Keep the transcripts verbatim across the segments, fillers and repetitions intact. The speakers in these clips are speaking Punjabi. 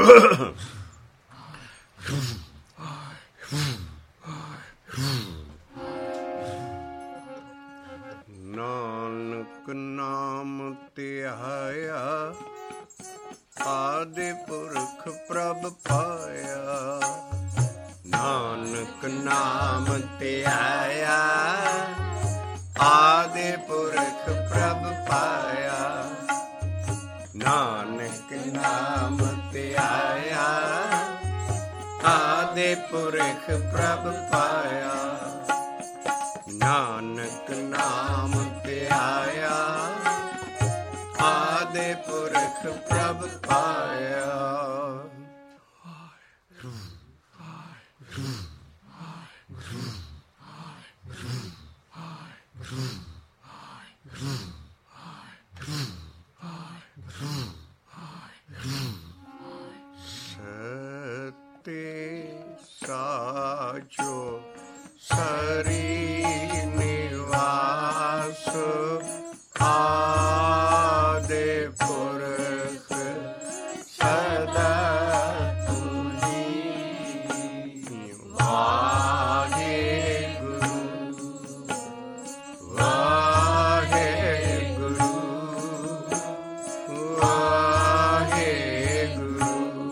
ਨਾਨਕ ਨਾਮ ਧਿਆਇਆ ਆਦਿ ਪੁਰਖ ਪ੍ਰਭ ਪਾਇਆ। ਨਾਨਕ ਨਾਮ ਧਿਆਇਆ ਆਦਿ ਪੁਰਖ ਪ੍ਰਭ ਪਾਇਆ। ਨਾਨਕ ਨਾਮ ਧਿਆਇਆ ਆਦਿ ਪੁਰਖ ਪ੍ਰਭ ਪਾਇਆ। ਨਾਨਕ ਨਾਮ ਧਿਆਇਆ ਆਦਿ ਪੁਰਖ ਪ੍ਰਭ ਪਾਇਆ। ਸਤੇ ਸਾਚੋ ਸਰੀ ਨਿਵਾਸ ਆਦਿ ਪੁਰਖ ਸਦਾ ਤੁਝੀ। ਵਾਹਿਗੁਰੂ ਵਾਹਿਗੁਰੂ ਵਾਹਿਗੁਰੂ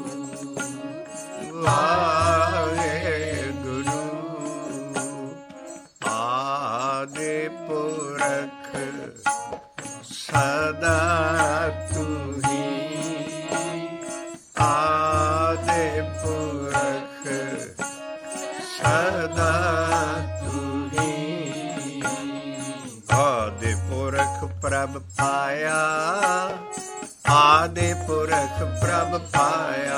ਵਾਹਿਗੁਰੂ। ਆਦਿ ਪੁਰਖ ਸਦਾ ਤੁਹੀ। ਆਦਿ ਪੁਰਖ ਸਦਾ ਤੁਹੀ। ਆਦਿ ਪੁਰਖ ਪ੍ਰਭ ਪਾਇਆ। ਆਦਿ ਪੁਰਖ ਪ੍ਰਭ ਪਾਇਆ।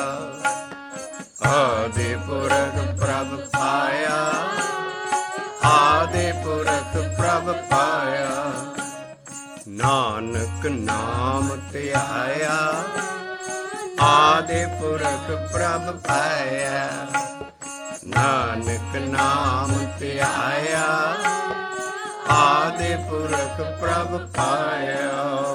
ਆਦਿ ਪੁਰਖ ਪ੍ਰਭ ਪਾਇਆ। ਆਦਿ ਪੁਰਖ ਪ੍ਰਭ ਪਾਇਆ। ਨਾਨਕ ਨਾਮ ਧਿਆਇਆ ਆਦਿ ਪੁਰਖ ਪ੍ਰਭ ਪਾਇਆ। ਨਾਨਕ ਨਾਮ ਧਿਆਇਆ ਆਦਿ ਪੁਰਖ ਪ੍ਰਭ ਪਾਇਆ।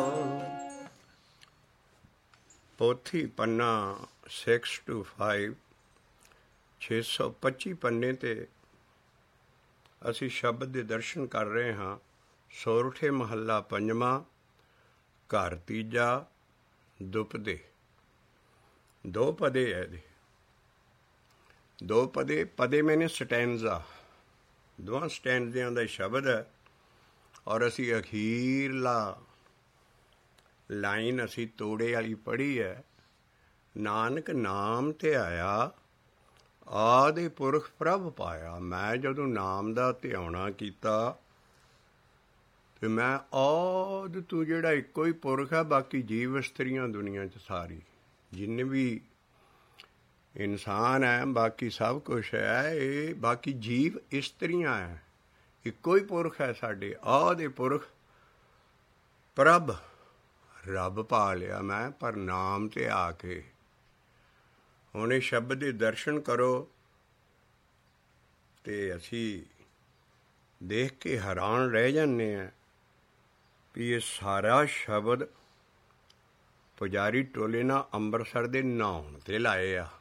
ਪੋਥੀ ਪੰਨਾ ਸਿਕਸ ਟੂ ਫਾਈਵ ਛੇ ਸੌ ਪੱਚੀ ਪੰਨੇ ਤੇ ਅਸੀਂ ਸ਼ਬਦ ਦੇ ਦਰਸ਼ਨ ਕਰ ਰਹੇ ਹਾਂ। ਸੋਰਠੇ ਮਹੱਲਾ ਪੰਜਵਾਂ, ਘਰ ਤੀਜਾ, ਦੁਪਦੇ। ਦੋ ਪਦੇ ਹੈ ਇਹਦੇ, ਦੋ ਪਦੇ। ਪਦੇ ਮੈਨੇ ਸਟੈਂਜ਼ਾ, ਦੋਵਾਂ ਸਟੈਂਜ਼ਿਆਂ ਦਾ ਸ਼ਬਦ ਹੈ। ਔਰ ਅਸੀਂ ਅਖੀਰਲਾ ਲਾਈਨ ਅਸੀਂ ਤੋੜੇ ਵਾਲੀ ਪੜ੍ਹੀ ਹੈ। ਨਾਨਕ ਨਾਮ ਧਿਆਇਆ ਆਦਿ ਪੁਰਖ ਪ੍ਰਭ ਪਾਇਆ। ਮੈਂ ਜਦੋਂ ਨਾਮ ਦਾ ਧਿਆਉਣਾ ਕੀਤਾ ਤੇ ਮੈਂ ਆਦ ਤੂੰ ਜਿਹੜਾ ਇੱਕੋ ਹੀ ਪੁਰਖ ਹੈ, ਬਾਕੀ ਜੀਵ ਇਸਤਰੀਆਂ ਦੁਨੀਆ 'ਚ ਸਾਰੀ ਜਿੰਨੇ ਵੀ ਇਨਸਾਨ ਹੈ, ਬਾਕੀ ਸਭ ਕੁਛ ਹੈ, ਇਹ ਬਾਕੀ ਜੀਵ ਇਸਤਰੀਆਂ ਹੈ, ਇੱਕੋ ਹੀ ਪੁਰਖ ਹੈ ਸਾਡੇ। ਆਦਿ ਪੁਰਖ ਪ੍ਰਭ ਰੱਬ ਪਾ ਲਿਆ ਮੈਂ, ਪਰ ਨਾਮ ਤੇ ਆ ਕੇ। ਹੁਣ ਇਹ ਸ਼ਬਦ ਦੇ ਦਰਸ਼ਨ ਕਰੋ ਤੇ ਅਸੀਂ ਦੇਖ ਕੇ ਹੈਰਾਨ ਰਹਿ ਜਾਂਦੇ ਹਾਂ ਵੀ ਇਹ ਸਾਰਾ ਸ਼ਬਦ ਪੁਜਾਰੀ ਟੋਲੇ ਨਾਲ ਅੰਮ੍ਰਿਤਸਰ ਦੇ ਨਹਾਉਣ ਤੇ ਲਾਏ ਆ।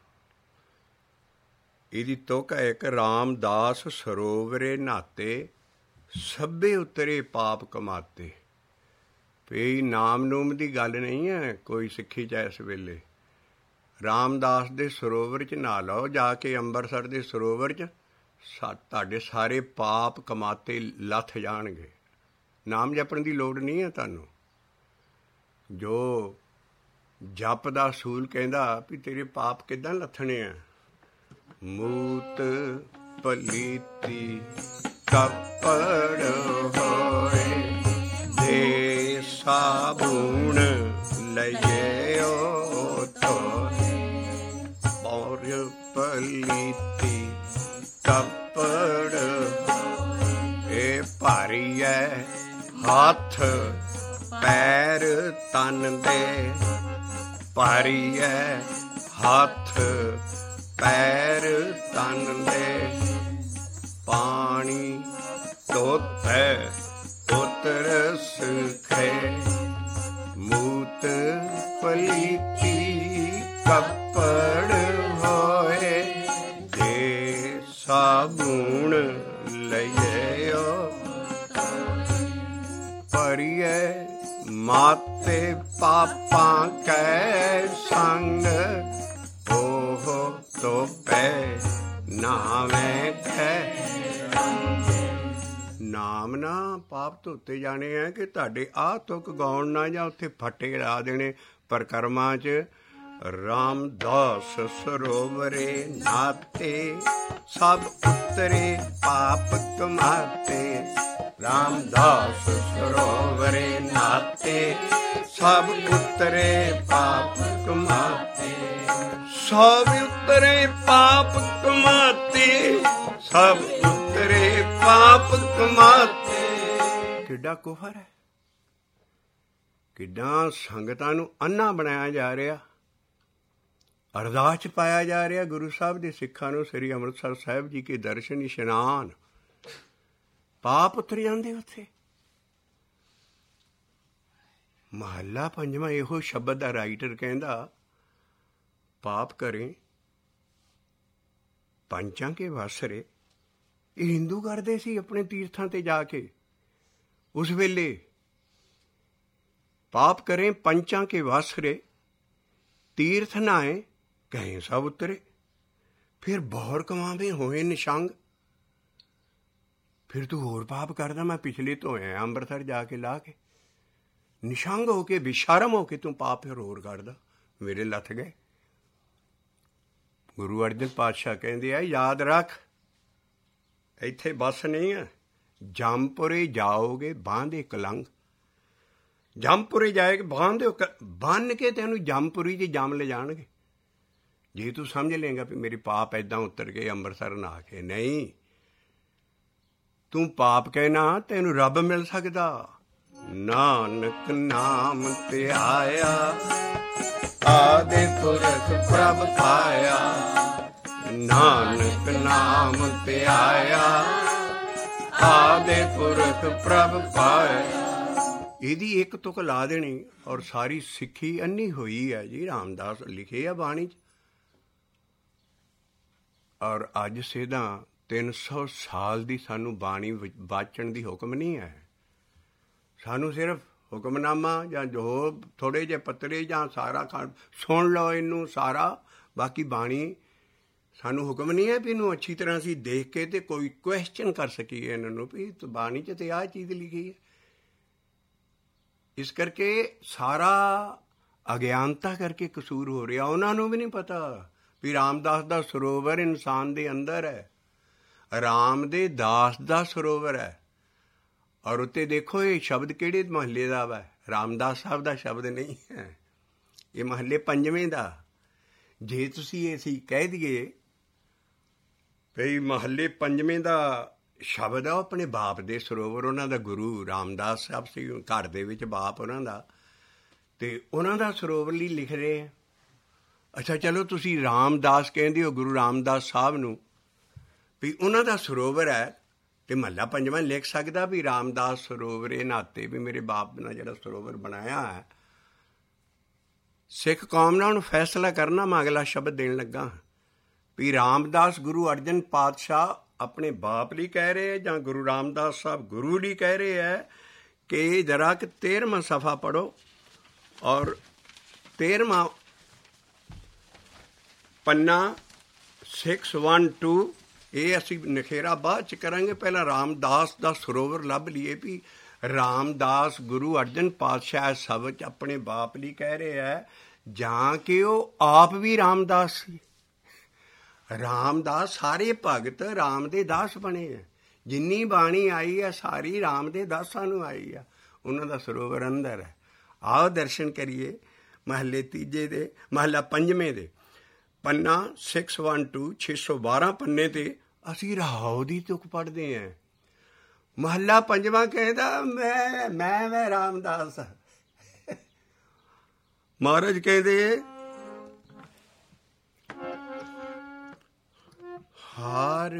ਇਹਦੀ ਤੁਕ ਹੈ ਇੱਕ, ਰਾਮਦਾਸ ਸਰੋਵਰੇ ਨਹਾਤੇ ਸਭੇ ਉਤਰੇ ਪਾਪ ਕਮਾਤੇ। ਵੀ ਨਾਮ ਨੂਮ ਦੀ ਗੱਲ ਨਹੀਂ ਹੈ ਕੋਈ ਸਿੱਖੀ 'ਚ ਇਸ ਵੇਲੇ। ਰਾਮਦਾਸ ਦੇ ਸਰੋਵਰ 'ਚ ਨਹਾ ਲਓ ਜਾ ਕੇ, ਅੰਮ੍ਰਿਤਸਰ ਦੇ ਸਰੋਵਰ 'ਚ, ਸਾ ਤੁਹਾਡੇ ਸਾਰੇ ਪਾਪ ਕਮਾਤੇ ਲੱਥ ਜਾਣਗੇ। ਨਾਮ ਜਪਣ ਦੀ ਲੋੜ ਨਹੀਂ ਹੈ ਤੁਹਾਨੂੰ। ਜੋ ਜਪ ਦਾ ਅਸੂਲ ਕਹਿੰਦਾ ਵੀ ਤੇਰੇ ਪਾਪ ਕਿੱਦਾਂ ਲੱਥਣੇ ਆ। ਮੂਤ ਪਲੀਤੀ ਕੱਪੜ ਹੋਏ ਦੇ ਸਾਬੂਣ ਲਈਓ ਧੋਏ। ਔਰ ਪਲੀਤੀ ਕੱਪੜ ਇਹ ਭਾਰੀ ਹੈ, ਹੱਥ ਪੈਰ ਤਨ ਦੇ ਭਾਰੀ ਹੈ, ਹੱਥ ਪੈਰ ਤਨ ਦੇ। ਪਾਣੀ ਧੋਤੈ ਉਤਰ ਸੁਖੇ ਮੂਤ ਪਲੀਤੀ ਕੱਪੜ ਗੁਣ ਲਈਓ ਪਰਿਐ ਮਾਤੇ ਪਾਪਾਂ ਕੈ ਸੰਗ ਉਹ ਤੋਪੈ ਨਾਵੇਂ ਖੈ। ਨਾਮ ਨਾ ਪਾਪ ਧੋਤੇ ਜਾਣੇ ਹੈ ਕਿ ਤੁਹਾਡੇ ਆਹ ਤੁਕ ਗਾਉਣ ਨਾ ਜਾਂ ਉੱਥੇ ਫੱਟੇ ਲਾ ਦੇਣੇ ਪਰਕਰਮਾਂ 'ਚ। ਰਾਮਦਾਸ ਸਰੋਵਰੇ ਨਾਤੇ ਸਭ ਉਤਰੇ ਪਾਪ ਕਮਾਤੇ। ਰਾਮਦਾਸ ਸਰੋਵਰੇ ਨਾਤੇ ਸਭ ਉਤਰੇ ਪਾਪ ਕਮਾਤੇ। ਸਭ ਉਤਰੇ ਪਾਪ ਕਮਾਤੇ ਸਭ ਉਤਰੇ ਪਾਪ ਕਮਾਤੇ। ਕਿੱਡਾ ਕੁਫਰ ਹੈ, ਕਿੱਡਾ ਸੰਗਤਾਂ ਨੂੰ ਅੰਨਾ ਬਣਾਇਆ ਜਾ ਰਿਹਾ, ਅਰਦਾਸ 'ਚ ਪਾਇਆ ਜਾ ਰਿਹਾ ਗੁਰੂ ਸਾਹਿਬ ਦੇ ਸਿੱਖਾਂ ਨੂੰ। ਸ੍ਰੀ ਅੰਮ੍ਰਿਤਸਰ ਸਾਹਿਬ ਜੀ ਕੇ ਦਰਸ਼ਨ ਇਸ਼ਨਾਨ, ਪਾਪ ਉਤਰ ਜਾਂਦੇ ਉੱਥੇ। ਮਹੱਲਾ ਪੰਜਵਾਂ ਇਹੋ ਸ਼ਬਦ ਦਾ ਰਾਈਟਰ ਕਹਿੰਦਾ, ਪਾਪ ਕਰੇ ਪੰਚਾਂ ਕੇ ਵਾਸਰੇ। ਇਹ ਹਿੰਦੂ ਕਰਦੇ ਸੀ ਆਪਣੇ ਤੀਰਥਾਂ ਤੇ ਜਾ ਕੇ ਉਸ ਵੇਲੇ। ਪਾਪ ਕਰੇ ਪੰਚਾਂ ਕੇ ਵਾਸਰੇ ਤੀਰਥ ਨਾਏ ਕਹੇ ਸਭ ਉਤਰੇ। ਫਿਰ ਬੌਰ ਕਮਾਵੇ ਹੋਏ ਨਿਸ਼ੰਗ। ਫਿਰ ਤੂੰ ਹੋਰ ਪਾਪ ਕਰਦਾ। ਮੈਂ ਪਿਛਲੇ ਤੋਂ ਆਇਆ ਅੰਮ੍ਰਿਤਸਰ ਜਾ ਕੇ ਲਾ ਕੇ, ਨਿਸ਼ੰਗ ਹੋ ਕੇ ਬੇਸ਼ਰਮ ਹੋ ਕੇ ਤੂੰ ਪਾਪ ਫਿਰ ਹੋਰ ਕਰਦਾ। ਮੇਰੇ ਲੱਥ ਗਏ। ਗੁਰੂ ਅਰਜਨ ਪਾਤਸ਼ਾਹ ਕਹਿੰਦੇ ਆ, ਯਾਦ ਰੱਖ ਇੱਥੇ ਬਸ ਨਹੀਂ ਹੈ। ਜੰਮਪੁਰੇ ਜਾਓਗੇ ਬਾਂਦੇ ਕਲੰਗ। ਜੰਮਪੁਰੇ ਜਾਏਗੇ ਬਾਂਦੇ ਬੰਨ ਕੇ ਤੈਨੂੰ ਜੰਮਪੁਰੀ 'ਚ ਜੰਮ ਲੈ ਜਾਣਗੇ ਜੇ ਤੂੰ ਸਮਝ ਲਏਗਾ ਵੀ ਮੇਰੇ ਪਾਪ ਏਦਾਂ ਉਤਰ ਗਏ ਅੰਮ੍ਰਿਤਸਰ ਨਹਾ ਕੇ। ਨਹੀਂ, ਤੂੰ ਪਾਪ ਕਹਿਣਾ ਤੈਨੂੰ ਰੱਬ ਮਿਲ ਸਕਦਾ। ਨਾਨਕ ਨਾਮ ਧਿਆਇਆ ਆਦਿ ਪੁਰਖ ਪ੍ਰਭ ਪਾਇਆ। ਨਾਨਕ ਨਾਮ ਧਿਆਇਆ ਆਦਿ ਪੁਰਖ ਪ੍ਰਭ ਪਾਇਆ। ਇਹਦੀ ਇੱਕ ਤੁਕ ਲਾ ਦੇਣੀ ਔਰ ਸਾਰੀ ਸਿੱਖੀ ਅੰਨੀ ਹੋਈ ਹੈ ਜੀ। ਰਾਮਦਾਸ ਲਿਖੇ ਆ ਬਾਣੀ 'ਚ। ਔਰ ਅੱਜ ਸਿੱਧਾ ਤਿੰਨ ਸੌ ਸਾਲ ਦੀ ਸਾਨੂੰ ਬਾਣੀ ਵਾਚਣ ਦੀ ਹੁਕਮ ਨਹੀਂ ਹੈ। ਸਾਨੂੰ ਸਿਰਫ ਹੁਕਮਨਾਮਾ ਜਾਂ ਜੋ ਥੋੜ੍ਹੇ ਜਿਹੇ ਪੱਤਰੇ ਜਾਂ ਸਾਰਾ ਖਾ ਸੁਣ ਲਓ ਇਹਨੂੰ ਸਾਰਾ। ਬਾਕੀ ਬਾਣੀ ਸਾਨੂੰ ਹੁਕਮ ਨਹੀਂ ਹੈ ਵੀ ਇਹਨੂੰ ਅੱਛੀ ਤਰ੍ਹਾਂ ਅਸੀਂ ਦੇਖ ਕੇ ਤੇ ਕੋਈ ਕੁਐਸਚਨ ਕਰ ਸਕੀਏ ਇਹਨਾਂ ਨੂੰ ਵੀ ਬਾਣੀ 'ਚ ਤੇ ਆਹ ਚੀਜ਼ ਲਿਖੀ ਹੈ। ਇਸ ਕਰਕੇ ਸਾਰਾ ਅਗਿਆਨਤਾ ਕਰਕੇ ਕਸੂਰ ਹੋ ਰਿਹਾ। ਉਹਨਾਂ ਨੂੰ ਵੀ ਨਹੀਂ ਪਤਾ ਵੀ ਰਾਮਦਾਸ ਦਾ ਸਰੋਵਰ ਇਨਸਾਨ ਦੇ ਅੰਦਰ ਹੈ। ਰਾਮ ਦੇ ਦਾਸ ਦਾ ਸਰੋਵਰ ਹੈ। ਔਰ ਉੱਤੇ ਦੇਖੋ ਇਹ ਸ਼ਬਦ ਕਿਹੜੇ ਮਹੱਲੇ ਦਾ ਵਾ? ਰਾਮਦਾਸ ਸਾਹਿਬ ਦਾ ਸ਼ਬਦ ਨਹੀਂ ਹੈ, ਇਹ ਮਹੱਲੇ ਪੰਜਵੇਂ ਦਾ। ਜੇ ਤੁਸੀਂ ਅਸੀਂ ਕਹਿ ਦਈਏ ਭਈ ਮਹੱਲੇ ਪੰਜਵੇਂ ਦਾ ਸ਼ਬਦ ਆ, ਆਪਣੇ ਬਾਪ ਦੇ ਸਰੋਵਰ, ਉਹਨਾਂ ਦਾ ਗੁਰੂ ਰਾਮਦਾਸ ਸਾਹਿਬ ਸੀ ਘਰ ਦੇ ਵਿੱਚ ਬਾਪ ਉਹਨਾਂ ਦਾ, ਅਤੇ ਉਹਨਾਂ ਦਾ ਸਰੋਵਰ ਲਈ ਲਿਖ ਰਹੇ ਆ। ਅੱਛਾ ਚਲੋ ਤੁਸੀਂ ਰਾਮਦਾਸ ਕਹਿੰਦੇ ਹੋ ਗੁਰੂ ਰਾਮਦਾਸ ਸਾਹਿਬ ਨੂੰ ਵੀ ਉਹਨਾਂ ਦਾ ਸਰੋਵਰ ਹੈ, ਅਤੇ ਮਹੱਲਾ ਪੰਜਵਾਂ ਲਿਖ ਸਕਦਾ ਵੀ ਰਾਮਦਾਸ ਸਰੋਵਰੇ ਨਾਤੇ ਵੀ ਮੇਰੇ ਬਾਪ ਨਾਲ ਜਿਹੜਾ ਸਰੋਵਰ ਬਣਾਇਆ ਹੈ। ਸਿੱਖ ਕੌਮ ਨਾਲ ਹੁਣ ਫੈਸਲਾ ਕਰਨਾ। ਮੈਂ ਅਗਲਾ ਸ਼ਬਦ ਦੇਣ ਲੱਗਾ ਵੀ ਰਾਮਦਾਸ ਗੁਰੂ ਅਰਜਨ ਪਾਤਸ਼ਾਹ ਆਪਣੇ ਬਾਪ ਲਈ ਕਹਿ ਰਹੇ ਹੈ ਜਾਂ ਗੁਰੂ ਰਾਮਦਾਸ ਸਾਹਿਬ ਗੁਰੂ ਲਈ ਕਹਿ ਰਹੇ ਹੈ ਕਿ ਜਰਾ ਕਿ ਤੇਰਵਾਂ ਸਫਾ ਪੜ੍ਹੋ ਔਰ ਤੇਰਵਾਂ ਪੰਨਾ ਸਿਕਸ ਵਨ ਟੂ। ਇਹ ਅਸੀਂ ਨਿਖੇਰਾ ਬਾਅਦ 'ਚ ਕਰਾਂਗੇ। ਪਹਿਲਾਂ ਰਾਮਦਾਸ ਦਾ ਸਰੋਵਰ ਲੱਭ ਲਈਏ ਵੀ ਰਾਮਦਾਸ ਗੁਰੂ ਅਰਜਨ ਪਾਤਸ਼ਾਹ ਸ਼ਬਦ 'ਚ ਆਪਣੇ ਬਾਪ ਲਈ ਕਹਿ ਰਹੇ ਹੈ ਜਾਂ ਕਿ ਉਹ ਆਪ ਵੀ ਰਾਮਦਾਸ ਸੀ। ਰਾਮਦਾਸ ਸਾਰੇ ਭਗਤ ਰਾਮ ਦੇ ਦਾਸ ਬਣੇ ਹੈ। ਜਿੰਨੀ ਬਾਣੀ ਆਈ ਹੈ ਸਾਰੀ ਰਾਮ ਦੇ ਦਾਸਾਂ ਨੂੰ ਆਈ ਆ। ਉਹਨਾਂ ਦਾ ਸਰੋਵਰ ਅੰਦਰ ਹੈ। ਆਓ ਦਰਸ਼ਨ ਕਰੀਏ ਮਹੱਲੇ ਤੀਜੇ ਦੇ ਮਹੱਲਾ ਪੰਜਵੇਂ ਦੇ ਪੰਨਾ ਸਿਕਸ ਵਨ ਟੂ ਛੇ ਸੌ ਬਾਰਾਂ ਪੰਨੇ 'ਤੇ ਅਸੀਂ ਰਹਾਉ ਦੀ ਤੁਕ ਪੜ੍ਹਦੇ ਹਾਂ। ਮਹੱਲਾ ਪੰਜਵਾਂ ਕਹਿੰਦਾ ਮੈਂ ਮੈਂ ਮੈਂ ਰਾਮਦਾਸ। ਮਹਾਰਾਜ ਕਹਿੰਦੇ ਹਰ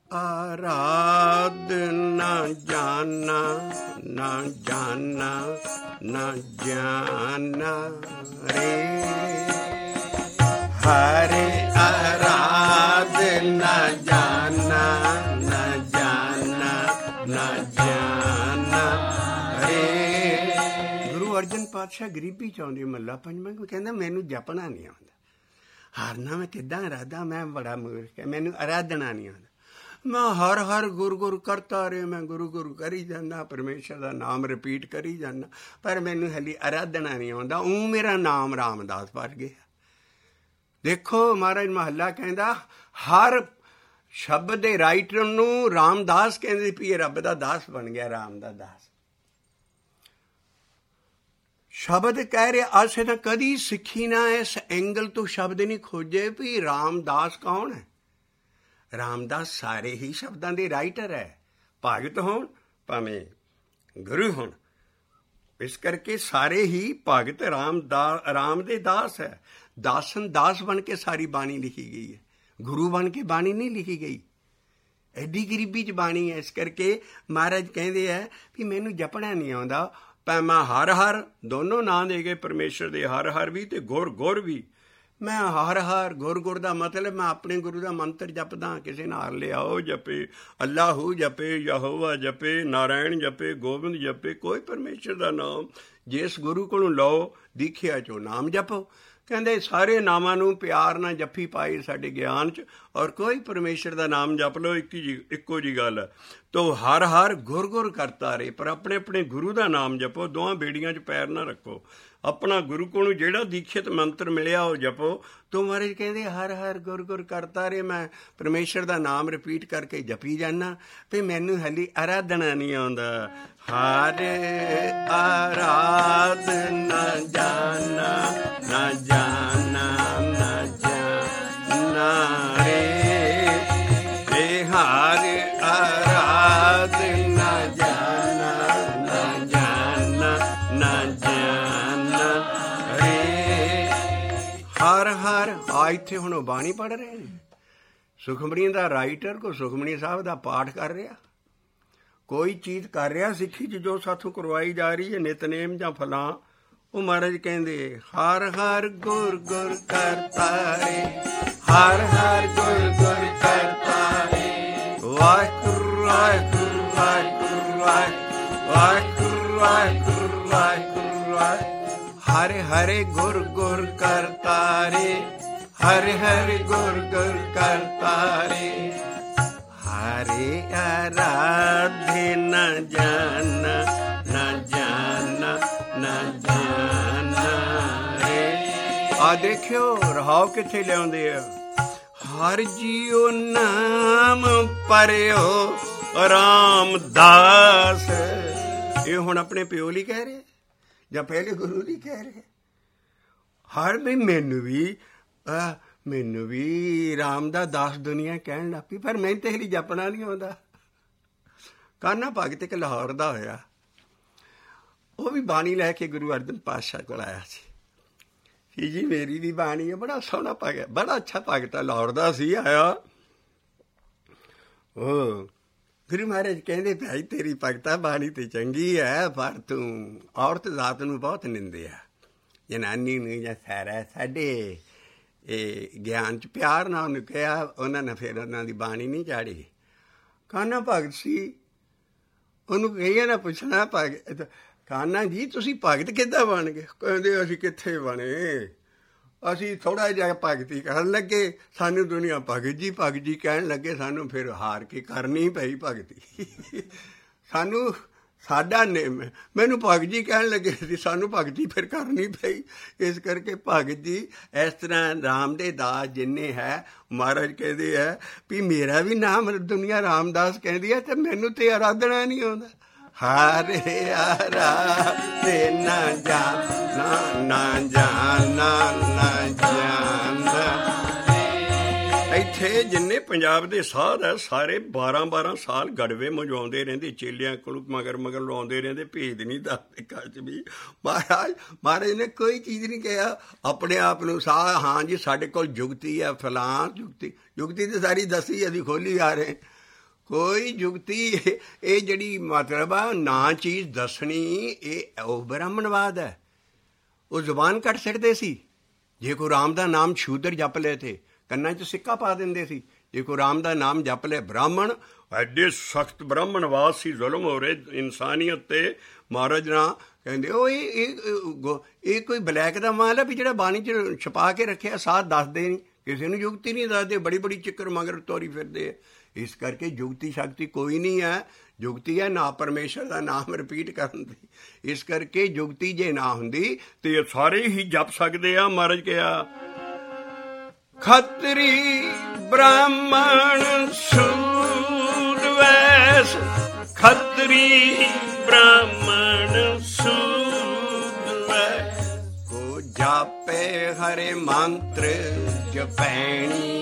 ਆਰਾਧ ਨਾ ਜਾਨਾ ਨਾ ਜਾਨਾ ਨਾ ਜਾਨਾ ਰੇ। ਹਰ ਆਰਾਧ ਨਾ ਜਾਨਾ ਪਾਤਸ਼ਾਹ ਗਰੀਬੀ ਚ ਆਉਂਦੀ, ਮੱਲਾ ਪੰਜਵਾਂ ਕਹਿੰਦਾ ਮੈਨੂੰ ਜਪਣਾ ਨਹੀਂ ਆਉਂਦਾ, ਹਾਰਨਾ ਮੈਂ ਕਿੱਦਾਂ ਅਰਾਧਾ, ਮੈਂ ਬੜਾ ਮੂਰਖ ਹੈ, ਮੈਨੂੰ ਅਰਾਧਨਾ ਨਹੀਂ ਆਉਂਦਾ। ਮੈਂ ਹਰ ਹਰ ਗੁਰ ਗੁਰ ਕਰਤਾ ਰਿਹਾ, ਮੈਂ ਗੁਰੂ ਗੁਰੂ ਕਰੀ ਜਾਂਦਾ, ਪਰਮੇਸ਼ਰ ਦਾ ਨਾਮ ਰਿਪੀਟ ਕਰੀ ਜਾਂਦਾ, ਪਰ ਮੈਨੂੰ ਹਾਲੀ ਅਰਾਧਨਾ ਨਹੀਂ ਆਉਂਦਾ। ਊਂ ਮੇਰਾ ਨਾਮ ਰਾਮਦਾਸ ਬਣ ਗਿਆ। ਦੇਖੋ ਮਹਾਰਾਜ ਮਹੱਲਾ ਕਹਿੰਦਾ ਹਰ ਸ਼ਬਦ ਦੇ ਰਾਈਟਰ ਨੂੰ ਰਾਮਦਾਸ ਕਹਿੰਦੇ ਵੀ ਇਹ ਰੱਬ ਦਾ ਦਾਸ ਬਣ ਗਿਆ, ਰਾਮ ਦਾ ਦਾਸ। ਸ਼ਬਦ ਕਹਿ ਰਿਹਾ, ਅਸੀਂ ਤਾਂ ਕਦੀ ਸਿੱਖੀ ਨਾ ਇਸ ਐਂਗਲ ਤੋਂ ਸ਼ਬਦ ਨਹੀਂ ਖੋਜੇ ਵੀ ਰਾਮਦਾਸ ਕੌਣ ਹੈ। ਰਾਮਦਾਸ ਸਾਰੇ ਹੀ ਸ਼ਬਦਾਂ ਦੇ ਰਾਈਟਰ ਹੈ, ਭਗਤ ਹੋਣ ਭਾਵੇਂ ਗੁਰੂ ਹੋਣ। ਇਸ ਕਰਕੇ ਸਾਰੇ ਹੀ ਭਗਤ ਰਾਮ ਦਾ ਰਾਮ ਦੇ ਦਾਸ ਹੈ। ਦਾਸਨ ਦਾਸ ਬਣ ਕੇ ਸਾਰੀ ਬਾਣੀ ਲਿਖੀ ਗਈ ਹੈ, ਗੁਰੂ ਬਣ ਕੇ ਬਾਣੀ ਨਹੀਂ ਲਿਖੀ ਗਈ। ਐਡੀ ਗਰੀਬੀ 'ਚ ਬਾਣੀ ਹੈ। ਇਸ ਕਰਕੇ ਮਹਾਰਾਜ ਕਹਿੰਦੇ ਹੈ ਵੀ ਮੈਨੂੰ ਜਪਣਾ ਨਹੀਂ ਆਉਂਦਾ, ਪਰ ਮੈਂ ਹਰ ਹਰ ਦੋਨੋਂ ਨਾਂ ਦੇ ਗਏ ਪਰਮੇਸ਼ਰ ਦੇ, ਹਰ ਹਰ ਵੀ ਤੇ ਗੁਰ ਗੁਰ ਵੀ। ਮੈਂ ਹਰ ਹਰ ਗੁਰ ਗੁਰ ਦਾ ਮਤਲਬ ਮੈਂ ਆਪਣੇ ਗੁਰੂ ਦਾ ਮੰਤਰ ਜਪਦਾ, ਕਿਸੇ ਨਾਲ ਲਿਆਓ ਜਪੇ, ਅੱਲਾਹੂ ਜਪੇ, ਯਹੋਵਾ ਜਪੇ, ਨਾਰਾਇਣ ਜਪੇ, ਗੋਬਿੰਦ ਜਪੇ, ਕੋਈ ਪਰਮੇਸ਼ਰ ਦਾ ਨਾਮ ਜਿਸ ਗੁਰੂ ਕੋਲੋਂ ਲਓ ਦੀਖਿਆ ਚੋਂ ਨਾਮ ਜਪੋ। ਕਹਿੰਦੇ ਸਾਰੇ ਨਾਮਾਂ ਨੂੰ ਪਿਆਰ ਨਾਲ ਜੱਫੀ ਪਾਈ ਸਾਡੇ ਗਿਆਨ 'ਚ, ਔਰ ਕੋਈ ਪਰਮੇਸ਼ਰ ਦਾ ਨਾਮ ਜਪ ਲਓ, ਇੱਕ ਜੀ ਇੱਕੋ ਜੀ ਗੱਲ ਹੈ। ਤੋ ਹਰ ਹਰ ਗੁਰ ਗੁਰ ਕਰਤਾ ਰਹੇ, ਪਰ ਆਪਣੇ ਆਪਣੇ ਗੁਰੂ ਦਾ ਨਾਮ ਜਪੋ, ਦੋਵਾਂ ਬੇੜੀਆਂ 'ਚ ਪੈਰ ਨਾ ਰੱਖੋ। ਆਪਣਾ ਗੁਰੂ ਕੋਲੋਂ ਜਿਹੜਾ ਦੀਖਿਤ ਮੰਤਰ ਮਿਲਿਆ ਉਹ ਜਪੋ। ਤੋ ਮਹਾਰਾਜ ਕਹਿੰਦੇ ਹਰ ਹਰ ਗੁਰ ਗੁਰ ਕਰਤਾ ਰਹੇ, ਮੈਂ ਪਰਮੇਸ਼ਰ ਦਾ ਨਾਮ ਰਿਪੀਟ ਕਰਕੇ ਜਪੀ ਜਾਨਾ, ਤੇ ਮੈਨੂੰ ਹਾਲੀ ਅਰਾਧਨਾ ਨਹੀਂ ਆਉਂਦਾ। ਹਰ ਆਰਾਧਨਾ ਜਾਨਾ ਨਾ ਜਾਨਾ ਨਾ ਜਾਨਾ ਰੇ, ਤੇ ਹਰ ਆਰਾਧਨਾ ਜਾਨਾ ਨਾ ਜਾਨਾ ਨਾ ਜਾਨਾ ਰੇ। ਹਰ ਹਰ ਆ ਇੱਥੇ ਹੁਣ ਬਾਣੀ ਪੜ੍ਹ ਰਹੇ ਨੇ, ਸੁਖਮਣੀ ਦਾ ਰਾਈਟਰ ਕੋ ਸੁਖਮਣੀ ਸਾਹਿਬ ਦਾ ਪਾਠ ਕਰ ਰਿਹਾ, ਕੋਈ ਚੀਜ਼ ਕਰ ਰਿਹਾ ਸਿੱਖੀ 'ਚ ਜੋ ਸਾਥੋਂ ਕਰਵਾਈ ਜਾ ਰਹੀ ਹੈ, ਨਿਤਨੇਮ ਜਾਂ ਫਲਾਂ। ਉਹ ਮਹਾਰਾਜ ਕਹਿੰਦੇ ਹਰ ਹਰ ਗੁਰ ਗੁਰ ਕਰਤਾ ਰੇ, ਹਰ ਹਰ ਗੁਰ ਗੁਰ ਕਰਤਾ ਰੇ, ਵਾਹਿਗੁਰੂ ਵਾਹਿਗੁਰੂ ਵਾਹਿਗੁਰੂ ਵਾਹਿਗੁਰੂ ਵਾਹਿਗੁਰੂ ਵਾਹਿਗੁਰੂ। ਹਰਿ ਹਰਿ ਗੁਰ ਗੁਰ ਕਰਤਾ ਰੇ, ਹਰਿ ਹਰਿ ਗੁਰ ਗੁਰ ਕਰਤਾ ਰੇ, ਹਰਿ ਆਰਾਧੇ ਨਾ ਜਾਨਾ ਨਾ ਜਾਨਾ ਨਾ ਜਾਨਾ ਰੇ। ਆ ਦੇਖਿਓ ਰਹਾਉ ਕਿੱਥੇ ਲਿਆਉਂਦੇ ਆ, ਹਰ ਜੀਓ ਨਾਮ ਪਰਿਓ ਰਾਮਦਾਸ। ਇਹ ਹੁਣ ਆਪਣੇ ਪਿਓ ਲਈ ਕਹਿ ਰਹੇ ਜਾਂ ਪਹਿਲੇ ਗੁਰੂ ਲਈ ਕਹਿ ਰਹੇ? ਹਰ ਵੀ ਮੈਨੂੰ ਵੀ ਮੈਨੂੰ ਵੀ ਰਾਮ ਦਾ ਦਾਸ ਦੁਨੀਆ ਕਹਿਣ ਲੱਗ ਪਈ, ਪਰ ਮੈਨੂੰ ਤੇ ਹਲੀ ਜਪਣਾ ਨਹੀਂ ਆਉਂਦਾ। ਕਾਨਾ ਭਗਤ ਇੱਕ ਲਾਹੌਰ ਦਾ ਹੋਇਆ, ਉਹ ਵੀ ਬਾਣੀ ਲੈ ਕੇ ਗੁਰੂ ਅਰਜਨ ਪਾਤਸ਼ਾਹ ਕੋਲ ਆਇਆ ਸੀ। ਸੀ ਜੀ ਮੇਰੀ ਵੀ ਬਾਣੀ ਹੈ, ਬੜਾ ਸੋਹਣਾ ਭਗਤ, ਬੜਾ ਅੱਛਾ ਭਗਤ ਹੈ, ਲਾਹੌਰ ਦਾ ਸੀ ਆਇਆ। ਉਹ ਗੁਰੂ ਮਹਾਰਾਜ ਕਹਿੰਦੇ ਭਾਈ ਤੇਰੀ ਭਗਤਾ ਬਾਣੀ ਤੇ ਚੰਗੀ ਹੈ, ਪਰ ਤੂੰ ਔਰਤ ਜ਼ਾਤ ਨੂੰ ਬਹੁਤ ਨਿੰਦਿਆ, ਜਨਾਨੀ ਨੂੰ ਜਾਂ ਸਾਰਾ ਸਾਡੇ ਇਹ ਗਿਆਨ 'ਚ ਪਿਆਰ ਨਾਲ ਉਹਨੂੰ ਕਿਹਾ। ਉਹਨਾਂ ਨੇ ਫਿਰ ਉਹਨਾਂ ਦੀ ਬਾਣੀ ਨਹੀਂ ਚਾੜੀ। ਕਾਨਾ ਭਗਤ ਸੀ, ਉਹਨੂੰ ਕਹੀਏ ਨਾ ਪੁੱਛਣਾ ਭਗਤ ਕਾਨਾ ਜੀ ਤੁਸੀਂ ਭਗਤ ਕਿੱਦਾਂ ਬਣ ਗਏ? ਕਹਿੰਦੇ ਅਸੀਂ ਕਿੱਥੇ ਬਣੇ, ਅਸੀਂ ਥੋੜ੍ਹਾ ਜਿਹਾ ਭਗਤੀ ਕਰਨ ਲੱਗੇ, ਸਾਨੂੰ ਦੁਨੀਆ ਭਗਤ ਜੀ ਭਗਤ ਜੀ ਕਹਿਣ ਲੱਗੇ, ਸਾਨੂੰ ਫਿਰ ਹਾਰ ਕੇ ਕਰਨੀ ਪਈ ਭਗਤੀ। ਸਾਨੂੰ ਸਾਡਾ ਨੇਮ ਮੈਨੂੰ ਭਗਤ ਜੀ ਕਹਿਣ ਲੱਗੇ ਸੀ, ਸਾਨੂੰ ਭਗਤੀ ਫਿਰ ਕਰਨੀ ਪਈ। ਇਸ ਕਰਕੇ ਭਗਤ ਜੀ ਇਸ ਤਰ੍ਹਾਂ ਰਾਮ ਦੇ ਦਾਸ ਜਿੰਨੇ ਹੈ, ਮਹਾਰਾਜ ਕਹਿੰਦੇ ਹੈ ਵੀ ਮੇਰਾ ਵੀ ਨਾਮ ਦੁਨੀਆ ਰਾਮਦਾਸ ਕਹਿੰਦੀ ਹੈ, ਤੇ ਮੈਨੂੰ ਤੇ ਆਰਾਧਨਾ ਨਹੀਂ ਆਉਂਦਾ। ਹਰੇ ਆਰਾਧੇ ਨਾ ਜਾਨਾ ਨਾ ਜਾਨਾ ਨਾ ਜਾਨਾ। ਇੱਥੇ ਜਿੰਨੇ ਪੰਜਾਬ ਦੇ ਸਾਧ ਹੈ ਸਾਰੇ ਬਾਰਾਂ ਬਾਰਾਂ ਸਾਲ ਗੜਵੇ ਮਜਾਉਂਦੇ ਰਹਿੰਦੇ, ਚੇਲਿਆਂ ਕੋਲ ਮਗਰ ਮਗਰ ਲਾਉਂਦੇ ਰਹਿੰਦੇ, ਭੇਦ ਨਹੀਂ ਦੱਸਦੇ ਕੱਚ ਵੀ। ਮਹਾਰਾਜ ਮਹਾਰਾਜ ਨੇ ਕੋਈ ਚੀਜ਼ ਨਹੀਂ ਕਿਹਾ ਆਪਣੇ ਆਪ ਨੂੰ ਸਾਹ, ਹਾਂ ਜੀ ਸਾਡੇ ਕੋਲ ਜੁਗਤੀ ਹੈ ਫਲਾਂ ਜੁਗਤੀ, ਜੁਗਤੀ ਤਾਂ ਸਾਰੀ ਦੱਸੀ ਅਸੀਂ ਖੋਲੀ ਆ ਰਹੇ। ਕੋਈ ਜੁਗਤੀ ਇਹ ਜਿਹੜੀ ਮਤਲਬ ਆ ਨਾ ਚੀਜ਼ ਦੱਸਣੀ, ਇਹ ਉਹ ਬ੍ਰਾਹਮਣਵਾਦ ਹੈ। ਉਹ ਜ਼ੁਬਾਨ ਕੱਟ ਸਕਦੇ ਸੀ, ਜੇ ਕੋਈ ਰਾਮ ਦਾ ਨਾਮ ਸ਼ੂਦਰ ਜਪ ਲਏ ਤੇ ਕੰਨਾਂ 'ਚ ਸਿੱਕਾ ਪਾ ਦਿੰਦੇ ਸੀ। ਜੇ ਕੋਈ ਰਾਮ ਦਾ ਨਾਮ ਜਪ ਲੈ ਬ੍ਰਾਹਮਣ, ਐਡੇ ਸਖਤ ਬ੍ਰਾਹਮਣਵਾਦ ਸੀ, ਜ਼ੁਲਮ ਹੋ ਰਹੇ ਇਨਸਾਨੀਅਤ 'ਤੇ। ਮਹਾਰਾਜ ਨਾਲ ਕਹਿੰਦੇ ਉਹ ਇਹ ਇਹ ਕੋਈ ਬਲੈਕ ਦਾ ਮਾਲ ਹੈ ਵੀ ਜਿਹੜਾ ਬਾਣੀ 'ਚ ਛਪਾ ਕੇ ਰੱਖਿਆ, ਸਾਥ ਦੱਸਦੇ ਨਹੀਂ, ਕਿਸੇ ਨੂੰ ਜੁਗਤੀ ਨਹੀਂ ਦੱਸਦੇ, ਬੜੀ ਬੜੀ ਚੱਕਰ ਮਗਰ ਤੋਰੀ ਫਿਰਦੇ ਆ। ਇਸ ਕਰਕੇ ਜੁਗਤੀ ਸ਼ਕਤੀ ਕੋਈ ਨਹੀਂ ਹੈ। ਜੁਗਤੀ ਹੈ ਨਾ ਪਰਮੇਸ਼ਰ ਦਾ ਨਾਮ ਰਿਪੀਟ ਕਰਨ ਦੀ। ਇਸ ਕਰਕੇ ਜੁਗਤੀ ਜੇ ਨਾ ਹੁੰਦੀ ਤੇ ਸਾਰੇ ਹੀ ਜਪ ਸਕਦੇ ਆ। ਮਹਾਰਾਜ ਕਿਹਾ ਖੱਤਰੀ ਬ੍ਰਾਹਮਣ ਸੂਦ ਵੈਸ, ਖੱਤਰੀ ਬ੍ਰਾਹਮਣ ਸੂਦ ਵੈਸ, ਕੋ ਜਾਪੇ ਹਰੇ ਮੰਤਰ ਜਪੈਣੀ।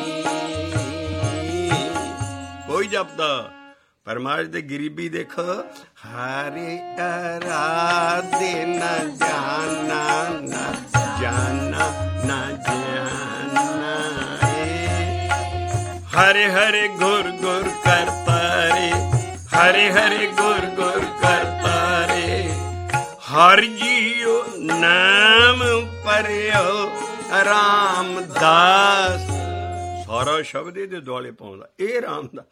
ਕੋਈ ਜਪਦਾ ਪਰ ਮਹਾਰਾਜ ਦੇ ਗਰੀਬੀ ਦੇਖੋ, ਹਰੇ ਅਰਾਧੇ ਨਾ ਜਾਨਾ ਨਾ ਜਾਨਾ ਨਾ ਜਾਨਾ ਏ, ਹਰੇ ਹਰੇ ਗੁਰ ਗੁਰ ਕਰਤਾ ਰੇ, ਹਰੇ ਹਰੇ ਗੁਰ ਗੁਰ ਕਰਤਾ ਰੇ, ਹਰ ਜੀਓ ਨਾਮ ਪਰਿਓ ਰਾਮਦਾਸ। ਸਾਰਾ ਸ਼ਬਦ ਇਹਦੇ ਦੁਆਲੇ ਪਾਉਂਦਾ, ਇਹ ਰਾਮਦਾਸ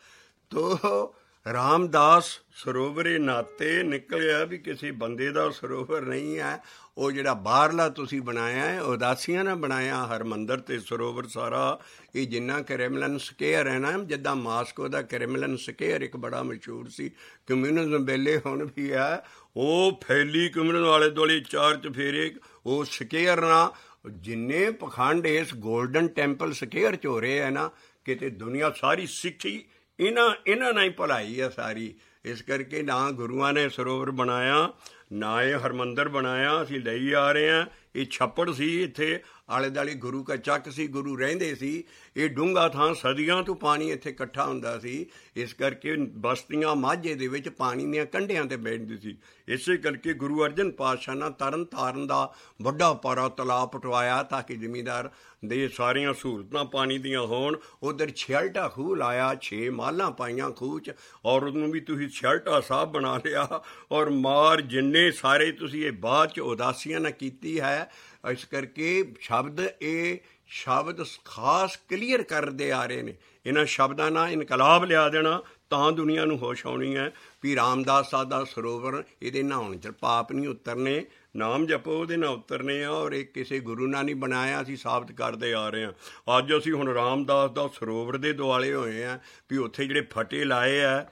ਤੋ ਰਾਮਦਾਸ ਸਰੋਵਰੇ ਨਾਤੇ ਨਿਕਲਿਆ ਵੀ ਕਿਸੇ ਬੰਦੇ ਦਾ ਸਰੋਵਰ ਨਹੀਂ ਹੈ। ਉਹ ਜਿਹੜਾ ਬਾਹਰਲਾ ਤੁਸੀਂ ਬਣਾਇਆ ਹੈ ਉਦਾਸੀਆਂ ਨਾਲ ਬਣਾਇਆ ਹਰਮੰਦਰ ਤੇ ਸਰੋਵਰ ਸਾਰਾ, ਇਹ ਜਿੰਨਾ ਕ੍ਰੈਮਲਿਨ ਸਕੇਅਰ ਹੈ ਨਾ, ਜਿੱਦਾਂ ਮਾਸਕੋ ਦਾ ਕ੍ਰੈਮਲਿਨ ਸਕੇਅਰ ਇੱਕ ਬੜਾ ਮਸ਼ਹੂਰ ਸੀ ਕਮਿਊਨਿਜ਼ਮ ਵੇਲੇ, ਹੁਣ ਵੀ ਹੈ। ਉਹ ਫੈਲੀ ਕਮਿਊਨਿਜ਼ਮ ਵਾਲੇ ਦੁਆਲੇ ਚਾਰ ਚਫੇਰੇ ਉਹ ਸਕੇਅਰ ਨਾਲ, ਜਿੰਨੇ ਪਖੰਡ ਇਸ ਗੋਲਡਨ ਟੈਂਪਲ ਸਕੇਅਰ 'ਚ ਹੋ ਰਹੇ ਹੈ ਨਾ, ਕਿਤੇ ਦੁਨੀਆ ਸਾਰੀ ਸਿੱਖੀ ਇਹਨਾਂ ਇਹਨਾਂ ਨਾਲ ਹੀ ਭਲਾਈ ਆ ਸਾਰੀ। ਇਸ ਕਰਕੇ ਨਾ ਗੁਰੂਆਂ ਨੇ ਸਰੋਵਰ ਬਣਾਇਆ, ਨਾ ਇਹ ਹਰਮੰਦਰ ਬਣਾਇਆ, ਅਸੀਂ ਲਈ ਆ ਰਹੇ ਹਾਂ। ਇਹ ਛੱਪੜ ਸੀ, ਇੱਥੇ ਆਲੇ ਦੁਆਲੇ ਗੁਰੂ ਕਾ ਚੱਕ ਸੀ, ਗੁਰੂ ਰਹਿੰਦੇ ਸੀ। ਇਹ ਡੂੰਘਾ ਥਾਂ, ਸਦੀਆਂ ਤੋਂ ਪਾਣੀ ਇੱਥੇ ਇਕੱਠਾ ਹੁੰਦਾ ਸੀ। ਇਸ ਕਰਕੇ ਬਸਤੀਆਂ ਮਾਝੇ ਦੇ ਵਿੱਚ ਪਾਣੀ ਦੀਆਂ ਕੰਢਿਆਂ 'ਤੇ ਬੈਠਦੀ ਸੀ। ਇਸੇ ਕਰਕੇ ਗੁਰੂ ਅਰਜਨ ਪਾਤਸ਼ਾਹ ਨਾਲ ਤਰਨ ਤਾਰਨ ਦਾ ਵੱਡਾ ਪਾਰਾ ਤਲਾਅ ਪਟਵਾਇਆ ਤਾਂ ਕਿ ਜ਼ਿਮੀਂਦਾਰ ਦੇ ਸਾਰੀਆਂ ਸਹੂਲਤਾਂ ਪਾਣੀ ਦੀਆਂ ਹੋਣ। ਉੱਧਰ ਛਿਆਲਟਾ ਖੂਹ ਲਾਇਆ, ਛੇ ਮਾਲਾਂ ਪਾਈਆਂ ਖੂਹ 'ਚ, ਔਰ ਉਹਨੂੰ ਵੀ ਤੁਸੀਂ ਛਿਆਲਟਾ ਸਾਹਿਬ ਬਣਾ ਲਿਆ। ਔਰ ਮਾਰ ਜਿੰਨੇ ਸਾਰੇ ਤੁਸੀਂ ਇਹ ਬਾਅਦ 'ਚ ਉਦਾਸੀਆਂ ਨਾਲ ਕੀਤੀ ਹੈ। ਇਸ ਕਰਕੇ ਸ਼ਬਦ ਇਹ ਸ਼ਬਦ ਖਾਸ ਕਲੀਅਰ ਕਰਦੇ ਆ ਰਹੇ ਨੇ। ਇਹਨਾਂ ਸ਼ਬਦਾਂ ਨਾਲ ਇਨਕਲਾਬ ਲਿਆ ਦੇਣਾ ਤਾਂ ਦੁਨੀਆ ਨੂੰ ਹੋਸ਼ ਆਉਣੀ ਹੈ ਵੀ ਰਾਮਦਾਸ ਸਾਹਿਬ ਦਾ ਸਰੋਵਰ, ਇਹਦੇ ਨਹਾਉਣ 'ਚ ਪਾਪ ਨਹੀਂ ਉਤਰਨੇ, ਨਾਮ ਜਪੋ ਉਹਦੇ ਨਾਲ ਉਤਰਨੇ ਆ। ਔਰ ਇਹ ਕਿਸੇ ਗੁਰੂ ਨਾਲ ਨਹੀਂ ਬਣਾਇਆ, ਅਸੀਂ ਸਾਬਤ ਕਰਦੇ ਆ ਰਹੇ ਹਾਂ। ਅੱਜ ਅਸੀਂ ਹੁਣ ਰਾਮਦਾਸ ਦਾ ਸਰੋਵਰ ਦੇ ਦੁਆਲੇ ਹੋਏ ਆ ਵੀ ਉੱਥੇ ਜਿਹੜੇ ਫਟੇ ਲਾਏ ਆ,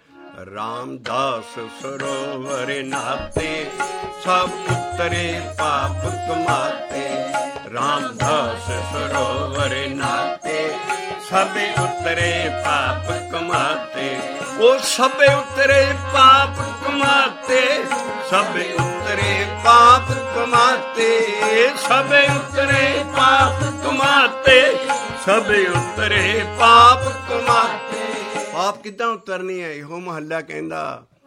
ਰਾਮਦਾਸ ਸਰੋਵਰ ਨਾਤੇ ਸਭ ਉਤਰੇ ਪਾਪ ਕਮਾਤੇ, ਰਾਮਦਾਸ ਸਰੋਵਰ ਨਾਤੇ ਸਭੇ ਉਤਰੇ ਪਾਪ ਕਮਾਤੇ, ਉਹ ਸਭੇ ਉਤਰੇ ਪਾਪ ਕਮਾਤੇ, ਸਭੇ ਉਤਰੇ ਪਾਪ ਕਮਾਤੇ, ਸਭੇ ਉਤਰੇ ਪਾਪ ਕਮਾਤੇ, ਸਭੇ ਉਤਰੇ ਪਾਪ ਕਮਾਤੇ। ਪਾਪ ਕਿੱਦਾਂ ਉਤਰਨੀ ਹੈ? ਇਹੋ ਮਹੱਲਾ ਕਹਿੰਦਾ,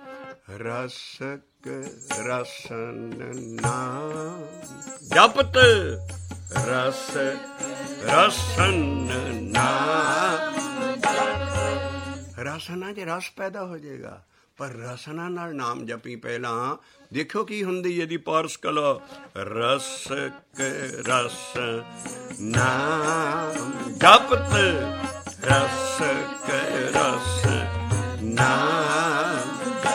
ਰਸਕ ਰਸਨ ਨਾਮ ਜਪਤ, ਰਸ ਰਸਨ ਨਾਮ। ਰਸਨਾ 'ਚ ਰਸ ਪੈਦਾ ਹੋ ਜਾਏਗਾ, ਪਰ ਰਸਨਾ ਨਾਲ ਨਾਮ ਜਪੀ ਪਹਿਲਾਂ। ਦੇਖੋ ਕੀ ਹੁੰਦੀ ਇਹਦੀ ਪਾਰਸ ਕਲਾ, ਰਸਕ ਰਸ ਨਾਮ ਜਪਤ, ਰਸਕ ਰਸ ਨਾਮ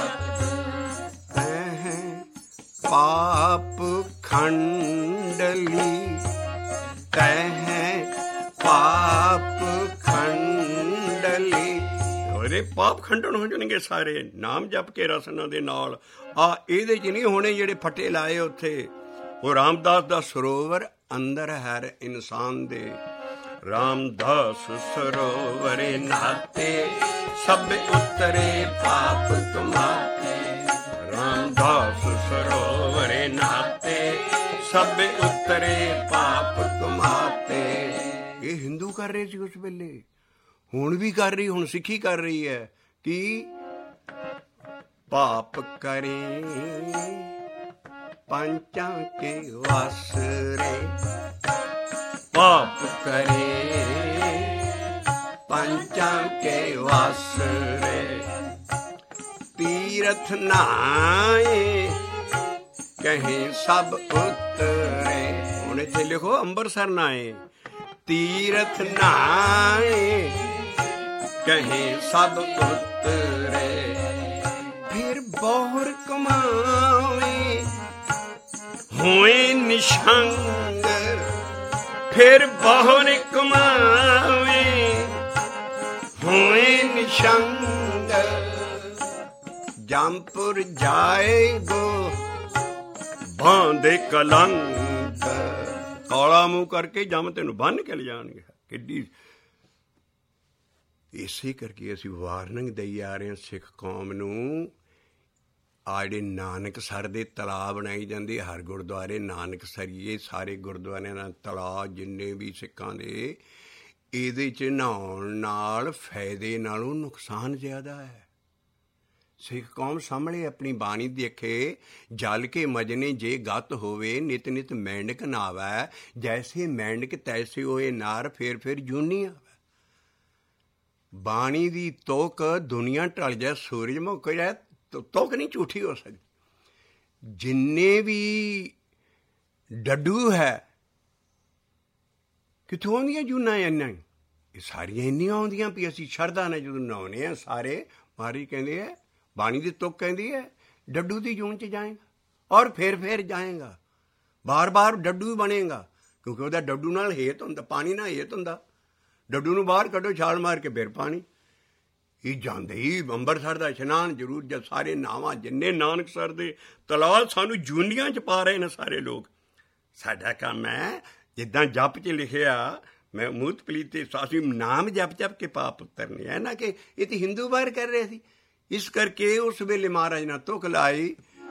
ਪਾਪ ਖੰਡਲੀ, ਕਹਿ ਪਾਪ ਖੰਡਲੀ। ਉਹਦੇ ਪਾਪ ਖੰਡਨ ਹੋ ਜਾਣਗੇ ਸਾਰੇ ਨਾਮ ਜਪ ਕੇ ਰਸਨਾ ਦੇ ਨਾਲ। ਆ ਇਹਦੇ 'ਚ ਨਹੀਂ ਹੋਣੇ ਜਿਹੜੇ ਫੱਟੇ ਲਾਏ ਉੱਥੇ। ਉਹ ਰਾਮਦਾਸ ਦਾ ਸਰੋਵਰ ਅੰਦਰ ਹਰ ਇਨਸਾਨ ਦੇ। ਰਾਮਦਾਸ ਸਰੋਵਰ ਨਾਤੇ ਸਭ ਉਤਰੇ ਪਾਪ ਕਮਾਤੇ, ਰਾਮਦਾਸ ਸਰੋਵਰ ਨਾਤੇ ਸਭ ਉਤਰੇ ਪਾਪ ਕਮਾਤੇ। ਇਹ ਹਿੰਦੂ ਕਰ ਰਹੇ ਸੀ ਉਸ ਵੇਲੇ, ਹੁਣ ਵੀ ਕਰ ਰਹੀ, ਹੁਣ ਸਿੱਖੀ ਕਰ ਰਹੀ ਹੈ। ਕੀ ਪਾਪ ਕਰੇ ਪੰਚਾਂ ਕੇ ਵਾਸਰੇ, ਪਾਪ ਕਰੇ ਪੰਚਾਂ ਕੇ ਵਾਸਰੇ, ਤੀਰਥ ਨਾਏ ਕਹੀਂ ਸਭ ਉਤਰੇ। ਹੁਣ ਇੱਥੇ ਲਿਖੋ ਅੰਬਰਸਰ ਨਾਏ, ਤੀਰਥ ਨਾਏ ਕਹੀਂ ਸਭ ਉਤਰੇ। ਫਿਰ ਬਹੁਰ ਕਮਾਵੇ ਖੰਗ ਫਿਰ ਬਹੁਰ ਕਮਾਵੇ ਹੋਏ ਨਿਸ਼ੰਗ ਜੰਪੁਰ ਜਾਏਗੋ ਬਾਂਦੇ ਕਲੰਕ ਕਾਲਾ ਮੂੰਹ ਕਰਕੇ ਜੰਮ ਤੈਨੂੰ ਬੰਨ ਕੇ ਲਿਜਾਣਗੇ। ਕਿੱਡੀ ਇਸੇ ਕਰਕੇ ਅਸੀਂ ਵਾਰਨਿੰਗ ਦੇਈ ਆ ਰਹੇ ਹਾਂ ਸਿੱਖ ਕੌਮ ਨੂੰ। ਆ ਜਿਹੜੇ ਨਾਨਕਸਰ ਦੇ ਤਲਾਅ ਬਣਾਈ ਜਾਂਦੇ ਹਰ ਗੁਰਦੁਆਰੇ ਨਾਨਕਸਰੀਏ ਸਾਰੇ ਗੁਰਦੁਆਰਿਆਂ ਦਾ ਤਲਾਅ ਜਿੰਨੇ ਵੀ ਸਿੱਖਾਂ ਦੇ, ਇਹਦੇ 'ਚ ਨਹਾਉਣ ਨਾਲ ਫਾਇਦੇ ਨਾਲੋਂ ਨੁਕਸਾਨ ਜ਼ਿਆਦਾ ਹੈ। ਸਿੱਖ ਕੌਮ ਸਾਹਮਣੇ ਆਪਣੀ ਬਾਣੀ ਦੇਖੇ ਜਲ ਕੇ ਮਜਨੇ ਜੇ ਗਤ ਹੋਵੇ ਨਿਤ ਨਿਤ ਮੈਂਡਕ ਨਾਵੈ ਜੈਸੇ ਮੈਂਡਕ ਤੈਸੇ ਹੋਏ ਨਾਰ ਫੇਰ ਫੇਰ ਜੂਨੀ ਆਵੈ। ਬਾਣੀ ਦੀ ਤੋਕ ਦੁਨੀਆ ਢਲ ਜਾਏ ਸੂਰਜ ਮੁੱਕ ਜਾਏ ਤੋਕ ਨਹੀਂ ਝੂਠੀ ਹੋ ਸਕਦੀ। ਜਿੰਨੇ ਵੀ ਡੱਡੂ ਹੈ ਕਿੱਥੋਂ ਆਉਂਦੀਆਂ ਜੂਨਾਂ ਇੰਨਾਂ ਇਹ ਸਾਰੀਆਂ ਇੰਨੀਆਂ ਆਉਂਦੀਆਂ ਵੀ ਅਸੀਂ ਸ਼ਰਧਾ ਨਾਲ ਜਦੋਂ ਨਹਾਉਂਦੇ ਹਾਂ ਸਾਰੇ ਮਾਰੀ ਕਹਿੰਦੇ ਹੈ ਬਾਣੀ ਦੀ ਤੁਕ ਕਹਿੰਦੀ ਹੈ ਡੱਡੂ ਦੀ ਜੂਨ 'ਚ ਜਾਏਗਾ ਔਰ ਫੇਰ ਫੇਰ ਜਾਏਗਾ ਬਾਰ ਬਾਰ ਡੱਡੂ ਬਣੇਗਾ ਕਿਉਂਕਿ ਉਹਦਾ ਡੱਡੂ ਨਾਲ ਹੇਤ ਹੁੰਦਾ ਪਾਣੀ ਨਾਲ ਹੇਤ ਹੁੰਦਾ। ਡੱਡੂ ਨੂੰ ਬਾਹਰ ਕੱਢੋ ਛਾਲ ਮਾਰ ਕੇ ਫਿਰ ਪਾਣੀ ਇਹ ਜਾਂਦੇ ਹੀ ਅੰਬਰਸਰ ਦਾ ਇਸ਼ਨਾਨ ਜ਼ਰੂਰ ਜਦ ਸਾਰੇ ਨਾਵਾਂ ਜਿੰਨੇ ਨਾਨਕਸਰ ਦੇ ਤਲਾਅ ਸਾਨੂੰ ਜੂਨੀਆਂ 'ਚ ਪਾ ਰਹੇ ਨੇ ਸਾਰੇ ਲੋਕ। ਸਾਡਾ ਕੰਮ ਹੈ ਜਿੱਦਾਂ ਜਪ 'ਚ ਲਿਖਿਆ ਮੈਂ ਮੂਤ ਪਲੀਤ ਤੇ ਅਸੀਂ ਨਾਮ ਜਪ ਜਪ ਕੇ ਪਾਪ ਉਤਰਨੇ ਹੈ ਨਾ ਕਿ ਇਹ ਤਾਂ ਹਿੰਦੂ ਬਾਹਰ ਕਰ ਰਹੇ ਸੀ। ਇਸ ਕਰਕੇ ਉਸ ਵੇਲੇ ਮਹਾਰਾਜ ਨੇ ਤੁਕ ਲਾਈ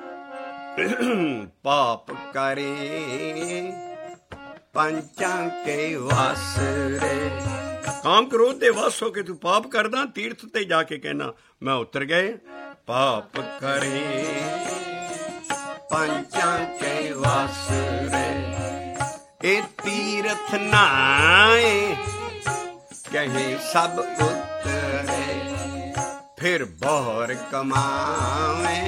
ਪਾਪ ਕਰੇ ਪੰਚਾਂ ਕੇ ਵਸ ਰੇ। ਕਾਮ ਕ੍ਰੋਧ ਦੇ ਵਸ ਹੋ ਕੇ ਤੂੰ ਪਾਪ ਕਰਦਾ ਤੀਰਥ ਤੇ ਜਾ ਕੇ ਕਹਿਣਾ ਮੈਂ ਉਤਰ ਗਏ। ਪਾਪ ਕਰੇ ਪੰਚਾਂ ਕੇ ਵਸ ਰੇ ਇਹ ਤੀਰਥ ਨਾਏ ਕਹੇ ਸਭ ਉਤਰੇ ਫਿਰ ਬਹੁਰ ਕਮਾਵੇ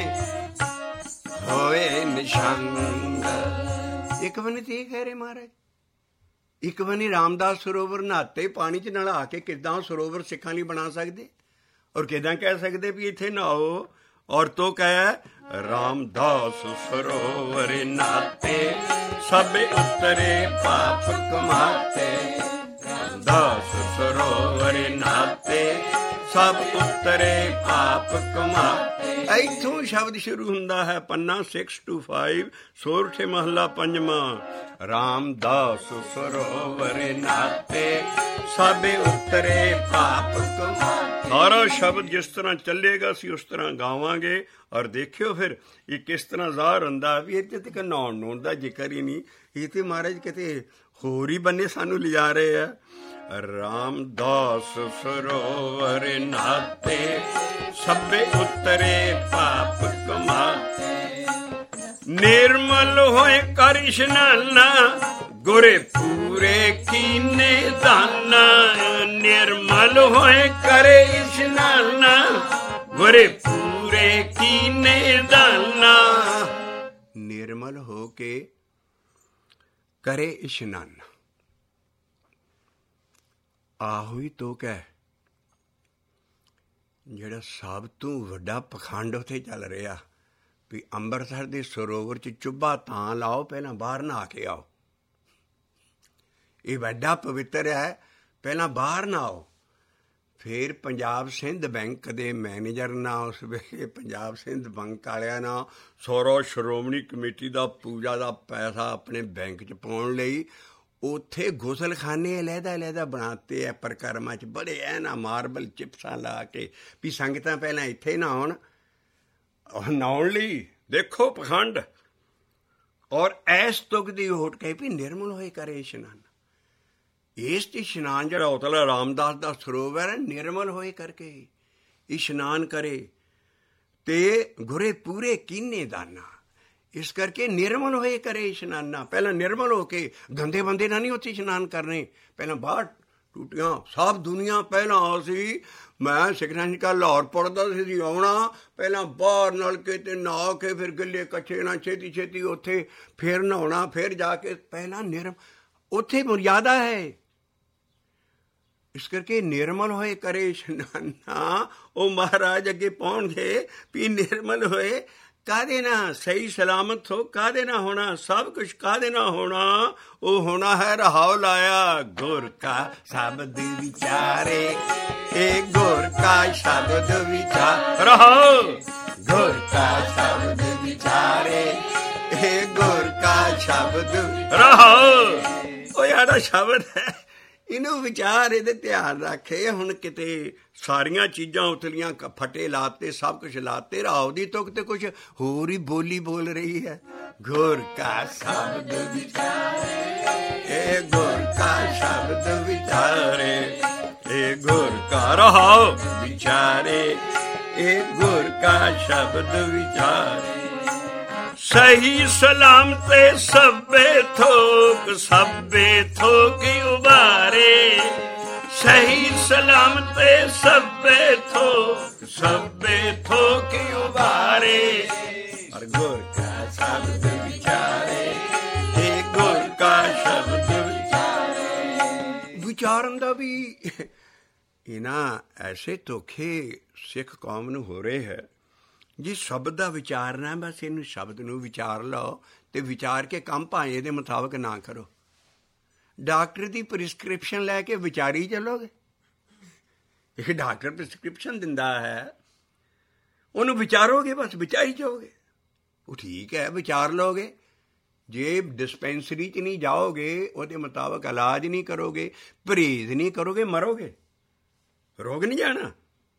ਹੋਏ ਨਿਸ਼ੰਗ। ਇੱਕ ਬਨੇ ਤੇ ਇਹ ਕਹਿ ਰਹੇ ਮਹਾਰਾਜ ਇੱਕ ਬਨੇ ਰਾਮਦਾਸ ਸਰੋਵਰ ਨਹਾਤੇ ਪਾਣੀ 'ਚ ਨਹਾ ਕੇ ਕਿੱਦਾਂ ਸਰੋਵਰ ਸਿੱਖਾਂ ਲਈ ਬਣਾ ਸਕਦੇ ਔਰ ਕਿੱਦਾਂ ਕਹਿ ਸਕਦੇ ਵੀ ਇੱਥੇ ਨਹਾਓ ਔਰ ਤੋ ਕਹਿ ਰਾਮਦਾਸ ਸਰੋਵਰ ਨਹਾਤੇ ਸਭ ਉਤਰੇ ਪਾਪ ਕਮਾਤੇ। ਰਾਮਦਾਸ ਸਰੋਵਰ ਨਹਾਤੇ ਸਭ ਉਤਰੇ ਪਾਪ ਕਮਾਤੇ। ਇੱਥੋਂ ਸ਼ਬਦ ਸ਼ੁਰੂ ਹੁੰਦਾ ਹੈ ਪੰਨਾ ਸਿਕਸ ਟੂ ਫਾਈਵ ਸੋਰਠੇ ਮਹੱਲਾ ਪੰਜਵਾਂ। ਰਾਮਦਾਸ ਸਰੋਵਰ ਨਹਾਤੇ ਸਭ ਉਤਰੇ ਪਾਪ ਕਮਾਤੇ। ਸਾਰਾ ਸ਼ਬਦ ਜਿਸ ਤਰ੍ਹਾਂ ਚੱਲੇਗਾ ਅਸੀਂ ਉਸ ਤਰ੍ਹਾਂ ਗਾਵਾਂਗੇ ਔਰ ਦੇਖਿਓ ਫਿਰ ਇਹ ਕਿਸ ਤਰ੍ਹਾਂ ਜ਼ਾਹਰ ਹੁੰਦਾ ਵੀ ਇੱਥੇ ਤੱਕ ਨਹਾਉਣ ਨੂਣ ਦਾ ਜ਼ਿਕਰ ਹੀ ਨਹੀਂ। ਇਹ ਤੇ ਮਹਾਰਾਜ ਕਿਤੇ ਹੋਰ ਹੀ ਬੰਨੇ ਸਾਨੂੰ ਲਿਜਾ ਰਹੇ ਆ। ਰਾਮਦਾਸ ਸਰੋਵਰ ਨਹਾਤੇ ਸਭੇ ਉਤਰੇ ਪਾਪ ਕਮਾਤੇ। ਨਿਰਮਲ ਹੋਏ ਕਰ ਇਸ਼ਨਾਨਾ ਗੁਰੇ ਪੂਰੇ ਕੀਨੇ ਦਾਨਾ। ਨਿਰਮਲ ਹੋਏ ਕਰੇ ਇਸ਼ਨਾਨਾ ਗੁਰੇ ਪੂਰੇ ਕੀਨੇ ਦਾਨਾ। ਨਿਰਮਲ ਹੋ ਕੇ ਕਰੇ ਇਸ਼ਨਾਨ ਆਹੋ ਹੀ ਤੋ ਕਹਿ ਜਿਹੜਾ ਸਭ ਤੋਂ ਵੱਡਾ ਪਖੰਡ ਉੱਥੇ ਚੱਲ ਰਿਹਾ ਵੀ ਅੰਮ੍ਰਿਤਸਰ ਦੇ ਸਰੋਵਰ 'ਚ ਚੁੱਭਾ ਤਾਂ ਲਾਓ ਪਹਿਲਾਂ ਬਾਹਰ ਨਹਾ ਕੇ ਆਓ। ਇਹ ਵੱਡਾ ਪਵਿੱਤਰ ਹੈ ਪਹਿਲਾਂ ਬਾਹਰ ਨਹਾਓ। ਫਿਰ ਪੰਜਾਬ ਸਿੰਧ ਬੈਂਕ ਦੇ ਮੈਨੇਜਰ ਨਾਲ ਉਸ ਵੇਲੇ ਪੰਜਾਬ ਸਿੰਧ ਬੈਂਕ ਵਾਲਿਆਂ ਨਾਲ ਸਾਰਾ ਸ਼੍ਰੋਮਣੀ ਕਮੇਟੀ ਦਾ ਪੂਜਾ ਦਾ ਪੈਸਾ ਆਪਣੇ ਬੈਂਕ 'ਚ ਪਾਉਣ ਲਈ ਉੱਥੇ ਗੁਸਲਖਾਨੇ ਅਲੱਗਾ ਅਲੱਗਾ ਬਣਾਤੇ ਹੈ ਪ੍ਰਕਰਮਾਂ 'ਚ ਬੜੇ ਐ ਨਾ ਮਾਰਬਲ ਚਿਪਸਾਂ ਲਾ ਕੇ ਵੀ ਸੰਗਤਾਂ ਪਹਿਲਾਂ ਇੱਥੇ ਨਹਾਉਣ ਨਹਾਉਣ ਲਈ। ਦੇਖੋ ਪਖੰਡ। ਔਰ ਐਸ ਤੁਕ ਦੀ ਹੋਟ ਕਹੀ ਵੀ ਨਿਰਮਲ ਹੋਏ ਕਰੇ ਇਸ਼ਨਾਨ। ਇਸ 'ਚ ਇਸ਼ਨਾਨ ਜਿਹੜਾ ਉਤਲਾ ਰਾਮਦਾਸ ਦਾ ਸਰੋਵਰ ਹੈ ਨਿਰਮਲ ਹੋਏ ਕਰਕੇ ਇਸ਼ਨਾਨ ਕਰੇ ਤੇ ਗੁਰੇ ਪੂਰੇ ਕੀਨੇ ਦਾਨਾ। ਇਸ ਕਰਕੇ ਨਿਰਮਲ ਹੋਏ ਕਰੇ ਇਸ਼ਨਾਨਾ। ਪਹਿਲਾਂ ਨਿਰਮਲ ਹੋ ਕੇ ਗੰਦੇ ਬੰਦੇ ਨਾਲ ਨਹੀਂ ਉੱਥੇ ਇਸ਼ਨਾਨ ਕਰਨੇ। ਪਹਿਲਾਂ ਬਾਹਰ ਟੂਟੀਆਂ ਸਭ ਦੁਨੀਆ ਪਹਿਲਾਂ ਅਸੀਂ ਮੈਂ ਸਿੱਖਾਂ ਲਾਹੌਰ ਪੜ੍ਹਦਾ ਸੀ ਆਉਣਾ ਪਹਿਲਾਂ ਬਾਹਰ ਨਲਕੇ ਤੇ ਨਹਾ ਕੇ ਫਿਰ ਗਿੱਲੇ ਕੱਛੇ ਨਾਲ ਛੇਤੀ ਛੇਤੀ ਉੱਥੇ ਫਿਰ ਨਹਾਉਣਾ ਫਿਰ ਜਾ ਕੇ ਪਹਿਲਾਂ ਨਿਰਮ ਉੱਥੇ ਮਰਿਆਦਾ ਹੈ। ਇਸ ਕਰਕੇ ਨਿਰਮਲ ਹੋਏ ਕਰੇ ਇਸ਼ਨਾਨਾ। ਉਹ ਮਹਾਰਾਜ ਅੱਗੇ ਪਹੁੰਚੇ ਵੀ ਨਿਰਮਲ ਹੋਏ ਕਾਹਦੇ ਨਾਲ ਸਹੀ ਸਲਾਮਤ ਹੋ, ਕਾਹਦੇ ਨਾਲ ਹੋਣਾ ਸਭ ਕੁਛ, ਕਾਹਦੇ ਨਾਲ ਹੋਣਾ ਉਹ ਹੋਣਾ ਹੈ ਰਹਾਉ ਲਾਇਆ ਗੁਰ ਕਾ ਸ਼ਬਦ ਵਿਚਾਰੇ, ਇਹ ਗੁਰ ਕਾ ਸ਼ਬਦ ਵਿਚਾਰ ਰਹਾਉ, ਗੁਰ ਕਾ ਸ਼ਬਦ ਵਿਚਾਰੇ, ਇਹ ਗੁਰ ਕਾ ਸ਼ਬਦ ਰਹਾਉ। ਉਹ ਯਾਰਾ ਸ਼ਬਦ ਹੈ, ਇਹਨੂੰ ਵਿਚਾਰ, ਇਹਦੇ ਧਿਆਨ ਰੱਖੇ। ਹੁਣ ਕਿਤੇ ਸਾਰੀਆਂ ਚੀਜ਼ਾਂ ਉਤਲੀਆਂ, ਫਟੇ ਲਾਤੇ, ਸਭ ਕੁਛ ਲਾਤੇ, ਰਾਉ ਦੀ ਤੁਕ ਤੇ ਕੁਛ ਹੋਰ ਹੀ ਬੋਲੀ ਬੋਲ ਰਹੀ ਹੈ। ਗੁਰ ਕਾ ਸ਼ਬਦ ਵਿਚਾਰੇ, ਇਹ ਗੁਰ ਕਾ ਸ਼ਬਦ ਵਿਚਾਰੇ, ਇਹ ਗੁਰ ਕਾ ਰਹਾਉ ਵਿਚਾਰੇ, ਇਹ ਗੁਰ ਕਾ ਸ਼ਬਦ ਵਿਚਾਰੇ। ਸਹੀ ਸਲਾਮ ਤੇ ਸਭੇ ਥੋਕ, ਸਭੇ ਥੋਕ ਉਬਾਰੇ, ਸਹੀ ਸਲਾਮ ਤੇ ਸਭੇ ਥੋਕ, ਸਭੇ ਥੋਕ ਉਬਾਰੇ। ਔਰ ਗੁਰ ਕਾ ਸ਼ਬਦ ਵਿਚਾਰੇ, ਇਹ ਗੁਰ ਕਾ ਸ਼ਬਦ ਵਿਚਾਰੇ। ਵਿਚਾਰਨ ਦਾ ਵੀ ਇਹਨਾਂ ਐਸੇ ਧੋਖੇ ਸਿੱਖ ਕੌਮ ਨੂੰ ਹੋ ਰਹੇ ਹੈ। ਜੀ ਸ਼ਬਦ ਦਾ ਵਿਚਾਰਨਾ, ਬਸ ਇਹਨੂੰ ਸ਼ਬਦ ਨੂੰ ਵਿਚਾਰ ਲਓ ਤੇ ਵਿਚਾਰ ਕੇ ਕੰਮ ਭਾਵੇਂ ਇਹਦੇ ਮੁਤਾਬਕ ਨਾ ਕਰੋ। ਡਾਕਟਰ ਦੀ ਪ੍ਰਿਸਕ੍ਰਿਪਸ਼ਨ ਲੈ ਕੇ ਵਿਚਾਰੀ ਚੱਲੋਗੇ। ਇਹ ਡਾਕਟਰ ਪ੍ਰਿਸਕ੍ਰਿਪਸ਼ਨ ਦਿੰਦਾ ਹੈ, ਉਹਨੂੰ ਵਿਚਾਰੋਗੇ, ਬਸ ਵਿਚਾਰੀ ਜਾਓਗੇ। ਉਹ ਠੀਕ ਹੈ, ਵਿਚਾਰ ਲਓਗੇ। ਜੇ ਡਿਸਪੈਂਸਰੀ 'ਚ ਨਹੀਂ ਜਾਓਗੇ, ਉਹਦੇ ਮੁਤਾਬਕ ਇਲਾਜ ਨਹੀਂ ਕਰੋਗੇ, ਪਰਹੇਜ਼ ਨਹੀਂ ਕਰੋਗੇ, ਮਰੋਗੇ, ਰੋਗ ਨਹੀਂ ਜਾਣਾ।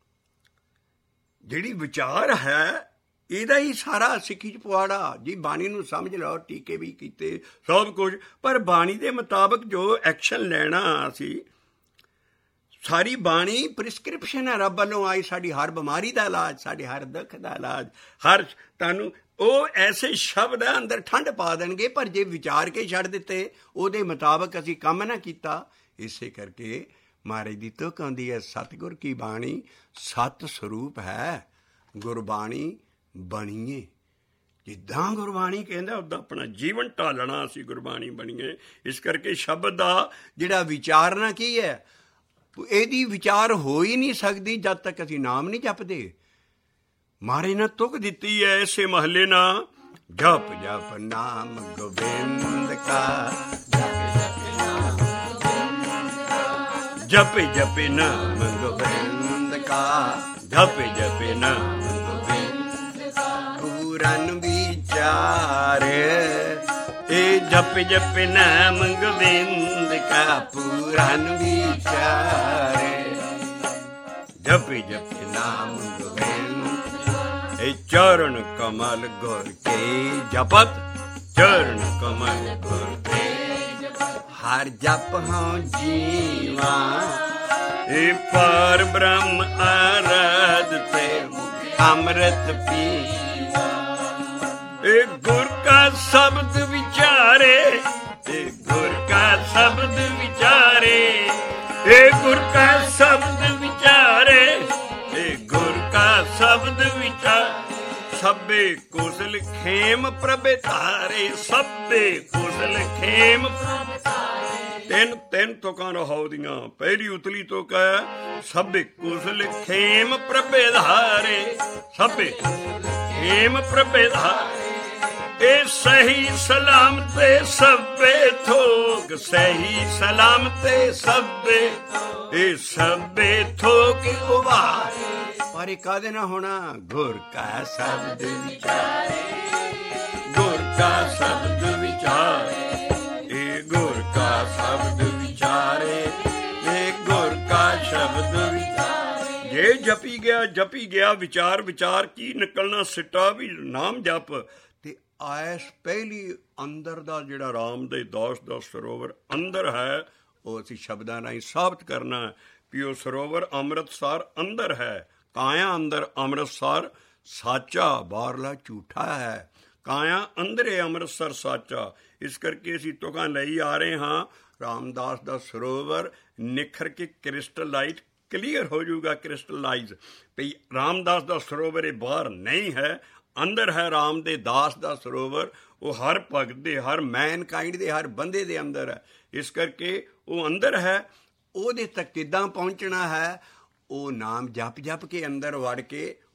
ਜਿਹੜੀ ਵਿਚਾਰ ਹੈ, ਇਹਦਾ ਹੀ ਸਾਰਾ ਸਿੱਖੀ 'ਚ ਪੁਆੜਾ। ਜੀ ਬਾਣੀ ਨੂੰ ਸਮਝ ਲਓ, ਟੀਕੇ ਵੀ ਕੀਤੇ, ਸਭ ਕੁਝ, ਪਰ ਬਾਣੀ ਦੇ ਮੁਤਾਬਕ ਜੋ ਐਕਸ਼ਨ ਲੈਣਾ ਅਸੀਂ, ਸਾਰੀ ਬਾਣੀ ਪ੍ਰਿਸਕ੍ਰਿਪਸ਼ਨ ਹੈ, ਰੱਬ ਵੱਲੋਂ ਆਈ, ਸਾਡੀ ਹਰ ਬਿਮਾਰੀ ਦਾ ਇਲਾਜ, ਸਾਡੇ ਹਰ ਦੁੱਖ ਦਾ ਇਲਾਜ, ਹਰ ਤੁਹਾਨੂੰ ਉਹ ਐਸੇ ਸ਼ਬਦ ਅੰਦਰ ਠੰਡ ਪਾ ਦੇਣਗੇ। ਪਰ ਜੇ ਵਿਚਾਰ ਕੇ ਛੱਡ ਦਿੱਤੇ, ਉਹਦੇ ਮੁਤਾਬਕ ਅਸੀਂ ਕੰਮ ਨਾ ਕੀਤਾ, ਇਸੇ ਕਰਕੇ ਮਹਾਰਾਜ ਦੀ ਤੁਕ ਆਉਂਦੀ ਹੈ, ਸਤਿਗੁਰ ਕੀ ਬਾਣੀ ਸਤ ਸਰੂਪ ਹੈ, ਗੁਰਬਾਣੀ ਬਣੀਏ। ਜਿੱਦਾਂ ਗੁਰਬਾਣੀ ਕਹਿੰਦਾ ਉੱਦਾਂ ਆਪਣਾ ਜੀਵਨ ਢਾਲਣਾ, ਅਸੀਂ ਗੁਰਬਾਣੀ ਬਣੀਏ। ਇਸ ਕਰਕੇ ਸ਼ਬਦ ਦਾ ਜਿਹੜਾ ਵਿਚਾਰਨਾ ਕੀ ਹੈ, ਇਹਦੀ ਵਿਚਾਰ ਹੋ ਹੀ ਨਹੀਂ ਸਕਦੀ ਜਦ ਤੱਕ ਅਸੀਂ ਨਾਮ ਨਹੀਂ ਜਪਦੇ। ਮਹਾਰਾਜ ਨੇ ਤੁਕ ਦਿੱਤੀ ਹੈ ਇਸੇ ਮਹੱਲੇ ਨਾਲ, ਜਪ ਜਪ ਨਾਮ ਗੋਬਿੰਦ ਕਾ, ਜਪੇ ਜਪੇ ਨਾਮ ਗੋਬਿੰਦ ਕਾ, ਜਪੇ ਜਪੇ ਨਾਮ ਗੋਬਿੰਦ ਕਾ। ਪੂਰਨ ਵਿਚਾਰ, ਇਹ ਜਪੇ ਜਪੇ ਨਾਮ ਗੋਬਿੰਦ ਕਾ, ਪੂਰਨ ਵਿਚਾਰ, ਜਪੇ ਜਪੇ ਨਾਮ ਗੋਬਿੰਦ। ਇਹ ਚਰਨ ਕਮਲ ਗੁਰ ਕੇ ਜਪਤ, ਚਰਨ ਕਮਲ ਗੁਰ ਕੇ ਹਰ ਜਪ ਹਾਂ ਜੀਵਾ, ਇਹ ਪਾਰ ਬ੍ਰਹਮ ਆਰਾਧ ਤੇ ਅੰਮ੍ਰਿਤ ਪੀਵਾ। ਇਹ ਗੁਰ ਕਾ ਸ਼ਬਦ ਵਿਚਾਰੇ, ਇਹ ਗੁਰ ਕਾ ਸ਼ਬਦ ਵਿਚਾਰੇ, ਇਹ ਗੁਰ ਕਾ ਸ਼ਬਦ ਵਿਚਾਰੇ, ਇਹ ਗੁਰ ਕਾ ਸ਼ਬਦ ਵਿਚਾਰ। ਸਭੇ ਕੁਸਲ ਖੇਮ ਪ੍ਰਭੇ ਧਾਰੇ, ਸਭੇ ਕੁਸਲ ਖੇਮ ਪ੍ਰਭ ਧਾਰੇ। ਤਿੰਨ ਤਿੰਨ ਤੁਕਾਂ ਰਹਾਉ ਦੀਆਂ। ਪਹਿਲੀ ਉਤਲੀ ਤੁਕ ਹੈ, ਸਭੇ ਕੁਸਲ ਖੇਮ ਪ੍ਰਭੇ ਧਾਰੇ, ਸਭੇ ਖੇਮ ਪ੍ਰਭੇ ਧਾਰੇ। ਇਹ ਸਹੀ ਸਲਾਮ ਤੇ ਸਭੇ ਥੋਕ, ਸਹੀ ਸਲਾਮ ਤੇ ਸਭੇ, ਇਹ ਸਭੇ ਥੋਕ ਉਬਾਰੇ। ਪਰ ਇਹ ਕਾਹਦੇ ਨਾਲ ਹੋਣਾ, ਗੁਰ ਕਾ ਸ਼ਬਦ ਵਿਚਾਰੇ, ਗੁਰ ਕਾ ਸ਼ਬਦ ਵਿਚਾਰੇ, ਇਹ ਗੁਰ ਕਾ ਸ਼ਬਦ ਵਿਚਾਰੇ, ਇਹ ਗੁਰ ਕਾ ਸ਼ਬਦ ਵਿਚਾਰੇ। ਜੇ ਜਪੀ ਗਿਆ ਜਪੀ ਗਿਆ, ਵਿਚਾਰ ਵਿਚਾਰ ਕੀ ਨਿਕਲਣਾ, ਸਿੱਟਾ ਵੀ ਨਾਮ ਜਪ। ਤੇ ਐਸ ਪਹਿਲੀ ਅੰਦਰ ਦਾ ਜਿਹੜਾ ਰਾਮ ਦੇ ਦਾਸ ਦਾ ਸਰੋਵਰ ਅੰਦਰ ਹੈ, ਉਹ ਅਸੀਂ ਸ਼ਬਦਾਂ ਰਾਹੀਂ ਸਾਬਤ ਕਰਨਾ ਵੀ ਉਹ ਸਰੋਵਰ ਅੰਮ੍ਰਿਤਸਰ ਅੰਦਰ ਹੈ। ਕਾਇਆ ਅੰਦਰ ਅੰਮ੍ਰਿਤਸਰ ਸਾਚਾ, ਬਾਹਰਲਾ ਝੂਠਾ ਹੈ। ਕਾਇਆ ਅੰਦਰੇ ਅੰਮ੍ਰਿਤਸਰ ਸਾਚਾ। ਇਸ ਕਰਕੇ ਅਸੀਂ ਤੁਕਾਂ ਲਈ ਆ ਰਹੇ ਹਾਂ। ਰਾਮਦਾਸ ਦਾ ਸਰੋਵਰ ਨਿਖਰ ਕੇ ਕ੍ਰਿਸਟਲਾਈਟ ਕਲੀਅਰ ਹੋ ਜਾਊਗਾ, ਕ੍ਰਿਸਟਲਾਈਜ਼ ਵੀ ਰਾਮਦਾਸ ਦਾ ਸਰੋਵਰ ਇਹ ਬਾਹਰ ਨਹੀਂ ਹੈ, ਅੰਦਰ ਹੈ। ਰਾਮ ਦੇ ਦਾਸ ਦਾ ਸਰੋਵਰ ਉਹ ਹਰ ਭਗਤ ਦੇ, ਹਰ ਮੈਨਕਾਈਂਡ ਦੇ, ਹਰ ਬੰਦੇ ਦੇ ਅੰਦਰ ਹੈ। ਇਸ ਕਰਕੇ ਉਹ ਅੰਦਰ ਹੈ। ਉਹਦੇ ਤੱਕ ਕਿੱਦਾਂ ਪਹੁੰਚਣਾ ਹੈ, ਉਹ ਨਾਮ ਜਪ ਜਪ ਕੇ ਅੰਦਰ ਵੜ ਕੇ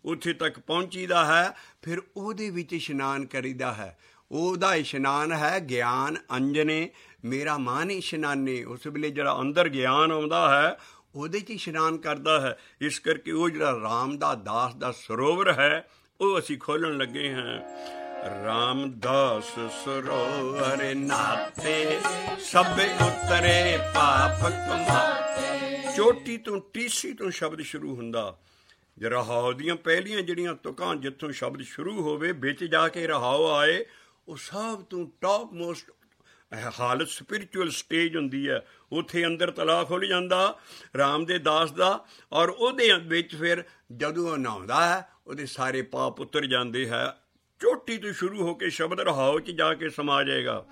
ਉੱਥੇ ਤੱਕ ਪਹੁੰਚੀਦਾ ਹੈ। ਫਿਰ ਉਹਦੇ ਵਿੱਚ ਇਸ਼ਨਾਨ ਕਰੀਦਾ ਹੈ। ਉਹਦਾ ਇਸ਼ਨਾਨ ਹੈ ਗਿਆਨ ਅੰਜਨੇ ਮੇਰਾ ਮਨ ਇਸ਼ਨਾਨੇ। ਉਸ ਵੇਲੇ ਜਿਹੜਾ ਅੰਦਰ ਗਿਆਨ ਆਉਂਦਾ ਹੈ ਉਹਦੇ 'ਚ ਇਸ਼ਨਾਨ ਕਰਦਾ ਹੈ। ਇਸ ਕਰਕੇ ਉਹ ਜਿਹੜਾ ਰਾਮ ਦਾ ਦਾਸ ਦਾ ਸਰੋਵਰ ਹੈ ਉਹ ਅਸੀਂ ਖੋਲ੍ਹਣ ਲੱਗੇ ਹਾਂ। ਰਾਮਦਾਸ ਸਰੋਵਰ ਨਾਤੇ ਸਭ ਉਤਰੇ ਪਾਪ ਕਮਾਤੇ। ਚੋਟੀ ਤੋਂ ਟੀਸੀ ਤੋਂ ਸ਼ਬਦ ਸ਼ੁਰੂ ਹੁੰਦਾ। ਰਹਾਉ ਦੀਆਂ ਪਹਿਲੀਆਂ ਜਿਹੜੀਆਂ ਤੁਕਾਂ ਜਿੱਥੋਂ ਸ਼ਬਦ ਸ਼ੁਰੂ ਹੋਵੇ ਵਿੱਚ ਜਾ ਕੇ ਰਹਾਉ ਆਏ, ਉਹ ਸਭ ਤੋਂ ਟੌਪ ਮੋਸਟ ਹਾਲਤ ਸਪਿਰਿਚੁਅਲ ਸਟੇਜ ਹੁੰਦੀ ਹੈ। ਉੱਥੇ ਅੰਦਰ ਤਲਾ ਖੁੱਲ੍ਹ ਜਾਂਦਾ ਰਾਮ ਦੇ ਦਾਸ ਦਾ, ਔਰ ਉਹਦੇ ਵਿੱਚ ਫਿਰ ਜਦੋਂ ਉਹ ਨਹਾਉਂਦਾ ਹੈ ਉਹਦੇ ਸਾਰੇ ਪਾਪ ਉਤਰ ਜਾਂਦੇ ਹੈ। ਚੋਟੀ ਤੋਂ ਸ਼ੁਰੂ ਹੋ ਕੇ ਸ਼ਬਦ ਰਹਾਉ 'ਚ ਜਾ ਕੇ ਸਮਾ ਜਾਏਗਾ।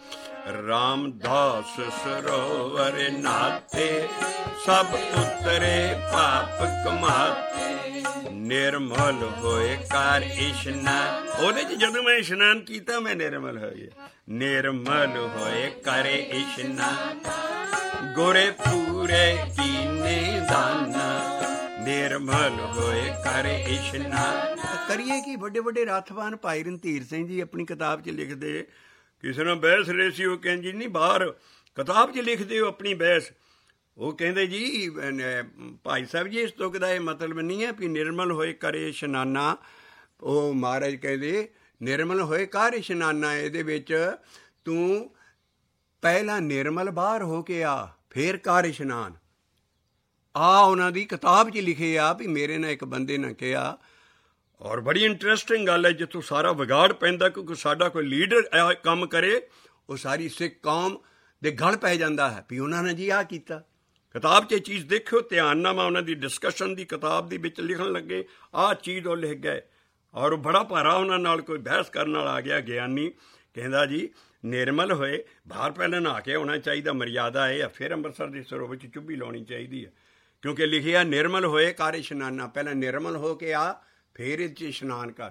ਰਾਮਦਾਸ ਸਰੋਵਰ ਨਾਤੇ ਸਭ ਉਤਰੇ ਪਾਪ ਕਮਾਤੇ। ਨਿਰਮਲ ਹੋਏ ਕਰ ਇਸ਼ਨਾਨ। ਉਹਦੇ 'ਚ ਜਦੋਂ ਮੈਂ ਇਸ਼ਨਾਨ ਕੀਤਾ ਮੈਂ ਨਿਰਮਲ ਹੋ ਗਿਆ। ਨਿਰਮਲ ਹੋਏ ਕਰ ਇਸ਼ਨਾਨ ਗੁਰੇ ਪੂਰੇ ਕੀਨੇ ਦਾਨਾ। ਨਿਰਮਲ ਹੋਏ ਕਰ ਇਸ਼ਨਾਨ। ਕਰੀਏ ਕਿ ਵੱਡੇ ਵੱਡੇ ਰਾਥਵਾਨ ਭਾਈ ਰਣਧੀਰ ਸਿੰਘ ਜੀ ਆਪਣੀ ਕਿਤਾਬ 'ਚ ਲਿਖਦੇ, ਕਿਸੇ ਨਾਲ ਬਹਿਸ ਰਹੇ ਸੀ, ਉਹ ਕਹਿੰਦੇ ਨਹੀਂ ਬਾਹਰ ਕਿਤਾਬ 'ਚ ਲਿਖਦੇ ਹੋ ਆਪਣੀ ਬਹਿਸ। ਉਹ ਕਹਿੰਦੇ ਜੀ ਭਾਈ ਸਾਹਿਬ ਜੀ ਇਸ ਤੁਕ ਦਾ ਇਹ ਮਤਲਬ ਨਹੀਂ ਹੈ ਵੀ ਨਿਰਮਲ ਹੋਏ ਕਰੇ ਇਸ਼ਨਾਨਾ। ਉਹ ਮਹਾਰਾਜ ਕਹਿੰਦੇ ਨਿਰਮਲ ਹੋਏ ਕਰ ਇਸ਼ਨਾਨਾ। ਇਹਦੇ ਵਿੱਚ ਤੂੰ ਪਹਿਲਾਂ ਨਿਰਮਲ ਬਾਹਰ ਹੋ ਕੇ ਆ, ਫੇਰ ਕਰ ਇਸ਼ਨਾਨ। ਆ ਉਹਨਾਂ ਦੀ ਕਿਤਾਬ 'ਚ ਲਿਖੇ ਆ ਵੀ ਮੇਰੇ ਨਾਲ ਇੱਕ ਬੰਦੇ ਨੇ ਕਿਹਾ, ਔਰ ਬੜੀ ਇੰਟਰਸਟਿੰਗ ਗੱਲ ਹੈ ਜਿੱਥੋਂ ਸਾਰਾ ਵਿਗਾੜ ਪੈਂਦਾ, ਕਿਉਂਕਿ ਸਾਡਾ ਕੋਈ ਲੀਡਰ ਕੰਮ ਕਰੇ ਉਹ ਸਾਰੀ ਸਿੱਖ ਕੌਮ ਦੇ ਗਲ ਪੈ ਜਾਂਦਾ ਹੈ ਵੀ ਉਹਨਾਂ ਨੇ ਜੀ ਆਹ ਕੀਤਾ। ਕਿਤਾਬ 'ਚ ਇਹ ਚੀਜ਼ ਦੇਖਿਓ ਧਿਆਨ ਨਾਲ। ਮੈਂ ਉਹਨਾਂ ਦੀ ਡਿਸਕਸ਼ਨ ਦੀ ਕਿਤਾਬ ਦੇ ਵਿੱਚ ਲਿਖਣ ਲੱਗੇ ਆਹ ਚੀਜ਼ ਉਹ ਲਿਖ ਗਏ, ਔਰ ਬੜਾ ਭਾਰਾ ਉਹਨਾਂ ਨਾਲ ਕੋਈ ਬਹਿਸ ਕਰਨ ਵਾਲਾ ਆ ਗਿਆ ਗਿਆਨੀ, ਕਹਿੰਦਾ ਜੀ ਨਿਰਮਲ ਹੋਏ ਬਾਹਰ ਪਹਿਲਾਂ ਨਹਾ ਕੇ ਆਉਣਾ ਚਾਹੀਦਾ, ਮਰਿਆਦਾ ਹੈ, ਫਿਰ ਅੰਮ੍ਰਿਤਸਰ ਦੇ ਸਰੋਵਰ 'ਚ ਚੁੱਭੀ ਲਾਉਣੀ ਚਾਹੀਦੀ ਹੈ, ਕਿਉਂਕਿ ਲਿਖਿਆ ਨਿਰਮਲ ਹੋਏ ਕਰ ਇਸ਼ਨਾਨਾ। ਪਹਿਲਾਂ ਨਿਰਮਲ ਹੋ ਕੇ ਆ, ਫੇਰ ਇਹ 'ਚ ਇਸ਼ਨਾਨ ਕਰ।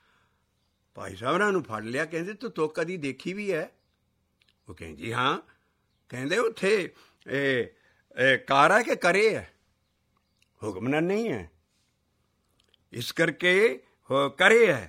ਭਾਈ ਸਾਹਿਬ ਉਹਨਾਂ ਨੂੰ ਫੜ ਲਿਆ, ਕਹਿੰਦੇ ਤੂੰ ਤੁਕ ਕਦੀ ਦੇਖੀ ਵੀ ਹੈ? ਉਹ ਕਹਿੰਦੀ ਹਾਂ। ਕਹਿੰਦੇ ਉੱਥੇ ਇਹ ਕਾਰ ਹੈ ਕਿ ਕਰੇ ਹੈ? ਹੁਕਮਨਾਮਾ ਨਹੀਂ ਹੈ, ਇਸ ਕਰਕੇ ਕਰੇ ਹੈ।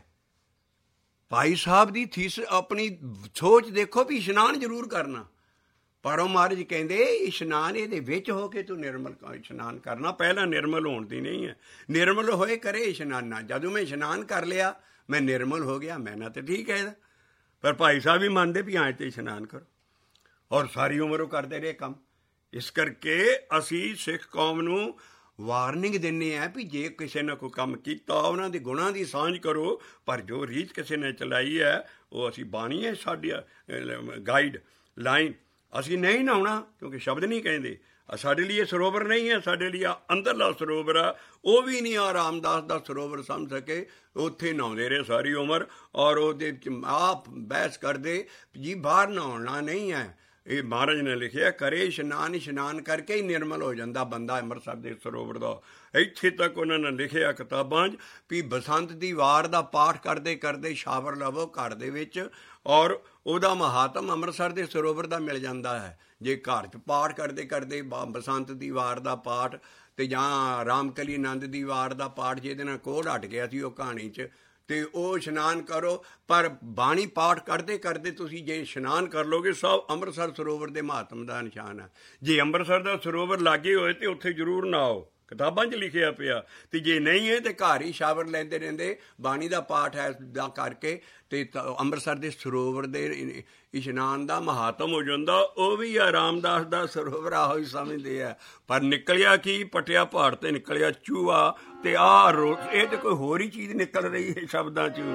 ਭਾਈ ਸਾਹਿਬ ਦੀ ਥੀਸ ਆਪਣੀ ਸੋਚ ਦੇਖੋ ਵੀ ਇਸ਼ਨਾਨ ਜ਼ਰੂਰ ਕਰਨਾ, ਪਰ ਉਹ ਮਹਾਰਾਜ ਕਹਿੰਦੇ ਇਸ਼ਨਾਨ ਇਹਦੇ ਵਿੱਚ ਹੋ ਕੇ ਤੂੰ ਨਿਰਮਲ ਇਸ਼ਨਾਨ ਕਰਨਾ, ਪਹਿਲਾਂ ਨਿਰਮਲ ਹੋਣ ਦੀ ਨਹੀਂ ਹੈ। ਨਿਰਮਲ ਹੋਏ ਕਰੇ ਇਸ਼ਨਾਨਾ। ਜਦੋਂ ਮੈਂ ਇਸ਼ਨਾਨ ਕਰ ਲਿਆ ਮੈਂ ਨਿਰਮਲ ਹੋ ਗਿਆ, ਮੈਂ ਨਾ ਤਾਂ ਠੀਕ ਹੈ। ਪਰ ਭਾਈ ਸਾਹਿਬ ਵੀ ਮੰਨਦੇ ਵੀ ਹਾਂ ਤੇ ਇਸ਼ਨਾਨ ਕਰੋ, ਔਰ ਸਾਰੀ ਉਮਰ ਉਹ ਕਰਦੇ ਰਹੇ ਕੰਮ। ਇਸ ਕਰਕੇ ਅਸੀਂ ਸਿੱਖ ਕੌਮ ਨੂੰ ਵਾਰਨਿੰਗ ਦਿੰਦੇ ਹਾਂ ਵੀ ਜੇ ਕਿਸੇ ਨੇ ਕੋਈ ਕੰਮ ਕੀਤਾ ਉਹਨਾਂ ਦੇ ਗੁਣਾਂ ਦੀ ਸਾਂਝ ਕਰੋ, ਪਰ ਜੋ ਰੀਤ ਕਿਸੇ ਨੇ ਚਲਾਈ ਹੈ ਉਹ ਅਸੀਂ ਬਾਣੀ ਹੈ ਸਾਡੀ ਗਾਈਡ ਲਾਈਨ। ਅਸੀਂ ਨਹੀਂ ਨਹਾਉਣਾ ਕਿਉਂਕਿ ਸ਼ਬਦ ਨਹੀਂ ਕਹਿੰਦੇ। ਸਾਡੇ ਲਈ ਇਹ ਸਰੋਵਰ ਨਹੀਂ ਹੈ, ਸਾਡੇ ਲਈ ਅੰਦਰਲਾ ਸਰੋਵਰ ਆ। ਉਹ ਵੀ ਨਹੀਂ ਆ ਰਾਮਦਾਸ ਦਾ ਸਰੋਵਰ ਸਮਝ ਸਕੇ, ਉੱਥੇ ਨਹਾਉਂਦੇ ਰਹੇ ਸਾਰੀ ਉਮਰ, ਔਰ ਉਹਦੇ ਵਿੱਚ ਆਪ ਬਹਿਸ ਕਰਦੇ ਜੀ ਬਾਹਰ ਨਹਾਉਣਾ ਨਹੀਂ ਹੈ। ਇਹ ਮਹਾਰਾਜ ਨੇ ਲਿਖਿਆ ਕਰੇ ਇਸ਼ਨਾਨ, ਇਸ਼ਨਾਨ ਕਰਕੇ ਹੀ ਨਿਰਮਲ ਹੋ ਜਾਂਦਾ ਬੰਦਾ ਅੰਮ੍ਰਿਤਸਰ ਦੇ ਸਰੋਵਰ ਦਾ। ਇੱਥੇ ਤੱਕ ਉਹਨਾਂ ਨੇ ਲਿਖਿਆ ਕਿਤਾਬਾਂ 'ਚ ਵੀ ਬਸੰਤ ਦੀ ਵਾਰ ਦਾ ਪਾਠ ਕਰਦੇ ਕਰਦੇ ਸ਼ਾਵਰ ਲਵੋ ਘਰ ਦੇ ਵਿੱਚ, ਔਰ ਉਹਦਾ ਮਹਾਤਮ ਅੰਮ੍ਰਿਤਸਰ ਦੇ ਸਰੋਵਰ ਦਾ ਮਿਲ ਜਾਂਦਾ ਹੈ। ਜੇ ਘਰ 'ਚ ਪਾਠ ਕਰਦੇ ਕਰਦੇ ਬਸੰਤ ਦੀ ਵਾਰ ਦਾ ਪਾਠ ਅਤੇ ਜਾਂ ਰਾਮਕਲੀ ਆਨੰਦ ਦੀ ਵਾਰ ਦਾ ਪਾਠ ਜਿਹਦੇ ਨਾਲ ਕੋਹੜ ਹਟ ਗਿਆ ਸੀ ਉਹ ਕਹਾਣੀ 'ਚ, ਅਤੇ ਉਹ ਇਸ਼ਨਾਨ ਕਰੋ। ਪਰ ਬਾਣੀ ਪਾਠ ਕਰਦੇ ਕਰਦੇ ਤੁਸੀਂ ਜੇ ਇਸ਼ਨਾਨ ਕਰ ਲਓਗੇ, ਸਭ ਅੰਮ੍ਰਿਤਸਰ ਸਰੋਵਰ ਦੇ ਮਹਾਤਮ ਦਾ ਨਿਸ਼ਾਨ ਹੈ। ਜੇ ਅੰਮ੍ਰਿਤਸਰ ਦਾ ਸਰੋਵਰ ਲਾਗੇ ਹੋਏ ਤਾਂ ਉੱਥੇ ਜ਼ਰੂਰ ਨਹਾਓ, ਕਿਤਾਬਾਂ 'ਚ ਲਿਖਿਆ ਪਿਆ। ਅਤੇ ਜੇ ਨਹੀਂ ਹੈ ਤਾਂ ਘਰ ਹੀ ਸ਼ਾਵਰ ਲੈਂਦੇ ਰਹਿੰਦੇ, ਬਾਣੀ ਦਾ ਪਾਠ ਹੈ ਦਾ ਕਰਕੇ, ਅਤੇ ਅੰਮ੍ਰਿਤਸਰ ਦੇ ਸਰੋਵਰ ਦੇ ਇਸ਼ਨਾਨ ਦਾ ਮਹਾਤਮ ਹੋ ਜਾਂਦਾ। ਉਹ ਵੀ ਆ ਰਾਮਦਾਸ ਦਾ ਸਰੋਵਰ ਆਹੋ ਹੀ ਸਮਝਦੇ ਆ। ਪਰ ਨਿਕਲਿਆ ਕੀ? ਪਟਿਆ ਪਹਾੜ 'ਤੇ ਨਿਕਲਿਆ ਚੂਹਾ, ਅਤੇ ਆਹ ਰੋ ਇਹ ਤਾਂ ਕੋਈ ਹੋਰ ਹੀ ਚੀਜ਼ ਨਿਕਲ ਰਹੀ ਹੈ ਸ਼ਬਦਾਂ 'ਚ।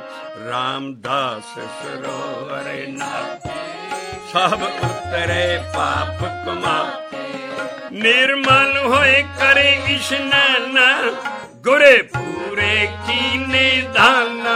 ਰਾਮਦਾਸ ਸਰੋਵਰ ਨਾਤੇ ਸਭ ਉਤਰੇ ਪਾਪ ਕਮਾਤੇ। ਨਿਰਮਲ ਹੋਏ ਕਰੇ ਇਸ਼ਨਾਨਾ ਗੁਰੇ ਪੂਰੇ ਕੀਨੇ ਦਾਨਾ।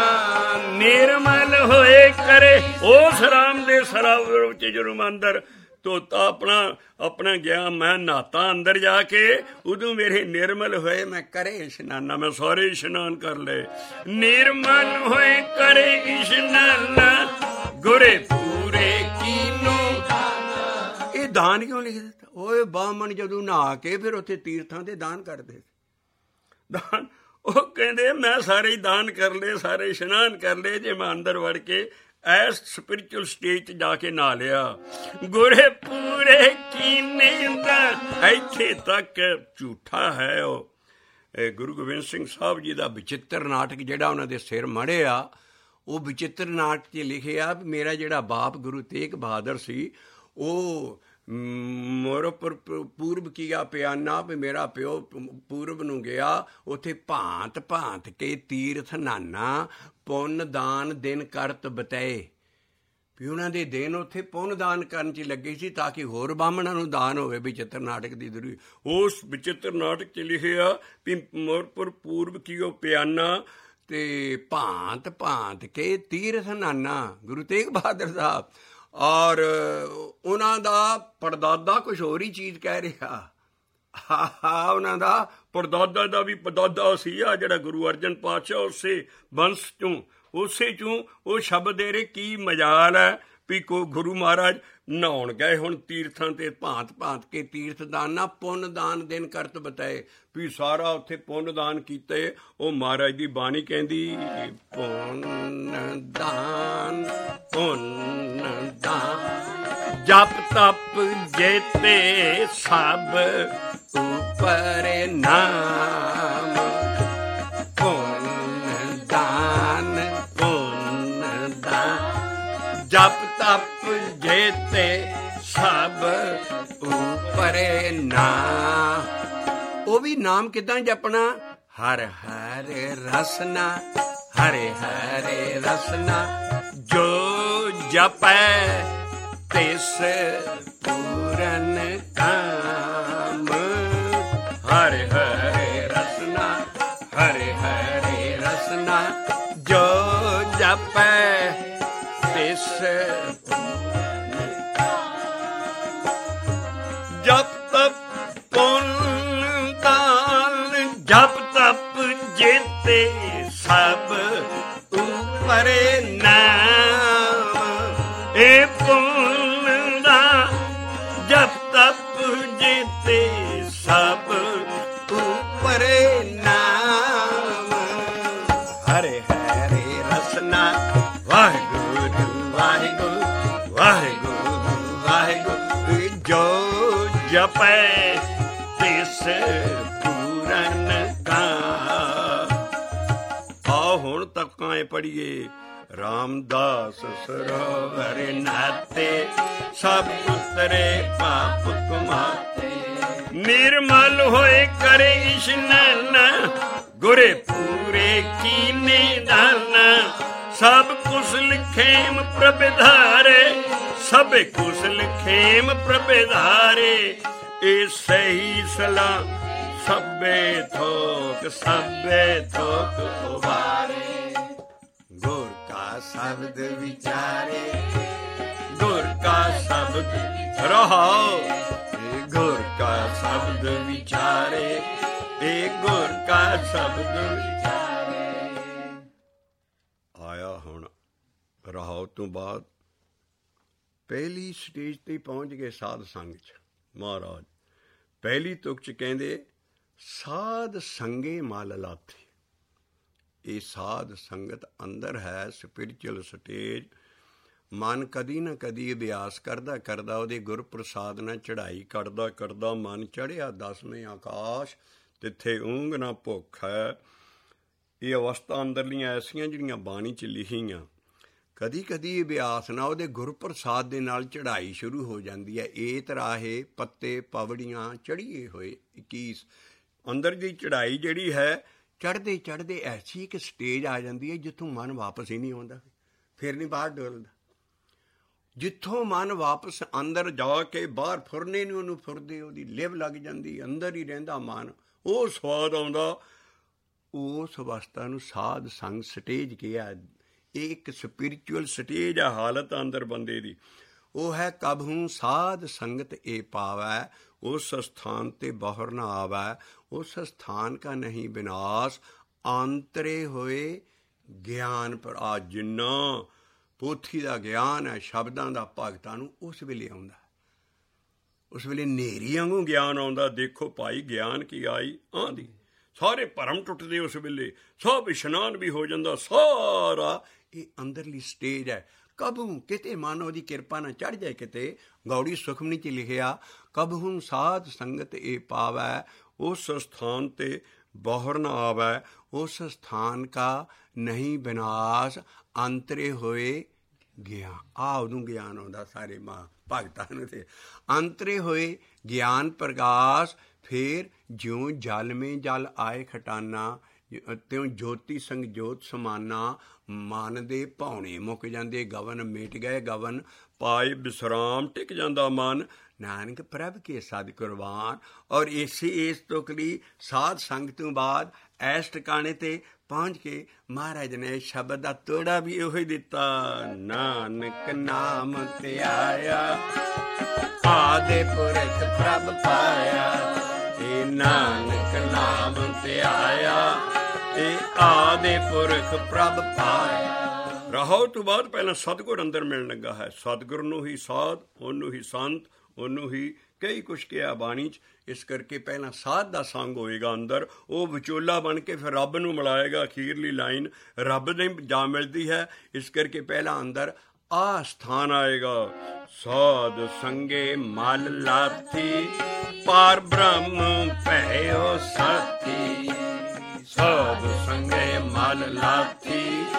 ਨਿਰਮਲ ਹੋਏ ਕਰੇ ਉਸ ਰਾਮ ਦੇ ਸਰੋਵਰ ਵਿੱਚ ਜਦੋਂ ਅੰਦਰ ਧੋਤਾ ਆਪਣਾ ਆਪਣਾ ਗਿਆ, ਮੈਂ ਨਹਾਤਾ ਅੰਦਰ ਜਾ ਕੇ, ਉਦੋਂ ਮੇਰੇ ਨਿਰਮਲ ਹੋਏ ਮੈਂ ਕਰੇ ਇਸ਼ਨਾਨਾ। ਮੈਂ ਸਾਰੇ ਇਸ਼ਨਾਨ ਕਰ ਲਏ। ਨਿਰਮਲ ਹੋਏ ਕਰੇ ਇਸ਼ਨਾਨਾ ਗੁਰੇ ਪੂਰੇ ਕੀਨੋ ਦਾਨਾ। ਇਹ ਦਾਨ ਕਿਉਂ ਲਿਖ ਦਿੱਤਾ? ਓਏ ਬਾਹਮਣ ਜਦੋਂ ਨਹਾ ਕੇ ਫਿਰ ਉੱਥੇ ਤੀਰਥਾਂ ਦੇ ਦਾਨ ਕਰਦੇ ਦਾਨ, ਉਹ ਕਹਿੰਦੇ ਮੈਂ ਸਾਰੇ ਹੀ ਦਾਨ ਕਰ ਲਏ, ਸਾਰੇ ਇਸ਼ਨਾਨ ਕਰ ਲਏ, ਜੇ ਮੈਂ ਅੰਦਰ ਵੜ ਕੇ ਐਸ ਸਪਿਰਿਚੁਅਲ ਸਟੇਜ 'ਚ ਜਾ ਕੇ ਨਹਾ ਲਿਆ। ਗੁਰੇ ਪੂਰੇ ਕੀਨੇ ਦਾ ਇੱਥੇ ਤੱਕ ਝੂਠਾ ਹੈ। ਉਹ ਗੁਰੂ ਗੋਬਿੰਦ ਸਿੰਘ ਸਾਹਿਬ ਜੀ ਦਾ ਬਚਿੱਤਰ ਨਾਟਕ ਜਿਹੜਾ ਉਹਨਾਂ ਦੇ ਸਿਰ ਮੜਿਆ, ਉਹ ਬਚਿੱਤਰ ਨਾਟਕ 'ਚ ਲਿਖਿਆ ਵੀ ਮੇਰਾ ਜਿਹੜਾ ਬਾਪ ਗੁਰੂ ਤੇਗ ਬਹਾਦਰ ਸੀ, ਉਹ ਮੋਰ ਪੂਰਬ ਕੀਆ ਪਿਆਨਾ, ਵੀ ਮੇਰਾ ਪਿਓ ਪੂਰਬ ਨੂੰ ਗਿਆ, ਉੱਥੇ ਭਾਂਤ ਭਾਂਤ ਕੇ ਤੀਰਥ ਨਾਨਾ, ਪੁੰਨ ਦਾਨ ਦਿਨ ਕਰਤ ਬਤਾਏ। ਵੀ ਉਹਨਾਂ ਦੇ ਦਿਨ ਉੱਥੇ ਪੁੰਨ ਦਾਨ ਕਰਨ 'ਚ ਲੱਗੇ ਸੀ ਤਾਂ ਕਿ ਹੋਰ ਬਾਹਮਣਾਂ ਨੂੰ ਦਾਨ ਹੋਵੇ। ਬਚਿੱਤਰ ਨਾਟਕ ਦੀ ਜ਼ਰੂਰੀ ਉਸ ਬਚਿੱਤਰ ਨਾਟਕ 'ਚ ਲਿਖਿਆ ਵੀ ਮੋਰਪੁਰ ਪੂਰਬ ਕੀਓ ਪਿਆਨਾ ਤੇ ਭਾਂਤ ਭਾਂਤ ਕੇ ਤੀਰਥ ਨਾਨਾ, ਗੁਰੂ ਤੇਗ ਬਹਾਦਰ ਸਾਹਿਬ। ਔਰ ਉਹਨਾਂ ਦਾ ਪੜਦਾਦਾ ਕੁਛ ਹੋਰ ਹੀ ਚੀਜ਼ ਕਹਿ ਰਿਹਾ। ਹਾਂ, ਉਹਨਾਂ ਦਾ ਪੜਦਾਦਾ ਦਾ ਵੀ ਪੜਦਾਦਾ ਸੀ ਆ ਜਿਹੜਾ ਗੁਰੂ ਅਰਜਨ ਪਾਤਸ਼ਾਹ, ਉਸੇ ਵੰਸ਼ ਚੋਂ, ਉਸੇ ਚੋਂ ਉਹ ਸ਼ਬਦ ਦੇ ਰਹੇ। ਕੀ ਮਜਾਲ ਹੈ ਵੀ ਕੋ ਗੁਰੂ ਮਹਾਰਾਜ ਨਹਾਉਣ ਗਏ ਹੁਣ ਤੀਰਥਾਂ ਤੇ, ਭਾਂਤ ਭਾਂਤ ਕੇ ਤੀਰਥ ਦਾਨਾ, ਪੁੰਨ ਦਾਨ ਦਿਨ ਕਰਤ ਬਤਾਏ, ਵੀ ਸਾਰਾ ਉੱਥੇ ਪੁੰਨ ਦਾਨ ਕੀਤੇ। ਉਹ ਮਹਾਰਾਜ ਦੀ ਬਾਣੀ ਕਹਿੰਦੀ ਪੁੰਨ ਦਾਨ ਪੁੰਨ ਦਾਨ, ਜਪ ਤਪ ਜੇਤੇ ਸਭ ਉਪਰ ਨਾਮ, ਪੁੰਨ ਦਾਨ ਪੁੰਨ ਦਾਨ, ਜਪ ਤਪ ਜੇਤੇ ਸਭ ਉਪਰੇ ਨਾਮ। ਉਹ ਵੀ ਨਾਮ ਕਿੱਦਾਂ ਜਪਣਾ? ਹਰ ਹਰ ਰਸਨਾ, ਹਰੇ ਹਰੇ ਰਸਨਾ, ਜੋ ਜਪੈ ਤਿਸ ਪੂਰਨ ਕਾਮ। ਹਰੇ ਹਰੇ ਰਸਨਾ, ਹਰੇ ਹਰੇ ਰਸਨਾ, ਜੋ ਜਪੈ ਤਿਸ ਜਪ ਤਪ ਪੁੰਨ ਦਾਨ, ਜਪ ਤਪ ਜੇਤੇ ਸਭ ਉਪਰੇ ਨਾਮ। ਇਹ ਪੁੰਨ ਦਾ ਜਪ ਤਪ ਜੇਤੇ ਸਭ ਉਪਰੇ ਨਾਮ। ਹਰੇ ਹਰੇ ਰਸਨਾ, ਵਾਹਿਗੁਰੂ ਵਾਹਿਗੁਰੂ ਵਾਹਿਗੁਰੂ ਵਾਹਿਗੁਰੂ, ਜੋ ਜਪੈ ਤਿਸ ਪੂਰਨ ਕਾਮ। ਆਓ ਹੁਣ ਤੱਕਾਂ ਇਹ ਪੜੀਏ। ਰਾਮਦਾਸ ਸਰੋਵਰ ਨਾਤੇ, ਸਭ ਉਤਰੇ ਪਾਪ ਕਮਾਤੇ, ਨਿਰਮਲ ਹੋਏ ਕਰੇ ਇਸ਼ਨਾਨ, ਗੁਰੇ ਪੂਰੇ ਕੀਨੇ ਦਾਨ। ਸਭ ਕੁਸਲ ਖੇਮ ਪ੍ਰਭ ਧਾਰੇ, ਸਭੇ ਕੁਸਲ ਖੇਮ ਪ੍ਰਭ ਧਾਰੇ। ਇਹ ਸਹੀ ਸਲਾਹ ਸਭੇ ਥੋਕ, ਸਭੇ ਥੋਕ ਉਬਾਰੇ। ਗੁਰ ਕਾ ਸ਼ਬਦ ਵਿਚਾਰੇ, ਗੁਰ ਕਾ ਸ਼ਬਦ ਰਹਾਓ, ਗੁਰ ਕਾ ਸ਼ਬਦ ਵਿਚਾਰੇ, ਇਹ ਗੁਰ ਕਾ ਸ਼ਬਦ ਵਿਚਾਰੇ। ਆਇਆ ਹੁਣ ਰਹਾਓ ਤੋਂ ਬਾਅਦ ਪਹਿਲੀ ਸਟੇਜ ਤੇ ਪਹੁੰਚ ਗਏ ਸਾਧ ਸੰਗ 'ਚ। ਮਹਾਰਾਜ ਪਹਿਲੀ ਤੁਕ 'ਚ ਕਹਿੰਦੇ ਸਾਧ ਸੰਗੇ ਮਲ ਲਾਥੇ। ਇਹ ਸਾਧ ਸੰਗਤ ਅੰਦਰ ਹੈ, ਸਪਿਰਿਚੁਅਲ ਸਟੇਜ। ਮਨ ਕਦੀ ਨਾ ਕਦੀ ਅਭਿਆਸ ਕਰਦਾ ਕਰਦਾ ਉਹਦੇ ਗੁਰਪ੍ਰਸਾਦ ਨਾਲ ਚੜ੍ਹਾਈ ਕਰਦਾ ਕਰਦਾ ਮਨ ਚੜ੍ਹਿਆ ਦਸਵੇਂ ਆਕਾਸ਼, ਤਿੱਥੇ ਊਂਘ ਨਾ ਭੁੱਖ ਹੈ। ਇਹ ਅਵਸਥਾ ਅੰਦਰਲੀਆਂ ਐਸੀਆਂ ਜਿਹੜੀਆਂ ਬਾਣੀ 'ਚ ਲਿਖੀਆਂ। ਕਦੀ ਕਦੀ ਅਭਿਆਸ ਨਾਲ ਉਹਦੇ ਗੁਰਪ੍ਰਸਾਦ ਦੇ ਨਾਲ ਚੜ੍ਹਾਈ ਸ਼ੁਰੂ ਹੋ ਜਾਂਦੀ ਹੈ। ਏਤ ਰਾਹੇ ਪੱਤੇ ਪਵੜੀਆਂ ਚੜ੍ਹੀਏ ਹੋਏ ਇੱਕੀਸ। ਅੰਦਰ ਦੀ ਚੜ੍ਹਾਈ ਜਿਹੜੀ ਹੈ, ਚੜ੍ਹਦੇ ਚੜ੍ਹਦੇ ਐਸੀ ਇੱਕ ਸਟੇਜ ਆ ਜਾਂਦੀ ਹੈ ਜਿੱਥੋਂ ਮਨ ਵਾਪਸ ਹੀ ਨਹੀਂ ਆਉਂਦਾ, ਫਿਰ ਨਹੀਂ ਬਾਹਰ ਡੋਲਦਾ। ਜਿੱਥੋਂ ਮਨ ਵਾਪਸ ਅੰਦਰ ਜਾ ਕੇ ਬਾਹਰ ਫੁਰਨੇ ਨੂੰ ਉਹਨੂੰ ਫੁਰਦੇ, ਉਹਦੀ ਲਿਵ ਲੱਗ ਜਾਂਦੀ, ਅੰਦਰ ਹੀ ਰਹਿੰਦਾ ਮਨ, ਉਹ ਸਵਾਦ ਆਉਂਦਾ। ਉਸ ਅਵਸਥਾ ਨੂੰ ਸਾਧ ਸੰਗ ਸਟੇਜ ਕਿਹਾ। ਇਹ ਇੱਕ ਸਪਿਰਿਚੁਅਲ ਸਟੇਜ ਆ, ਹਾਲਤ ਅੰਦਰ ਬੰਦੇ ਦੀ। ਉਹ ਹੈ ਕਬਹੂ ਸਾਧ ਸੰਗਤ ਇਹ ਪਾਵੈ, ਉਸ ਸਥਾਨ ਤੇ ਬਾਹਰ ਨਾ ਆਵੈ। ਉਸ ਸਥਾਨ ਕਾ ਨਹੀਂ ਵਿਨਾਸ਼, ਆਂਤਰੇ ਹੋਏ ਗਿਆਨ ਪਰ। ਆ ਜਿੰਨਾ ਪੋਥੀ ਦਾ ਗਿਆਨ ਹੈ, ਸ਼ਬਦਾਂ ਦਾ ਭਗਤਾਂ ਨੂੰ ਉਸ ਵੇਲੇ ਆਉਂਦਾ। ਉਸ ਵੇਲੇ ਨੇਰੀ ਵਾਂਗੂ ਗਿਆਨ ਆਉਂਦਾ। ਦੇਖੋ ਭਾਈ ਗਿਆਨ ਕੀ ਆਈ ਆਂਦੀ, ਸਾਰੇ ਭਰਮ ਟੁੱਟਦੇ ਉਸ ਵੇਲੇ, ਸਭ ਇਸ਼ਨਾਨ ਵੀ ਹੋ ਜਾਂਦਾ ਸਾਰਾ। ਇਹ ਅੰਦਰਲੀ ਸਟੇਜ ਹੈ। ਕਬਹੂ ਕਿਤੇ ਮਾਨੋ ਦੀ ਕਿਰਪਾ ਨਾਲ ਚੜ੍ਹ ਜਾਏ, ਕਿਤੇ ਗੌੜੀ ਸੁਖਮਨੀ 'ਚ ਲਿਖਿਆ, ਕਬਹੂ ਸਾਧ ਸੰਗਤ ਇਹ ਪਾਵੈ, ਉਸ ਸਥਾਨ ਤੇ ਬਹੁਰ ਨਾ ਆਵੈ, ਉਸ ਸਥਾਨ ਕਾ ਨਹੀਂ ਵਿਨਾਸ਼, ਅੰਤਰੇ ਹੋਏ ਗਿਆਨ। ਆ ਉਦੋਂ ਗਿਆਨ ਆਉਂਦਾ ਸਾਰੇ ਮਾਂ ਭਗਤਾਂ ਨੂੰ, ਤੇ ਅੰਤਰੇ ਹੋਏ ਗਿਆਨ ਪ੍ਰਕਾਸ਼। ਫੇਰ ਜਿਉਂ ਜਲ ਮੇਂ ਜਲ ਆਏ ਖਟਾਨਾ, ਤਿਉਂ ਜੋਤੀ ਸੰਗ ਜੋਤ ਸਮਾਨਾ। ਮਨ ਦੇ ਭਾਉਣੇ ਮੁੱਕ ਜਾਂਦੇ, ਗਵਨ ਮਿਟ ਗਏ ਗਵਨ, ਪਾਏ ਵਿਸਰਾਮ ਟਿਕ ਜਾਂਦਾ ਮਨ। ਨਾਨਕ ਪ੍ਰਭ ਕੇ ਸਦ ਕੁਰਬਾਨ। ਔਰ ਇਸੇ ਇਸ ਤੁਕ ਲਈ ਸਾਧ ਸੰਗ ਤੋਂ ਬਾਅਦ ਐਸ ਟਿਕਾਣੇ ਤੇ ਪਹੁੰਚ ਕੇ ਮਹਾਰਾਜ ਨੇ ਸ਼ਬਦ ਦਾ ਤੋੜਾ ਵੀ ਉਹੀ ਦਿੱਤਾ, ਨਾਨਕ ਨਾਮ ਧਿਆਇਆ ਆਦਿ ਪੁਰਖ ਪ੍ਰਭ ਪਾਇਆ। ਇਹ ਨਾਨਕ ਨਾਮ ਧਿਆਇਆ ਇਹ ਆਦਿ ਪੁਰਖ ਪ੍ਰਭ ਪਾਇਆ। ਰਾਹੋਂ ਤੋਂ ਬਾਅਦ ਪਹਿਲਾਂ ਸਤਿਗੁਰ ਅੰਦਰ ਮਿਲਣ ਲੱਗਾ ਹੈ। ਸਤਿਗੁਰ ਨੂੰ ਹੀ ਸਾਧ, ਉਹਨੂੰ ਹੀ ਸੰਤ, ਉਹਨੂੰ ਹੀ ਕਈ ਕੁਛ ਕਿਹਾ ਬਾਣੀ 'ਚ। ਇਸ ਕਰਕੇ ਪਹਿਲਾਂ ਸਾਧ ਦਾ ਸੰਗ ਹੋਏਗਾ ਅੰਦਰ, ਉਹ ਵਿਚੋਲਾ ਬਣ ਕੇ ਫਿਰ ਰੱਬ ਨੂੰ ਮਿਲਾਏਗਾ। ਅਖੀਰਲੀ ਲਾਈਨ ਰੱਬ ਨੇ ਜਾ ਮਿਲਦੀ ਹੈ। ਇਸ ਕਰਕੇ ਪਹਿਲਾਂ ਅੰਦਰ ਆ ਸਥਾਨ ਆਏਗਾ, ਸਾਧ ਸੰਗੇ ਮਲ ਲਾਥੀ, ਪਾਰ ਬ੍ਰਹਮ ਭਇਓ ਸਾਥੀ। ਸਾਧ ਸੰਗੇ ਮਲ ਲਾਥੀ।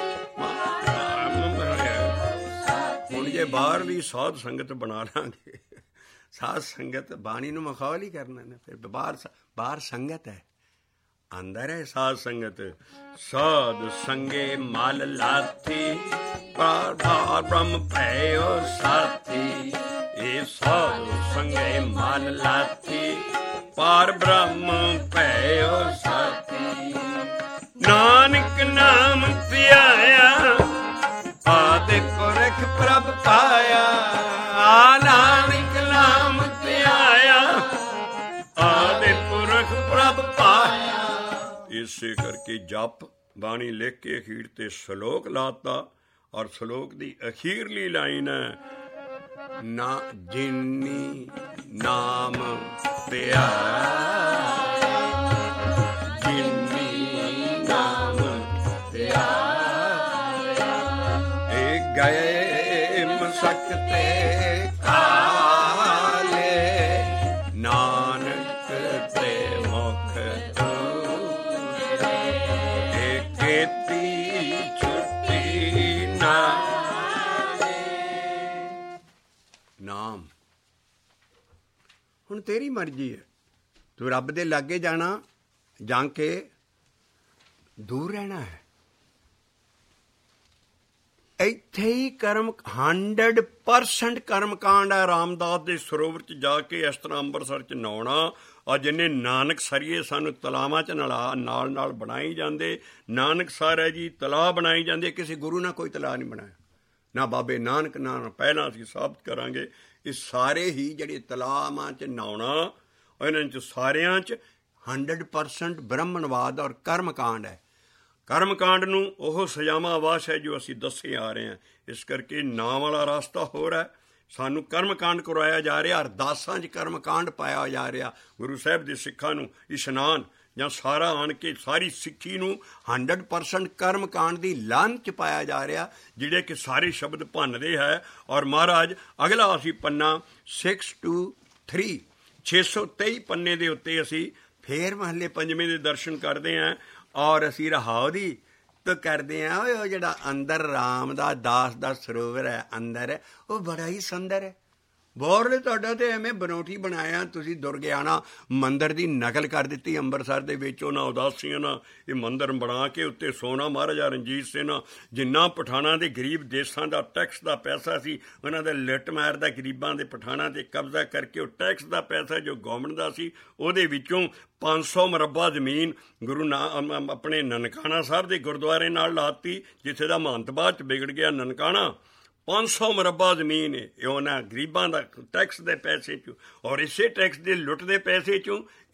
ਹੁਣ ਜੇ ਬਾਹਰ ਵੀ ਸਾਧ ਸੰਗਤ ਬਣਾ ਲਾਂਗੇ, ਸਾਧ ਸੰਗਤ ਬਾਣੀ ਨੂੰ ਮਖੌਲ ਹੀ ਕਰਨਾ ਨੇ, ਫਿਰ ਬਾਹਰ ਬਾਹਰ ਸੰਗਤ ਹੈ, ਅੰਦਰ ਹੈ ਸਾਧ ਸੰਗਤ। ਸਾਧ ਸੰਗੇ ਮਲ ਲਾਥੀ, ਪਾਰ ਬ੍ਰਹਮ ਭਇਓ ਸਾਥੀ। ਇਹ ਸਾਧ ਸੰਗੇ ਮਲ ਲਾਥੀ, ਪਾਰ ਬ੍ਰਹਮ ਭਇਓ ਸਾਥੀ। ਨਾਨਕ ਨਾਮ ਧਿਆਇਆ ਆਦਿ ਪੁਰਖ ਪ੍ਰਭ ਪਾਇਆ। ਨਾਨਕ ਨਾਮ ਧਿਆਇਆ ਆਦਿ ਪੁਰਖ ਪ੍ਰਭ ਪਾਇਆ। ਇਸੇ ਕਰਕੇ ਜਪ ਬਾਣੀ ਲਿਖ ਕੇ ਅਖੀਰ ਤੇ ਸ਼ਲੋਕ ਲਾਤਾ, ਔਰ ਸ਼ਲੋਕ ਦੀ ਅਖੀਰਲੀ ਲਾਈਨ ਹੈ, ਨਾ ਜਿਨੀ ਨਾਮ ਧਿਆਇਆ, ਜਿਨੀ ਨਾਮ ਧਿਆਇਆ। ਇਹ ਗਏ ਮਸਕਤੇ ਕਾਲੇ, ਨਾਨਕ ਤੇ ਮੁਖ ਤੂਰੇ। ਇਹ ਕੀਤੀ ਛੁੱਟੀ ਨਾ ਨਾਮ। ਹੁਣ ਤੇਰੀ ਮਰਜ਼ੀ ਹੈ, ਤੂੰ ਰੱਬ ਦੇ ਲਾਗੇ ਜਾਣਾ ਜਾਂ ਕੇ ਦੂਰ ਰਹਿਣਾ ਹੈ। ਇੱਥੇ ਹੀ ਕਰਮ ਹੰਡਰਡ ਪਰਸੈਂਟ ਕਰਮ ਕਾਂਡ ਹੈ। ਰਾਮਦਾਸ ਦੇ ਸਰੋਵਰ 'ਚ ਜਾ ਕੇ ਇਸ ਤਰ੍ਹਾਂ ਅੰਮ੍ਰਿਤਸਰ 'ਚ ਨਹਾਉਣਾ, ਔਰ ਜਿੰਨੇ ਨਾਨਕ ਸਰੀਏ ਸਾਨੂੰ ਤਲਾਵਾਂ 'ਚ ਨਲਾ ਨਾਲ ਨਾਲ ਬਣਾਈ ਜਾਂਦੇ। ਨਾਨਕ ਸਰ ਹੈ ਜੀ, ਤਲਾਅ ਬਣਾਈ ਜਾਂਦੇ। ਕਿਸੇ ਗੁਰੂ ਨੇ ਕੋਈ ਤਲਾਅ ਨਹੀਂ ਬਣਾਇਆ, ਨਾ ਬਾਬੇ ਨਾਨਕ ਨਾ ਪਹਿਲਾਂ ਅਸੀਂ ਸਾਬਤ ਕਰਾਂਗੇ। ਇਹ ਸਾਰੇ ਹੀ ਜਿਹੜੇ ਤਲਾਵਾਂ 'ਚ ਨਹਾਉਣਾ, ਇਹਨਾਂ 'ਚ ਸਾਰਿਆਂ 'ਚ ਹੰਡਰਡ ਪਰਸੈਂਟ ਬ੍ਰਹਮਣਵਾਦ ਔਰ ਕਰਮ ਕਾਂਡ ਹੈ। ਕਰਮ ਕਾਂਡ ਨੂੰ ਉਹ ਸਜ਼ਾਵਾਂ ਆਵਾਸ਼ ਹੈ ਜੋ ਅਸੀਂ ਦੱਸੇ ਆ ਰਹੇ ਹਾਂ। ਇਸ ਕਰਕੇ ਨਾਂ ਵਾਲਾ ਰਸਤਾ ਹੋਰ ਹੈ, ਸਾਨੂੰ ਕਰਮ ਕਾਂਡ ਕਰਵਾਇਆ ਜਾ ਰਿਹਾ, ਅਰਦਾਸਾਂ 'ਚ ਕਰਮ ਕਾਂਡ ਪਾਇਆ ਜਾ ਰਿਹਾ। ਗੁਰੂ ਸਾਹਿਬ ਦੇ ਸਿੱਖਾਂ ਨੂੰ ਇਸ਼ਨਾਨ ਜਾਂ ਸਾਰਾ ਆਣ ਕੇ ਸਾਰੀ ਸਿੱਖੀ ਨੂੰ ਹੰਡਰਡ ਪਰਸੈਂਟ ਕਰਮ ਕਾਂਡ ਦੀ ਲਾਹਨ 'ਚ ਪਾਇਆ ਜਾ ਰਿਹਾ, ਜਿਹੜੇ ਕਿ ਸਾਰੇ ਸ਼ਬਦ ਭੰਨਦੇ ਹੈ। ਔਰ ਮਹਾਰਾਜ ਅਗਲਾ ਅਸੀਂ ਪੰਨਾ ਸਿਕਸ ਟੂ ਥਰੀ ਛੇ ਸੌ ਤੇਈ ਪੰਨੇ ਦੇ ਉੱਤੇ ਅਸੀਂ ਫੇਰ ਮਹੱਲੇ ਪੰਜਵੇਂ ਦੇ ਦਰਸ਼ਨ ਕਰਦੇ ਹਾਂ, ਔਰ ਅਸੀਂ ਰਹਾਉ ਦੀ ਤਾਂ ਕਰਦੇ ਹਾਂ। ਉਹ ਜਿਹੜਾ ਅੰਦਰ ਰਾਮ ਦਾ ਦਾਸ ਦਾ ਸਰੋਵਰ ਹੈ ਅੰਦਰ, ਉਹ ਬੜਾ ਹੀ ਸੁੰਦਰ ਹੈ। ਬੋਰਲੇ ਤੁਹਾਡਾ ਤੇ ਐਵੇਂ ਬਨੋਟੀ ਬਣਾਇਆ, ਤੁਸੀਂ ਦੁਰਗਿਆਣਾ ਮੰਦਿਰ ਦੀ ਨਕਲ ਕਰ ਦਿੱਤੀ ਅੰਮ੍ਰਿਤਸਰ ਦੇ ਵਿੱਚ ਉਹਨਾਂ ਉਦਾਸੀਆਂ ਨਾਲ। ਇਹ ਮੰਦਿਰ ਬਣਾ ਕੇ ਉੱਤੇ ਸੋਨਾ ਮਹਾਰਾਜਾ ਰਣਜੀਤ ਸਿੰਘ ਨਾਲ ਜਿੰਨਾ ਪਠਾਨਾਂ ਦੇ ਗਰੀਬ ਦੇਸਾਂ ਦਾ ਟੈਕਸ ਦਾ ਪੈਸਾ ਸੀ, ਉਹਨਾਂ ਦਾ ਲੁੱਟ ਮਾਰ ਦਾ ਗਰੀਬਾਂ ਦੇ ਪਠਾਨਾਂ 'ਤੇ ਕਬਜ਼ਾ ਕਰਕੇ ਉਹ ਟੈਕਸ ਦਾ ਪੈਸਾ ਜੋ ਗੌਰਮੈਂਟ ਦਾ ਸੀ, ਉਹਦੇ ਵਿੱਚੋਂ ਪੰਜ ਸੌ ਮੁਰੱਬਾ ਜ਼ਮੀਨ ਗੁਰੂ ਨਾ ਆਪਣੇ ਨਨਕਾਣਾ ਸਾਹਿਬ ਦੇ ਗੁਰਦੁਆਰੇ ਨਾਲ ਲਾਤੀ, ਜਿੱਥੇ ਦਾ ਮਹੰਤ ਬਾਅਦ 'ਚ ਵਿਗੜ ਗਿਆ ਨਨਕਾਣਾ। ਪੰਜ ਸੌ ਮੁਰੱਬਾ ਜ਼ਮੀਨ ਹੈ, ਇਹ ਉਹਨਾਂ ਗਰੀਬਾਂ ਦਾ ਟੈਕਸ ਦੇ ਪੈਸੇ 'ਚੋਂ, ਔਰ ਇਸੇ ਟੈਕਸ ਦੇ ਲੁੱਟ ਦੇ ਪੈਸੇ 'ਚੋਂ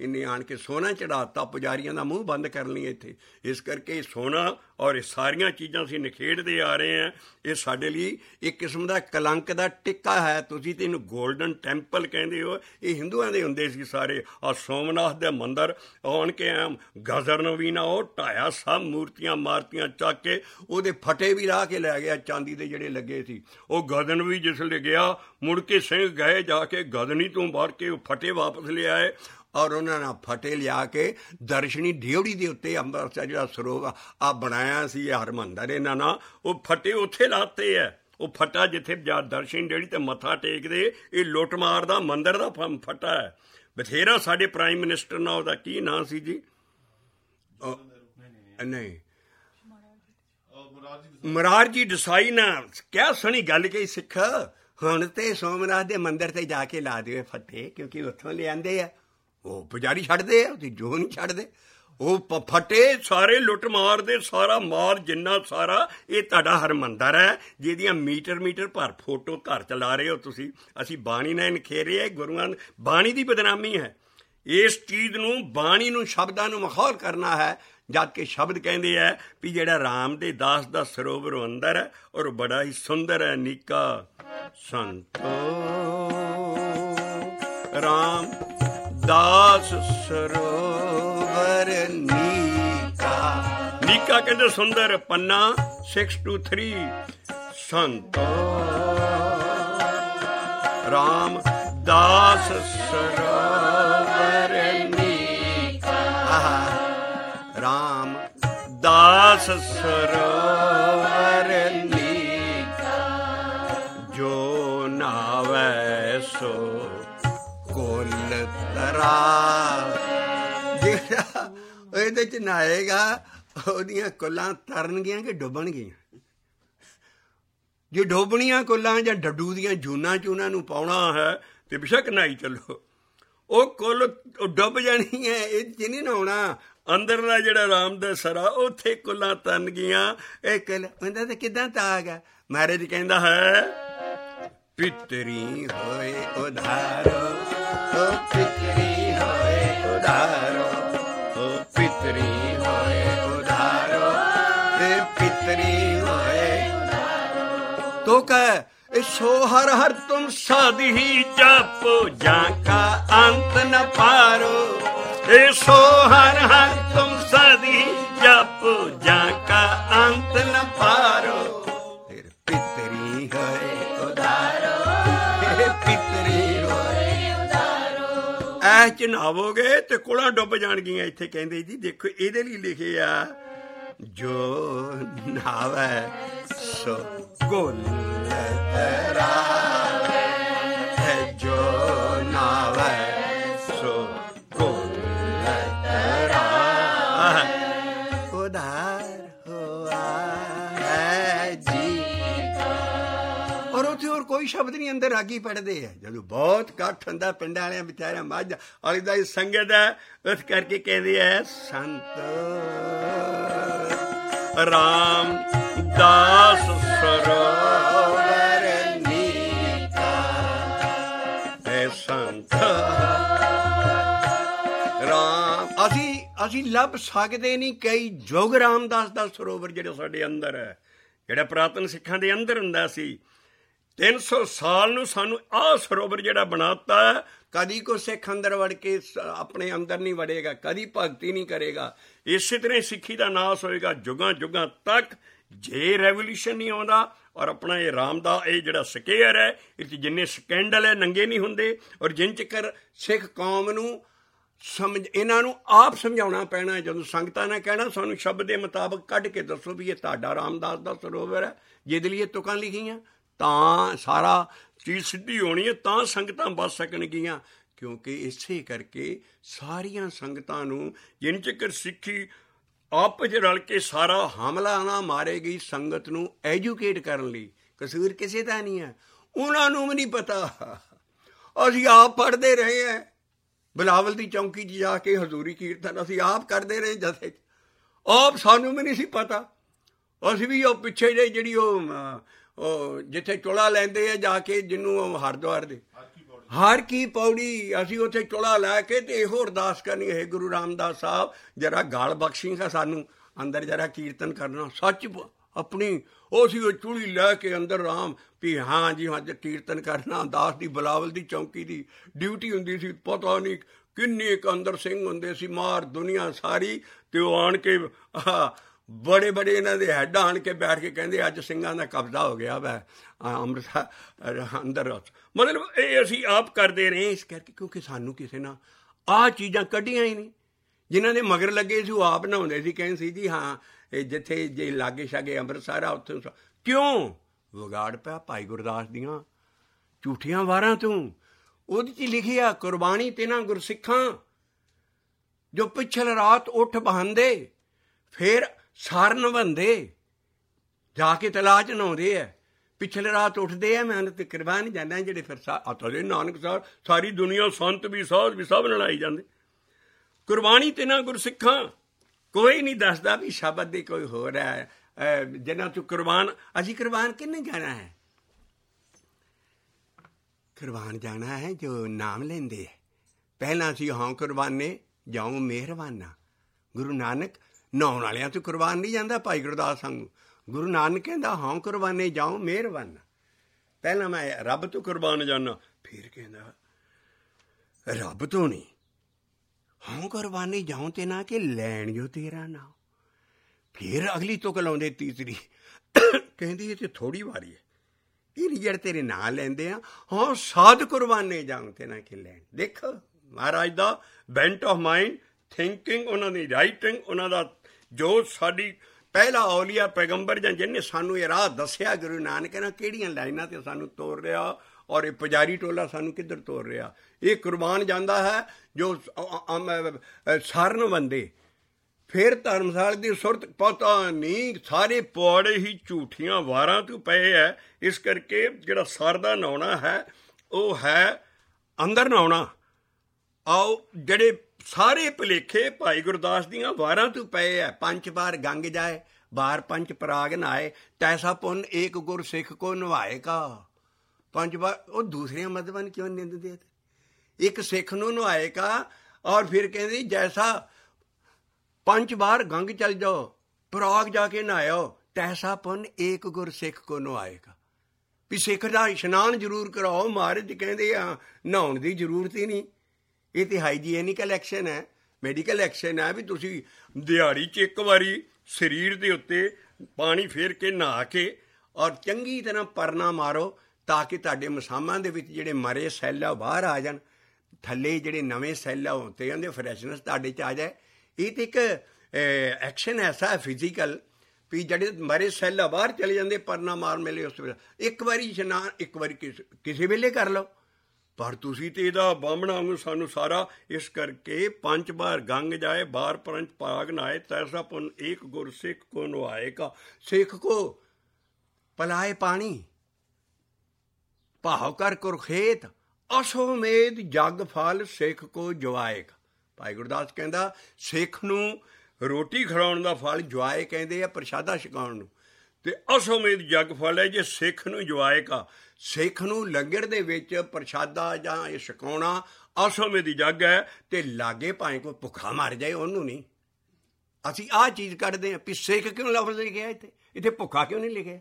ਇਹਨੇ ਆਣ ਕੇ ਸੋਨਾ ਚੜਾਤਾ, ਪੁਜਾਰੀਆਂ ਦਾ ਮੂੰਹ ਬੰਦ ਕਰਨ ਲਈ ਇੱਥੇ। ਇਸ ਕਰਕੇ ਸੋਨਾ ਔਰ ਇਹ ਸਾਰੀਆਂ ਚੀਜ਼ਾਂ ਅਸੀਂ ਨਿਖੇੜਦੇ ਆ ਰਹੇ ਹਾਂ। ਇਹ ਸਾਡੇ ਲਈ ਇੱਕ ਕਿਸਮ ਦਾ ਕਲੰਕ ਦਾ ਟਿੱਕਾ ਹੈ। ਤੁਸੀਂ ਤੇ ਇਹਨੂੰ ਗੋਲਡਨ ਟੈਂਪਲ ਕਹਿੰਦੇ ਹੋ, ਇਹ ਹਿੰਦੂਆਂ ਦੇ ਹੁੰਦੇ ਸੀ ਸਾਰੇ। ਆ ਸੋਮਨਾਥ ਦੇ ਮੰਦਰ ਆਉਣ ਕੇ ਐ ਗਜ਼ਰ ਨੂੰ ਵੀ ਨਾ ਉਹ ਢਾਇਆ, ਸਭ ਮੂਰਤੀਆਂ ਮਾਰਤੀਆਂ ਚੱਕ ਕੇ, ਉਹਦੇ ਫਟੇ ਵੀ ਲਾ ਕੇ ਲੈ ਗਿਆ ਚਾਂਦੀ ਦੇ ਜਿਹੜੇ ਲੱਗੇ ਸੀ। ਉਹ ਗਦਨ ਵੀ ਜਿਸ ਲੈ ਗਿਆ, ਮੁੜ ਕੇ ਸਿੰਘ ਗਏ ਜਾ ਕੇ ਗਦਨੀ ਤੋਂ ਵੜ ਕੇ ਉਹ ਫਟੇ ਵਾਪਸ ਲਿਆਏ ਔਰ ਉਹਨਾਂ ਨਾਲ ਫਟੇ ਲਿਆ ਕੇ ਦਰਸ਼ਨੀ ਡਿਓੜੀ ਦੇ ਉੱਤੇ ਅੰਮ੍ਰਿਤਸਰ ਜਿਹੜਾ ਸਰੋਵਰ ਆ ਬਣਾਇਆ ਸੀ ਹਰਿਮੰਦਰ, ਇਹਨਾਂ ਨਾਲ ਉਹ ਫਟੇ ਉੱਥੇ ਲਾਤੇ ਹੈ। ਉਹ ਫਟਾ ਜਿੱਥੇ ਜਾ ਦਰਸ਼ਨ ਡਿਓੜੀ ਤੇ ਮੱਥਾ ਟੇਕਦੇ, ਇਹ ਲੁੱਟ ਮਾਰ ਦਾ ਮੰਦਰ ਦਾ ਫਟਾ ਹੈ। ਬਥੇਰਾ ਸਾਡੇ ਪ੍ਰਾਈਮ ਮਿਨਿਸਟਰ ਨਾਲ, ਉਹਦਾ ਕੀ ਨਾਂ ਸੀ ਜੀ, ਨਹੀਂ ਮਰਾਰਜੀ ਦੇਸਾਈ ਨਾਲ ਕਿਆ ਸੋਹਣੀ ਗੱਲ ਕਹੀ ਸਿੱਖ। ਹੁਣ ਤੇ ਸੋਮਨਾਥ ਦੇ ਮੰਦਰ ਤੇ ਜਾ ਕੇ ਲਾ ਦਿਓ ਫੱਟੇ, ਕਿਉਂਕਿ ਉੱਥੋਂ ਲਿਆਂਦੇ ਆ। ਉਹ ਪੁਜਾਰੀ ਛੱਡਦੇ ਆ, ਉਹਦੀ ਜੋ ਨਹੀਂ ਛੱਡਦੇ। ਉਹ ਫਟੇ ਸਾਰੇ ਲੁੱਟ ਮਾਰਦੇ, ਸਾਰਾ ਮਾਲ ਜਿੰਨਾ ਸਾਰਾ ਇਹ ਤੁਹਾਡਾ ਹਰਿਮੰਦਰ ਹੈ, ਜਿਹਦੀਆਂ ਮੀਟਰ ਮੀਟਰ ਭਰ ਫੋਟੋ ਘਰ ਚਲਾ ਰਹੇ ਹੋ ਤੁਸੀਂ। ਅਸੀਂ ਬਾਣੀ ਨਾਲ ਨਿਖੇਰੇ ਹੈ, ਗੁਰੂਆਂ ਬਾਣੀ ਦੀ ਬਦਨਾਮੀ ਹੈ। ਇਸ ਚੀਜ਼ ਨੂੰ, ਬਾਣੀ ਨੂੰ, ਸ਼ਬਦਾਂ ਨੂੰ ਮਖੌਲ ਕਰਨਾ ਹੈ, ਜਦ ਕਿ ਸ਼ਬਦ ਕਹਿੰਦੇ ਹੈ ਵੀ ਜਿਹੜਾ ਰਾਮ ਦੇ ਦਾਸ ਦਾ ਸਰੋਵਰ ਅੰਦਰ ਹੈ ਔਰ ਬੜਾ ਹੀ ਸੁੰਦਰ ਹੈ। ਨੀਕਾ ਸੰਤੋ ਰਾਮ ਦਾਸ ਸਰੋਵਰ ਨੀਕਾ, ਨੀਕਾ ਕਹਿੰਦੇ ਸੁੰਦਰ। ਪੰਨਾ ਸਿਕਸ ਟੂ ਥ੍ਰੀ ਸੰਤੋ ਰਾਮ ਦਾਸ ਸਰੋਵਰ ਨੀਕਾ, ਰਾਮ ਦਾਸ ਸਰੋਵਰ ਨੀਕਾ, ਜੋ ਨਾਵੈ ਸੋ ਕੁਲ ਤਰਾ। ਜਿਹੜਾ ਇਹਦੇ ਚ ਨਹਾਏਗਾ ਉਹਦੀਆਂ ਕੁੱਲਾਂ ਤਰਨਗੀਆਂ ਕਿ ਡੁੱਬਣਗੀਆਂ। ਜੇ ਡੋਬਣੀਆਂ ਕੁੱਲਾਂ ਜਾਂ ਡੱਡੂ ਦੀਆਂ ਜੂਨਾਂ ਚੂਨਾਂ ਨੂੰ ਪਾਉਣਾ ਹੈ ਤੇ ਬੇਸ਼ੱਕ ਨਹਾਈ ਚੱਲੋ, ਉਹ ਕੁੱਲ ਡੁੱਬ ਜਾਣੀ ਹੈ, ਇਹ ਚ ਨਹੀਂ ਨਹਾਉਣਾ। ਅੰਦਰਲਾ ਜਿਹੜਾ ਰਾਮ ਦਾ ਸਰਾ, ਉੱਥੇ ਕੁੱਲਾਂ ਤਰਨ ਗਈਆਂ। ਇਹ ਕੁੱਲ ਕਹਿੰਦਾ ਤੇ ਕਿੱਦਾਂ ਤਾਗ ਹੈ। ਮਹਾਰਾਜ ਕਹਿੰਦਾ ਹੈ ਪਿਤਰੀ ਹੋਏ ਉਧਾਰੋ, ਓ ਪਿਤਰੀ ਹੋਏ ਉਧਾਰੋ, ਓ ਪਿਤਰੀ ਹੋਏ ਉਧਾਰੋ, ਤੇ ਪਿਤਰੀ ਹੋਏ ਉਧਾਰੋ। तो कह सो हर हर तुम साधि जपो, जाका अंत न पारो। सो हर हर तुम साधि जपो, जाका अंत न पारो। फिर पितरी होए उधारो, पितरी होए उधारो। ऐ चनावोगे ते कुड़ा डुब जाणगियां। इत्थे कहंदे जी देखो ਇਹਦੇ ਲਈ ਲਿਖੇ ਆ, जो नावे सो कुल तरावे, जो नावे सो कुल तरावे, उधार हुआ है जी। और ਉੱਥੇ ਹੋਰ ਕੋਈ ਸ਼ਬਦ ਨਹੀਂ, ਅੰਦਰ ਰਾਗੀ ਪੜ੍ਹਦੇ ਆ। ਜਦੋਂ ਬਹੁਤ ਇਕੱਠ ਹੁੰਦਾ ਪਿੰਡਾਂ ਵਾਲਿਆਂ ਵਿਚਾਰਿਆਂ ਮੱਝ ਵਾਲੀ ਦਾ ਸੰਗਤ ਹੈ, ਉਸ ਕਰਕੇ ਕਹਿੰਦੇ ਆ ਸੰਤ ਰਾਮ ਦਾਸ ਸਰੋਵਰ ਨੀਕਾ, ਐ ਸੰਤ ਰਾਮ। ਅਸੀਂ ਅਸੀਂ ਲੱਭ ਸਕਦੇ ਨਹੀਂ ਕਈ ਜੋਗ ਰਾਮਦਾਸ ਦਾ ਸਰੋਵਰ ਜਿਹੜਾ ਸਾਡੇ ਅੰਦਰ ਹੈ, ਜਿਹੜਾ ਪੁਰਾਤਨ ਸਿੱਖਾਂ ਦੇ ਅੰਦਰ ਹੁੰਦਾ ਸੀ। ਤਿੰਨ ਸੌ ਸਾਲ ਨੂੰ ਸਾਨੂੰ ਆਹ ਸਰੋਵਰ ਜਿਹੜਾ ਬਣਾਤਾ, ਕਦੀ ਕੋਈ ਸਿੱਖ ਅੰਦਰ ਵੜ ਕੇ ਆਪਣੇ ਅੰਦਰ ਨਹੀਂ ਵੜੇਗਾ, ਕਦੀ ਭਗਤੀ ਨਹੀਂ ਕਰੇਗਾ। ਇਸੇ ਤਰ੍ਹਾਂ ਸਿੱਖੀ ਦਾ ਨਾਸ ਹੋਏਗਾ ਜੁਗਾਂ ਜੁਗਾਂ ਤੱਕ, ਜੇ ਰੈਵੋਲੂਸ਼ਨ ਨਹੀਂ ਆਉਂਦਾ। ਔਰ ਆਪਣਾ ਇਹ ਰਾਮ ਦਾ ਇਹ ਜਿਹੜਾ ਸਕੇਅਰ ਹੈ, ਇਹ 'ਚ ਜਿੰਨੇ ਸਕੈਂਡਲ ਹੈ ਨੰਗੇ ਨਹੀਂ ਹੁੰਦੇ। ਔਰ ਜਿੰਨ ਚਿਕਰ ਸਿੱਖ ਕੌਮ ਨੂੰ ਸਮਝ, ਇਹਨਾਂ ਨੂੰ ਆਪ ਸਮਝਾਉਣਾ ਪੈਣਾ। ਜਦੋਂ ਸੰਗਤਾਂ ਨੇ ਕਹਿਣਾ ਸਾਨੂੰ ਸ਼ਬਦ ਦੇ ਮੁਤਾਬਕ ਕੱਢ ਕੇ ਦੱਸੋ ਵੀ ਇਹ ਤੁਹਾਡਾ ਰਾਮਦਾਸ ਦਾ ਸਰੋਵਰ ਹੈ, ਜਿਹਦੇ ਲਈ ਇਹ ਤੁਕਾਂ ਲਿਖੀਆਂ, ਤਾਂ ਸਾਰਾ ਚੀਜ਼ ਸਿੱਧੀ ਹੋਣੀ ਹੈ, ਤਾਂ ਸੰਗਤਾਂ ਬਚ ਸਕਣਗੀਆਂ। ਕਿਉਂਕਿ ਇਸੇ ਕਰਕੇ ਸਾਰੀਆਂ ਸੰਗਤਾਂ ਨੂੰ ਜਿੰਨ ਚਿਕਰ ਸਿੱਖੀ ਆਪਸ 'ਚ ਰਲ ਕੇ ਸਾਰਾ ਹਮਲਾ ਨਾ ਮਾਰੇਗੀ ਸੰਗਤ ਨੂੰ ਐਜੂਕੇਟ ਕਰਨ ਲਈ। ਕਸੂਰ ਕਿਸੇ ਦਾ ਨਹੀਂ ਹੈ, ਉਹਨਾਂ ਨੂੰ ਵੀ ਨਹੀਂ ਪਤਾ। ਅਸੀਂ ਆਪ ਪੜ੍ਹਦੇ ਰਹੇ ਹਾਂ, ਬਿਲਾਵਲ ਦੀ ਚੌਂਕੀ 'ਚ ਜਾ ਕੇ ਹਜ਼ੂਰੀ ਕੀਰਤਨ ਅਸੀਂ ਆਪ ਕਰਦੇ ਰਹੇ ਜਥੇ 'ਚ, ਆਪ ਸਾਨੂੰ ਵੀ ਨਹੀਂ ਸੀ ਪਤਾ। ਅਸੀਂ ਵੀ ਉਹ ਪਿੱਛੇ ਜਿਹੀ ਜਿਹੜੀ ਉਹ ਉਹ ਜਿੱਥੇ ਚੋਲਾ ਲੈਂਦੇ ਆ ਜਾ ਕੇ, ਜਿਹਨੂੰ ਹਰਿਦੁਆਰ ਦੇ ਹਰ ਕੀ ਪੌੜੀ ਅਸੀਂ ਉੱਥੇ ਚੁਲਾ ਲੈ ਕੇ ਤੇ ਇਹੋ ਅਰਦਾਸ ਕਰਨੀ ਹੈ, ਗੁਰੂ ਰਾਮਦਾਸ ਸਾਹਿਬ ਜਰਾ ਗਾਲ ਬਖਸ਼ੀ ਸਾਨੂੰ ਅੰਦਰ ਜਰਾ ਕੀਰਤਨ ਕਰਨਾ। ਸੱਚ ਆਪਣੀ ਉਹ ਸੀ ਉਹ ਚੂੜੀ ਲੈ ਕੇ ਅੰਦਰ ਰਾਮ ਵੀ ਹਾਂ ਜੀ ਅੱਜ ਕੀਰਤਨ ਕਰਨਾ। ਦਾਸ ਦੀ ਬਲਾਵਲ ਦੀ ਚੌਂਕੀ ਦੀ ਡਿਊਟੀ ਹੁੰਦੀ ਸੀ, ਪਤਾ ਨਹੀਂ ਕਿੰਨੇ ਕੁ ਅੰਦਰ ਸਿੰਘ ਹੁੰਦੇ ਸੀ, ਮਾਰ ਦੁਨੀਆ ਸਾਰੀ। ਤੇ ਉਹ ਆਣ ਕੇ ਬੜੇ ਬੜੇ ਇਹਨਾਂ ਦੇ ਹੈਡ ਆਣ ਕੇ ਬੈਠ ਕੇ ਕਹਿੰਦੇ ਅੱਜ ਸਿੰਘਾਂ ਦਾ ਕਬਜ਼ਾ ਹੋ ਗਿਆ ਵੈ ਅੰਮ੍ਰਿਤਸਰ ਅੰਦਰ। ਮਤਲਬ ਇਹ ਅਸੀਂ ਆਪ ਕਰਦੇ ਰਹੇ ਇਸ ਕਰਕੇ, ਕਿਉਂਕਿ ਸਾਨੂੰ ਕਿਸੇ ਨਾਲ ਆਹ ਚੀਜ਼ਾਂ ਕੱਢੀਆਂ ਹੀ ਨਹੀਂ। ਜਿਨ੍ਹਾਂ ਦੇ ਮਗਰ ਲੱਗੇ ਸੀ ਉਹ ਆਪ ਨਹਾਉਂਦੇ ਸੀ, ਕਹਿੰਦੇ ਸੀ ਜੀ ਹਾਂ ਇਹ ਜਿੱਥੇ ਜੇ ਲਾਗੇ ਛਾਗੇ ਅੰਮ੍ਰਿਤਸਰ ਆ ਉੱਥੇ। ਕਿਉਂ ਵਿਗਾੜ ਪਿਆ ਭਾਈ ਗੁਰਦਾਸ ਦੀਆਂ ਝੂਠੀਆਂ ਵਾਰਾਂ ਤੋਂ। ਉਹਦੇ 'ਚ ਲਿਖਿਆ ਕੁਰਬਾਨੀ ਤਿੰਨਾਂ ਗੁਰਸਿੱਖਾਂ ਜੋ ਪਿਛਲ ਰਾਤ ਉੱਠ ਬਹਾਂਦੇ ਫਿਰ ਸਾਰ ਨਿਭਾਉਂਦੇ। ਜਾ ਕੇ ਤਲਾਅ 'ਚ ਨਹਾਉਂਦੇ ਹੈ, ਪਿਛਲੇ ਰਾਤ ਉੱਠਦੇ ਆ, ਮੈਂ ਤੇ ਕੁਰਬਾਨ ਜਾਂਦਾ ਜਿਹੜੇ ਫਿਰ ਆਤਲੇ ਨਾਨਕ ਸਾਹਿਬ ਸਾਰੀ ਦੁਨੀਆ ਸੰਤ ਵੀ ਸਾਧ ਵੀ ਸਭ ਲੜਾਈ ਜਾਂਦੇ। ਕੁਰਬਾਨੀ ਤਿੰਨਾਂ ਗੁਰਸਿੱਖਾਂ ਕੋਈ ਨਹੀਂ ਦੱਸਦਾ ਵੀ ਸ਼ਬਦ ਦੀ ਕੋਈ ਹੋਰ ਹੈ ਜਿਹਨਾਂ ਤੋਂ ਕੁਰਬਾਨ। ਅਸੀਂ ਕੁਰਬਾਨ ਕਿਹਨੇ ਜਾਣਾ ਹੈ? ਕੁਰਬਾਨ ਜਾਣਾ ਹੈ ਜੋ ਨਾਮ ਲੈਂਦੇ ਹੈ। ਪਹਿਲਾਂ ਅਸੀਂ ਹਾਂ ਕੁਰਬਾਨੇ ਜਾਉ ਮਿਹਰਬਾਨਾ। ਗੁਰੂ ਨਾਨਕ ਨਹਾਉਣ ਵਾਲਿਆਂ ਤੋਂ ਕੁਰਬਾਨ ਨਹੀਂ ਜਾਂਦਾ। ਭਾਈ ਗੁਰਦਾਸ ਸੰਗ ਗੁਰੂ ਨਾਨਕ ਕਹਿੰਦਾ ਹਾਂ ਕੁਰਬਾਨੇ ਜਾਉ ਮਿਹਰਬਾਨਾ। ਪਹਿਲਾਂ ਮੈਂ ਰੱਬ ਤੋਂ ਕੁਰਬਾਨ ਜਾਣਾ, ਫਿਰ ਕਹਿੰਦਾ ਰੱਬ ਤੋਂ ਨਹੀਂ, ਹਾਂ ਕੁਰਬਾਨੀ ਜਾਉ ਤੇ ਨਾ ਕਿ ਲੈਣ ਜੋ ਤੇਰਾ ਨਾ। ਫਿਰ ਅਗਲੀ ਤੁਕ ਲਾਉਂਦੇ ਤੀਸਰੀ, ਕਹਿੰਦੀ ਇਹ ਤੇ ਥੋੜ੍ਹੀ ਵਾਰੀ ਹੈ, ਇਹ ਨਹੀਂ ਜਿਹੜੇ ਤੇਰੇ ਨਾਂ ਲੈਂਦੇ ਆ ਹਾਂ ਸਾਧ ਕੁਰਬਾਨੇ ਜਾਉ ਤੇ ਨਾ ਕਿ ਲੈਣ। ਦੇਖ ਮਹਾਰਾਜ ਦਾ ਬੈਂਟ ਆਫ ਮਾਈਂਡ, ਥਿੰਕਿੰਗ, ਉਹਨਾਂ ਦੀ ਰਾਈਟਿੰਗ, ਉਹਨਾਂ ਦਾ ਜੋ ਸਾਡੀ ਪਹਿਲਾ ਔਲੀਆ ਪੈਗੰਬਰ ਜਾਂ ਜਿਹਨੇ ਸਾਨੂੰ ਇਹ ਰਾਹ ਦੱਸਿਆ ਗੁਰੂ ਨਾਨਕ ਨੇ ਕਿਹੜੀਆਂ ਲਾਈਨਾਂ 'ਤੇ ਸਾਨੂੰ ਤੋਰ ਰਿਹਾ ਔਰ ਇਹ ਪੁਜਾਰੀ ਟੋਲਾ ਸਾਨੂੰ ਕਿੱਧਰ ਤੋਰ ਰਿਹਾ। ਇਹ ਕੁਰਬਾਨ ਜਾਂਦਾ ਹੈ ਜੋ ਸਰਨ ਬੰਦੇ। ਫਿਰ ਧਰਮਸਾਲ ਦੀ ਸੁਰਤ ਪਤਾ ਨਹੀਂ ਸਾਰੇ ਪੌੜੇ ਹੀ ਝੂਠੀਆਂ ਵਾਰਾਂ ਤੋਂ ਪਏ ਹੈ। ਇਸ ਕਰਕੇ ਜਿਹੜਾ ਸਰ ਦਾ ਨਹਾਉਣਾ ਹੈ ਉਹ ਹੈ ਅੰਦਰ ਨਹਾਉਣਾ। ਆਓ ਜਿਹੜੇ ਸਾਰੇ ਭੁਲੇਖੇ ਭਾਈ ਗੁਰਦਾਸ ਦੀਆਂ ਵਾਰਾਂ ਤੋਂ ਪਏ ਹੈ। ਪੰਜ ਬਾਰ ਗੰਗ ਜਾਏ ਬਾਰ ਪੰਜ ਪਰਾਗ ਨਹਾਏ, ਤੈਸਾ ਪੁੰਨ ਏਕ ਗੁਰ ਸਿੱਖ ਕੋ ਨਵਾਏਗਾ। ਪੰਜ ਵਾਰ ਉਹ ਦੂਸਰੀਆਂ ਮਜ਼ਹਬਾਂ ਕਿਉਂ ਨਿੰਦਦੇ? ਇੱਕ ਸਿੱਖ ਨੂੰ ਨਵਾਏਗਾ। ਔਰ ਫਿਰ ਕਹਿੰਦੀ ਜੈਸਾ ਪੰਜ ਵਾਰ ਗੰਗ ਚਲ ਜਾਓ ਪਰਾਗ ਜਾ ਕੇ ਨਹਾਇਓ, ਤੈਸਾ ਪੁੰਨ ਏਕ ਗੁਰ ਸਿੱਖ ਕੋ ਨਵਾਏਗਾ। ਵੀ ਸਿੱਖ ਦਾ ਇਸ਼ਨਾਨ ਜ਼ਰੂਰ ਕਰਾਓ। ਮਹਾਰਾਜ ਕਹਿੰਦੇ ਆ ਨਹਾਉਣ ਦੀ ਜ਼ਰੂਰਤ ਹੀ ਨਹੀਂ। ਇਹ ਤਾਂ ਹਾਈਜੀਨਿਕਲ ਐਕਸ਼ਨ ਹੈ, ਮੈਡੀਕਲ ਐਕਸ਼ਨ ਹੈ ਵੀ ਤੁਸੀਂ ਦਿਹਾੜੀ 'ਚ ਇੱਕ ਵਾਰੀ ਸਰੀਰ ਦੇ ਉੱਤੇ ਪਾਣੀ ਫੇਰ ਕੇ ਨਹਾ ਕੇ ਔਰ ਚੰਗੀ ਤਰ੍ਹਾਂ ਪਰਨਾ ਮਾਰੋ ਤਾਂ ਕਿ ਤੁਹਾਡੇ ਮਸਾਮਾਂ ਦੇ ਵਿੱਚ ਜਿਹੜੇ ਮਰੇ ਸੈੱਲ ਆ ਬਾਹਰ ਆ ਜਾਣ, ਥੱਲੇ ਜਿਹੜੇ ਨਵੇਂ ਸੈੱਲ ਆ ਉੱਤੇ ਜਾਂਦੇ ਫਰੈਸ਼ਨੈਸ ਤੁਹਾਡੇ 'ਚ ਆ ਜਾਏ। ਇਹ ਤਾਂ ਇੱਕ ਐਕਸ਼ਨ ਐਸਾ ਹੈ ਫਿਜ਼ੀਕਲ ਵੀ ਜਿਹੜੇ ਮਰੇ ਸੈੱਲ ਆ ਬਾਹਰ ਚਲੇ ਜਾਂਦੇ ਪਰਨਾ ਮਾਰ ਮਿਲੇ ਉਸ ਵੇਲੇ। ਇੱਕ ਵਾਰੀ ਇਸ਼ਨਾਨ ਇੱਕ ਵਾਰੀ ਕਿਸ ਕਿਸੇ ਵੇਲੇ ਕਰ ਲਓ, ਪਰ ਤੁਸੀਂ ਤੇ ਇਹਦਾ ਬਾਹਮਣਾ ਨੂੰ ਸਾਨੂੰ ਸਾਰਾ। ਇਸ ਕਰਕੇ ਪੰਜ ਬਾਰ ਗੰਗ ਜਾਏ ਬਾਰ ਪੰਜ ਪਾਗ ਨਹਾਏ, ਤੈਸਾ ਪੁੰਨ ਏਕ ਗੁਰ ਸਿੱਖ ਕੋ ਨਵਾਏਗਾ। ਸਿੱਖ ਕੋ ਪਲਾਏ ਪਾਣੀ ਭਾਵ ਕਰ ਕੁਰਖੇਤ, ਅਸੋਮੇਧ ਜਗ ਫਲ ਸਿੱਖ ਕੋ ਜਵਾਏਗਾ। ਭਾਈ ਗੁਰਦਾਸ ਕਹਿੰਦਾ ਸਿੱਖ ਨੂੰ ਰੋਟੀ ਖਿਲਾਉਣ ਦਾ ਫਲ ਜਵਾਏ ਕਹਿੰਦੇ ਆ, ਪ੍ਰਸ਼ਾਦਾ ਛਕਾਉਣ ਨੂੰ। ਤੇ ਅਸੋਮੇਧ ਜਗ ਫਲ ਹੈ ਜੇ ਸਿੱਖ ਨੂੰ ਜਵਾਏਗਾ। ਸਿੱਖ ਨੂੰ ਲੰਗਰ ਦੇ ਵਿੱਚ ਪ੍ਰਸ਼ਾਦਾ ਜਾਂ ਇਹ ਛਕਾਉਣਾ ਅਸੋਮੇਧ ਜਗ ਹੈ। ਤੇ ਲਾਗੇ ਭਾਵੇਂ ਕੋਈ ਭੁੱਖਾ ਮਰ ਜਾਏ ਉਹਨੂੰ ਨਹੀਂ। ਅਸੀਂ ਆਹ ਚੀਜ਼ ਕੱਢਦੇ ਹਾਂ ਵੀ ਸਿੱਖ ਕਿਉਂ ਲਫ਼ਜ਼ ਲਿਖਿਆ ਇੱਥੇ, ਇੱਥੇ ਭੁੱਖਾ ਕਿਉਂ ਨਹੀਂ ਲਿਖਿਆ?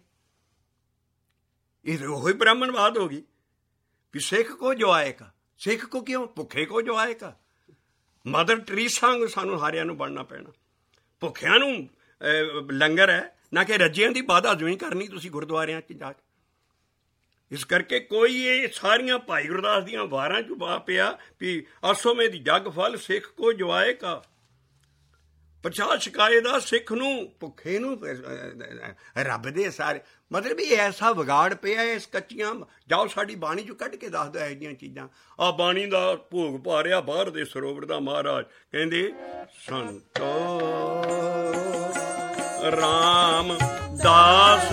ਇਹ ਉਹੀ ਬ੍ਰਾਹਮਣਵਾਦ ਹੋ ਗਈ ਵੀ ਸਿੱਖ ਕੋ ਜਵਾਏਗਾ। ਸਿੱਖ ਕੋ ਕਿਉਂ? ਭੁੱਖੇ ਕੋ ਜਵਾਏਗਾ। ਮਦਰ ਟਰੀਸਾ ਵਾਂਗੂ ਸਾਨੂੰ ਸਾਰਿਆਂ ਨੂੰ ਬਣਨਾ ਪੈਣਾ। ਭੁੱਖਿਆਂ ਨੂੰ ਲੰਗਰ ਹੈ ਨਾ ਕਿ ਰੱਜਿਆਂ ਦੀ ਬਾਤ ਆਜ਼ਮੀ ਕਰਨੀ ਤੁਸੀਂ ਗੁਰਦੁਆਰਿਆਂ 'ਚ ਜਾ ਕੇ। ਇਸ ਕਰਕੇ ਕੋਈ ਇਹ ਸਾਰੀਆਂ ਭਾਈ ਗੁਰਦਾਸ ਦੀਆਂ ਵਾਰਾਂ 'ਚ ਪਾ ਪਿਆ ਵੀ ਅਸੋਮੇਧ ਜਗ ਫਲ ਸਿੱਖ ਕੋ ਜਵਾਏਗਾ। ਪ੍ਰਸ਼ਾਦ ਛਕਾਏ ਦਾ ਸਿੱਖ ਨੂੰ ਭੁੱਖੇ ਨੂੰ ਰੱਬ ਦੇ ਸਾਰੇ ਮਤਲਬ ਵੀ ਐਸਾ ਵਿਗਾੜ ਪਿਆ ਇਸ ਕੱਚੀਆਂ। ਜਾਓ ਸਾਡੀ ਬਾਣੀ 'ਚੋਂ ਕੱਢ ਕੇ ਦੱਸ ਦਿਓ ਇਹੋ ਜਿਹੀਆਂ ਚੀਜ਼ਾਂ। ਆਹ ਬਾਣੀ ਦਾ ਭੋਗ ਪਾ ਰਿਹਾ ਬਾਹਰ ਦੇ ਸਰੋਵਰ ਦਾ ਮਹਾਰਾਜ ਕਹਿੰਦੇ ਸੰਤੋ ਰਾਮ ਦਾਸ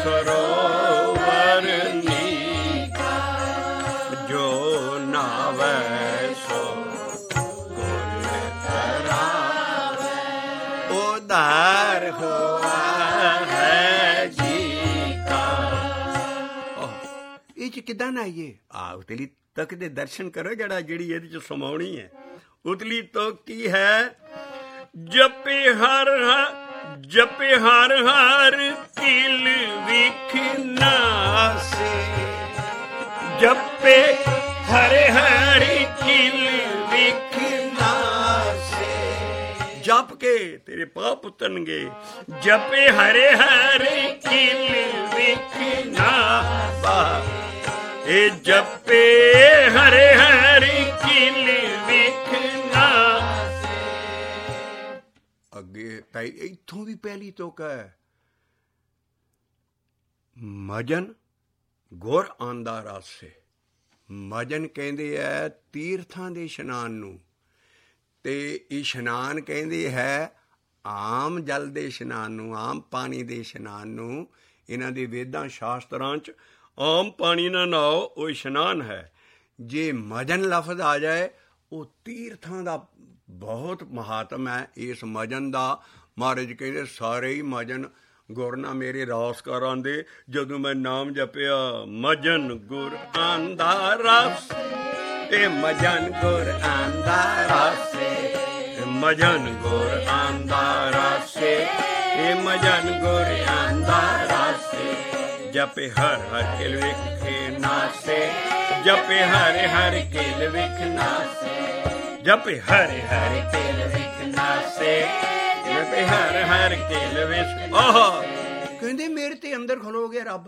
ਸਰੋਵਰ ਨੀਕਾ, ਜੋ ਨਾਵੈ ਸੋ ਗੁਰ ਤਰਾਵੈ, ਉਧਾਰ ਹੋਆ ਹੈ ਜੀ ਕਾ। ਇਹ 'ਚ ਕਿੱਦਾਂ ਨਾ ਆਈਏ? ਆਹ ਤੇਰੀ ਤੁਕ ਦੇ ਦਰਸ਼ਨ ਕਰੋ ਜਿਹੜਾ ਜਿਹੜੀ ਇਹਦੇ ਚ ਸਮਾਉਣੀ ਹੈ। ਉਤਲੀ ਤੁਕ ਕੀ ਹੈ? ਜਪੇ ਹਰ ਹਰ ਜਪੇ ਹਰ ਹਰ ਕਿਲ ਵਿਖ ਨਾਸੇ, ਜਪੇ ਹਰੇ ਹਰੀ ਕਿਲ ਵਿਖ ਨਾਸੇ। ਜਪ ਕੇ ਤੇਰੇ ਪਾਪ ਉਤਰਨਗੇ। ਜਪੇ ਹਰੇ ਹਰੀ ਕਿਲ ਵਿਖ ਨਾਸੇ, ਇਹ ਜਪੇ ਹਰੇ ਹਰੀ ਕਿਲ ਵਿਖ ਨਾਸੇ। ਅੱਗੇ ਪੈ ਇੱਥੋਂ ਵੀ ਪਹਿਲੀ ਤੁਕ ਹੈ, ਮਜਨ ਗੁਰ ਆਂਦਾ ਰਾਸੇ। ਮਜਨ ਕਹਿੰਦੇ ਹੈ ਤੀਰਥਾਂ ਦੇ ਇਸ਼ਨਾਨ ਨੂੰ, ਤੇ ਇਸ਼ਨਾਨ ਕਹਿੰਦੇ ਹੈ ਆਮ ਜਲ ਦੇ ਇਸ਼ਨਾਨ ਨੂੰ, ਆਮ ਪਾਣੀ ਦੇ ਇਸ਼ਨਾਨ ਨੂੰ। ਇਹਨਾਂ ਦੇ ਵੇਦਾਂ ਸ਼ਾਸਤਰਾਂ 'ਚ ਆਮ ਪਾਣੀ ਨਾਲ ਨਹਾਓ ਉਹ ਇਸ਼ਨਾਨ ਹੈ। ਜੇ ਮਜਨ ਲਫ਼ਜ਼ ਆ ਜਾਏ ਉਹ ਤੀਰਥਾਂ ਦਾ ਬਹੁਤ ਮਹਾਤਮ ਹੈ ਇਸ ਮਜਨ ਦਾ। ਮਹਾਰਾਜ ਕਹਿੰਦੇ ਸਾਰੇ ਹੀ ਮਜਨ ਗੁਰ ਨਾ ਮੇਰੇ ਰਾਸ ਕਰ ਆਂਦੇ। ਜਦੋਂ ਮੈਂ ਨਾਮ ਜਪਿਆ ਮਜਨ ਗੁਰ ਆਂਦਾ ਰਸ, ਇਹ ਮਜਨ ਗੁਰ ਆਂਦਾ ਰਸੇ, ਮਜਨ ਗੁਰ ਆਂਦਾ ਰਸੇ, ਇਹ ਮਜਨ ਗੁਰ ਆਂਦਾ ਰਸੇ। ਜਪੇ ਹਰ ਹਰ ਕਿਲ ਵਿਖ ਨਾਸੇ, ਜਪੇ ਹਰਿ ਹਰਿ ਕਿਲ ਵਿਖ ਨਾਸੇ, ਜਪੇ ਹਰਿ ਹਰਿ ਕਿਲ ਵਿਖ ਨਾਸੇ, ਜਪੇ ਹਰਿ ਹਰਿ ਕਿਲ ਵਿਖ। ਆਹ ਕਹਿੰਦੇ ਮੇਰੇ ਤੇ ਅੰਦਰ ਖਲੋ ਗਿਆ ਰੱਬ,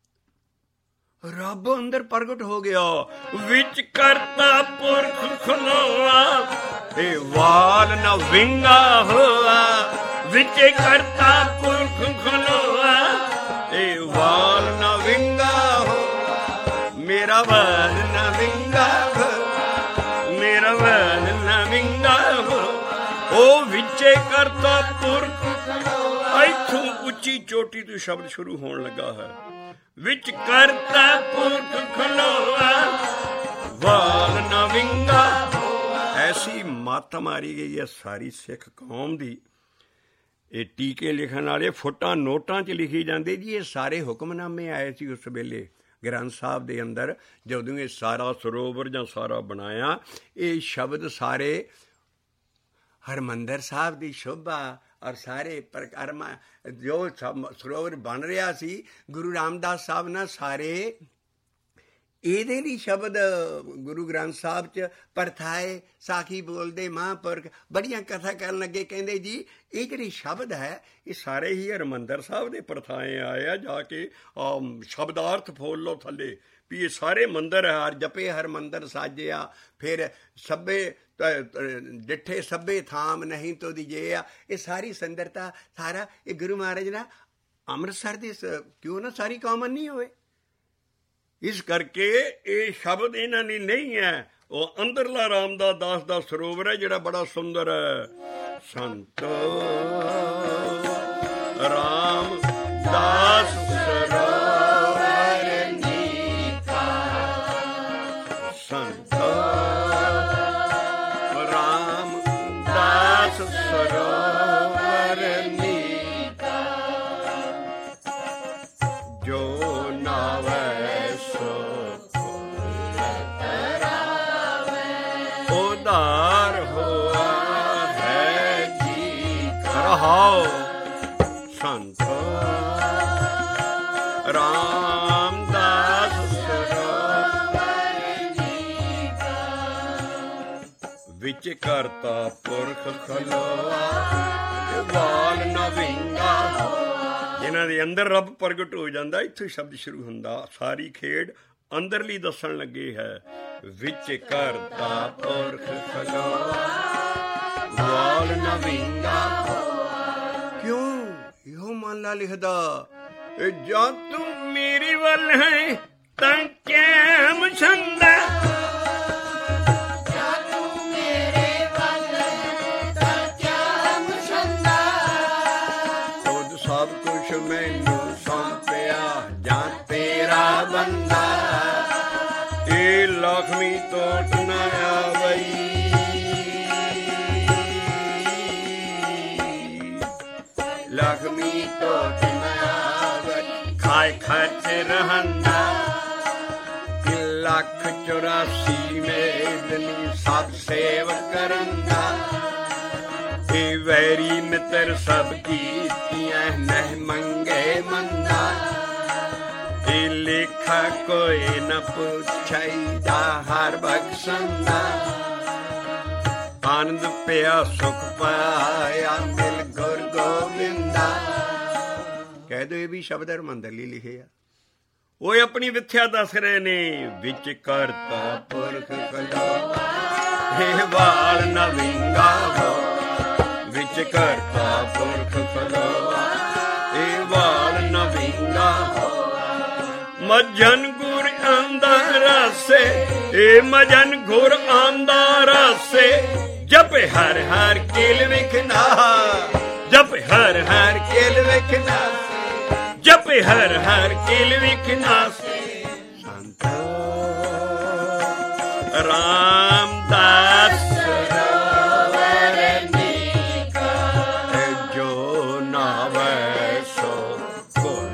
ਰੱਬ ਅੰਦਰ ਪ੍ਰਗਟ ਹੋ ਗਿਆ। ਵਿੱਚ ਕਰਤਾ ਪੁਰਖ ਖਲੋਆ, ਇਹ ਵਾਲ ਨਾ ਵਿੰਗਾ ਹੋਆ। ਵਿੱਚ ਕਰਤਾ ਪੁਰਖ ਖਲੋਆ, ਇਹ ਵਾਲ ਨਾ ਵਿੰਗਾ ਹੋਆ। ਮੇਰਾ ਵਾਲ ਨਾ ਵਿੰਗਾ ਹੋ, ਮੇਰਾ ਵਾਲ ਨਾ ਵਿੰਗਾ ਹੋ। ਉਹ ਵਿੱਚੇ ਕਰਤਾ ਪੁਰਖ ਖਲੋਆ। ਇੱਥੋਂ ਉੱਚੀ ਚੋਟੀ ਤੋਂ ਸ਼ਬਦ ਸ਼ੁਰੂ ਹੋਣ ਲੱਗਾ ਹੈ। ਵਿੱਚ ਕਰਤਾ ਪੁਰਖ ਖਲੋਆ, ਵਾਲ ਨਾ ਵਿੰਗਾ। ਐਸੀ ਮੱਤ ਮਾਰੀ ਗਈ ਹੈ ਸਾਰੀ ਸਿੱਖ ਕੌਮ ਦੀ। ਇਹ ਟੀਕੇ ਲਿਖਣ ਵਾਲੇ ਫੁੱਟਾਂ ਨੋਟਾਂ 'ਚ ਲਿਖੀ ਜਾਂਦੇ ਜੀ ਇਹ ਸਾਰੇ ਹੁਕਮਨਾਮੇ ਆਏ ਸੀ ਉਸ ਵੇਲੇ ਗ੍ਰੰਥ ਸਾਹਿਬ ਦੇ ਅੰਦਰ। ਜਦੋਂ ਇਹ ਸਾਰਾ ਸਰੋਵਰ ਜਾਂ ਸਾਰਾ ਬਣਾਇਆ, ਇਹ ਸ਼ਬਦ ਸਾਰੇ ਹਰਿਮੰਦਰ ਸਾਹਿਬ ਦੀ ਸ਼ੋਭਾ ਔਰ ਸਾਰੇ ਪ੍ਰਕਰਮਾ ਜੋ ਸਰੋਵਰ ਬਣ ਰਿਹਾ ਸੀ, ਗੁਰੂ ਰਾਮਦਾਸ ਸਾਹਿਬ ਨਾਲ ਸਾਰੇ ਇਹਦੇ ਲਈ ਸ਼ਬਦ ਗੁਰੂ ਗ੍ਰੰਥ ਸਾਹਿਬ 'ਚ ਪਰਥਾਏ, ਸਾਖੀ ਬੋਲਦੇ ਮਹਾਂਪੁਰਖ, ਬੜੀਆਂ ਕਥਾ ਕਰਨ ਲੱਗੇ। ਕਹਿੰਦੇ ਜੀ ਇਹ ਜਿਹੜੇ ਸ਼ਬਦ ਹੈ ਇਹ ਸਾਰੇ ਹੀ ਹਰਿਮੰਦਰ ਸਾਹਿਬ ਦੇ ਪਰਥਾਏ ਆਏ ਆ। ਜਾ ਕੇ ਸ਼ਬਦਾਰਥ ਫੋਲ ਲਓ ਥੱਲੇ ਵੀ ਇਹ ਸਾਰੇ ਮੰਦਰ ਹੈ। ਹਰ ਜਪੇ ਹਰ ਮੰਦਰ ਸਾਜਿਆ, ਫਿਰ ਸਭੇ ਡਿੱਠੇ ਸਭੇ ਥਾਮ ਨਹੀਂ ਤੋ ਦੀਜੇ ਆ। ਇਹ ਸਾਰੀ ਸੁੰਦਰਤਾ ਸਾਰਾ ਇਹ ਗੁਰੂ ਮਹਾਰਾਜ ਨਾ ਅੰਮ੍ਰਿਤਸਰ ਦੇ ਕਿਉਂ ਨਾ ਸਾਰੀ ਕਾਮਨ ਨਹੀਂ ਹੋਵੇ। ਇਸ ਕਰਕੇ ਇਹ ਸ਼ਬਦ ਇਹਨਾਂ ਲਈ ਨਹੀਂ ਹੈ। ਉਹ ਅੰਦਰਲਾ ਰਾਮਦਾਸ ਦਾ ਸਰੋਵਰ ਹੈ ਜਿਹੜਾ ਬੜਾ ਸੁੰਦਰ ਹੈ। ਸੰਤ ਰਾਮਦਾਸ ਸਰੋਵਰ ਨੀਕਾ, ਸੰਤ ਰਾਮਦਾਸ ਸਰੋਵਰ ਨੀਕਾ। ਜੋ ਨਾਵੇ ਉਦਾਰ ਹੋਆ ਹੈ ਜੀ ਰਹਾਓ। ਸੰਤ ਰਾਮਦਾਸ ਸਰੋਵਰ ਨੀਕਾ, ਵਿੱਚ ਕਰਤਾ ਪੁਰਖ ਖਲੋਆ, ਵਾਲ ਨਾ ਵਿੰਗਾ। ਜਿਨ੍ਹਾਂ ਦੇ ਅੰਦਰ ਰੱਬ ਪ੍ਰਗਟ ਹੋ ਜਾਂਦਾ, ਇੱਥੋਂ ਸ਼ਬਦ ਸ਼ੁਰੂ ਹੁੰਦਾ। ਸਾਰੀ ਖੇਡ ਅੰਦਰਲੀ ਦੱਸਣ ਲੱਗੇ ਹੈ। ਵਿੱਚ ਕਰਤਾ ਪੁਰਖ ਖਲੋਆ, ਵਾਲ ਨਾ ਵਿੰਗਾ। ਕਿਉਂ ਇਹੋ ਮਹਲਾ ਲਿਖਦਾ, ਜਾਂ ਤੂੰ ਮੇਰੀ ਵੱਲ ਹੈ ਤਾਂ ਕੈਮ ਛੰਦਾ, ਜਾਂ ਤੂੰ ਮੇਰੇ ਵੱਲ ਹੈ ਤਾਂ ਕੈਮ ਛੰਦਾ। ਖੁਦ ਸਭ ਕੁਛ ਮੈਨੂੰ ਸੌਂਪਿਆ ਜਾਂ ਤੇਰਾ ਬੰਦਾ, ਇਹ ਲਖਮੀ ਟੋਟ ਨਾ ਆਵਈ। ਲਖਮੀ ਟੋਟ ਨਾ ਆਵਈ, ਖਾਏ ਖਰਚ ਰਹੰਦਾ, ਲੱਖ ਚੁਰਾਸੀ ਮੇਦਨੀ ਸਤ ਸੇਵ ਕਰੰਦਾ। ਇਹ ਵੈਰੀ ਮਿੱਤਰ ਸਭ ਕੀਤੀਆਂ ਨਹਿ ਮੰਗੇ ਮੰਦਾ। ਇਹ ਲੇਖਾ ਕੋਈ ਨ ਪੁੱਛਈਦਾ ਹਰ ਬਖਸ਼ੰਦਾ। ਆਨੰਦ ਪਿਆ ਸੁਖ ਪਾਇਆ ਮਿਲ ਗੁਰ ਗੋਬਿੰਦਾ। ਕਹਿ ਦੋ ਇਹ ਵੀ ਸ਼ਬਦ ਹਰਿਮੰਦਰ ਲਈ ਲਿਖੇ ਆ। ਉਹ ਆਪਣੀ ਵਿਥਿਆ ਦੱਸ ਰਹੇ ਨੇ। ਵਿੱਚ ਕਰਤਾ ਪੁਰਖ ਕਲੋ ਇਹ ਵਾਲ ਨ ਵਿੰਗਾਵੋ। ਵਿੱਚ ਕਰਤਾ ਪੁਰਖ ਕਲੋ ਇਹ ਵਾਲ ਨ ਵਿੰਗਾਵੋ। ਮਜਨ ਗੁਰ ਆਂਦਾ ਰਾਸੇ ਇਹ ਮਜਨ ਗੁਰ ਆਂਦਾ ਰਾਸੇ। ਜਪ ਹਰ ਹਰ ਕੇਲ ਵਿਖਨਾ। ਜਪ ਹਰ ਹਰ ਕੇਲ ਵਿਖਨਾ। ਜਪ ਹਰ ਹਰ ਕੇਲ ਵਿਖਨਾਸੇ। ਸੰਤ ਰਾਮਦਾਸ ਸਰੋਵਰ ਨੀਕਾ। ਜੋ ਨਾਵੈ ਸੋ ਕੁਲ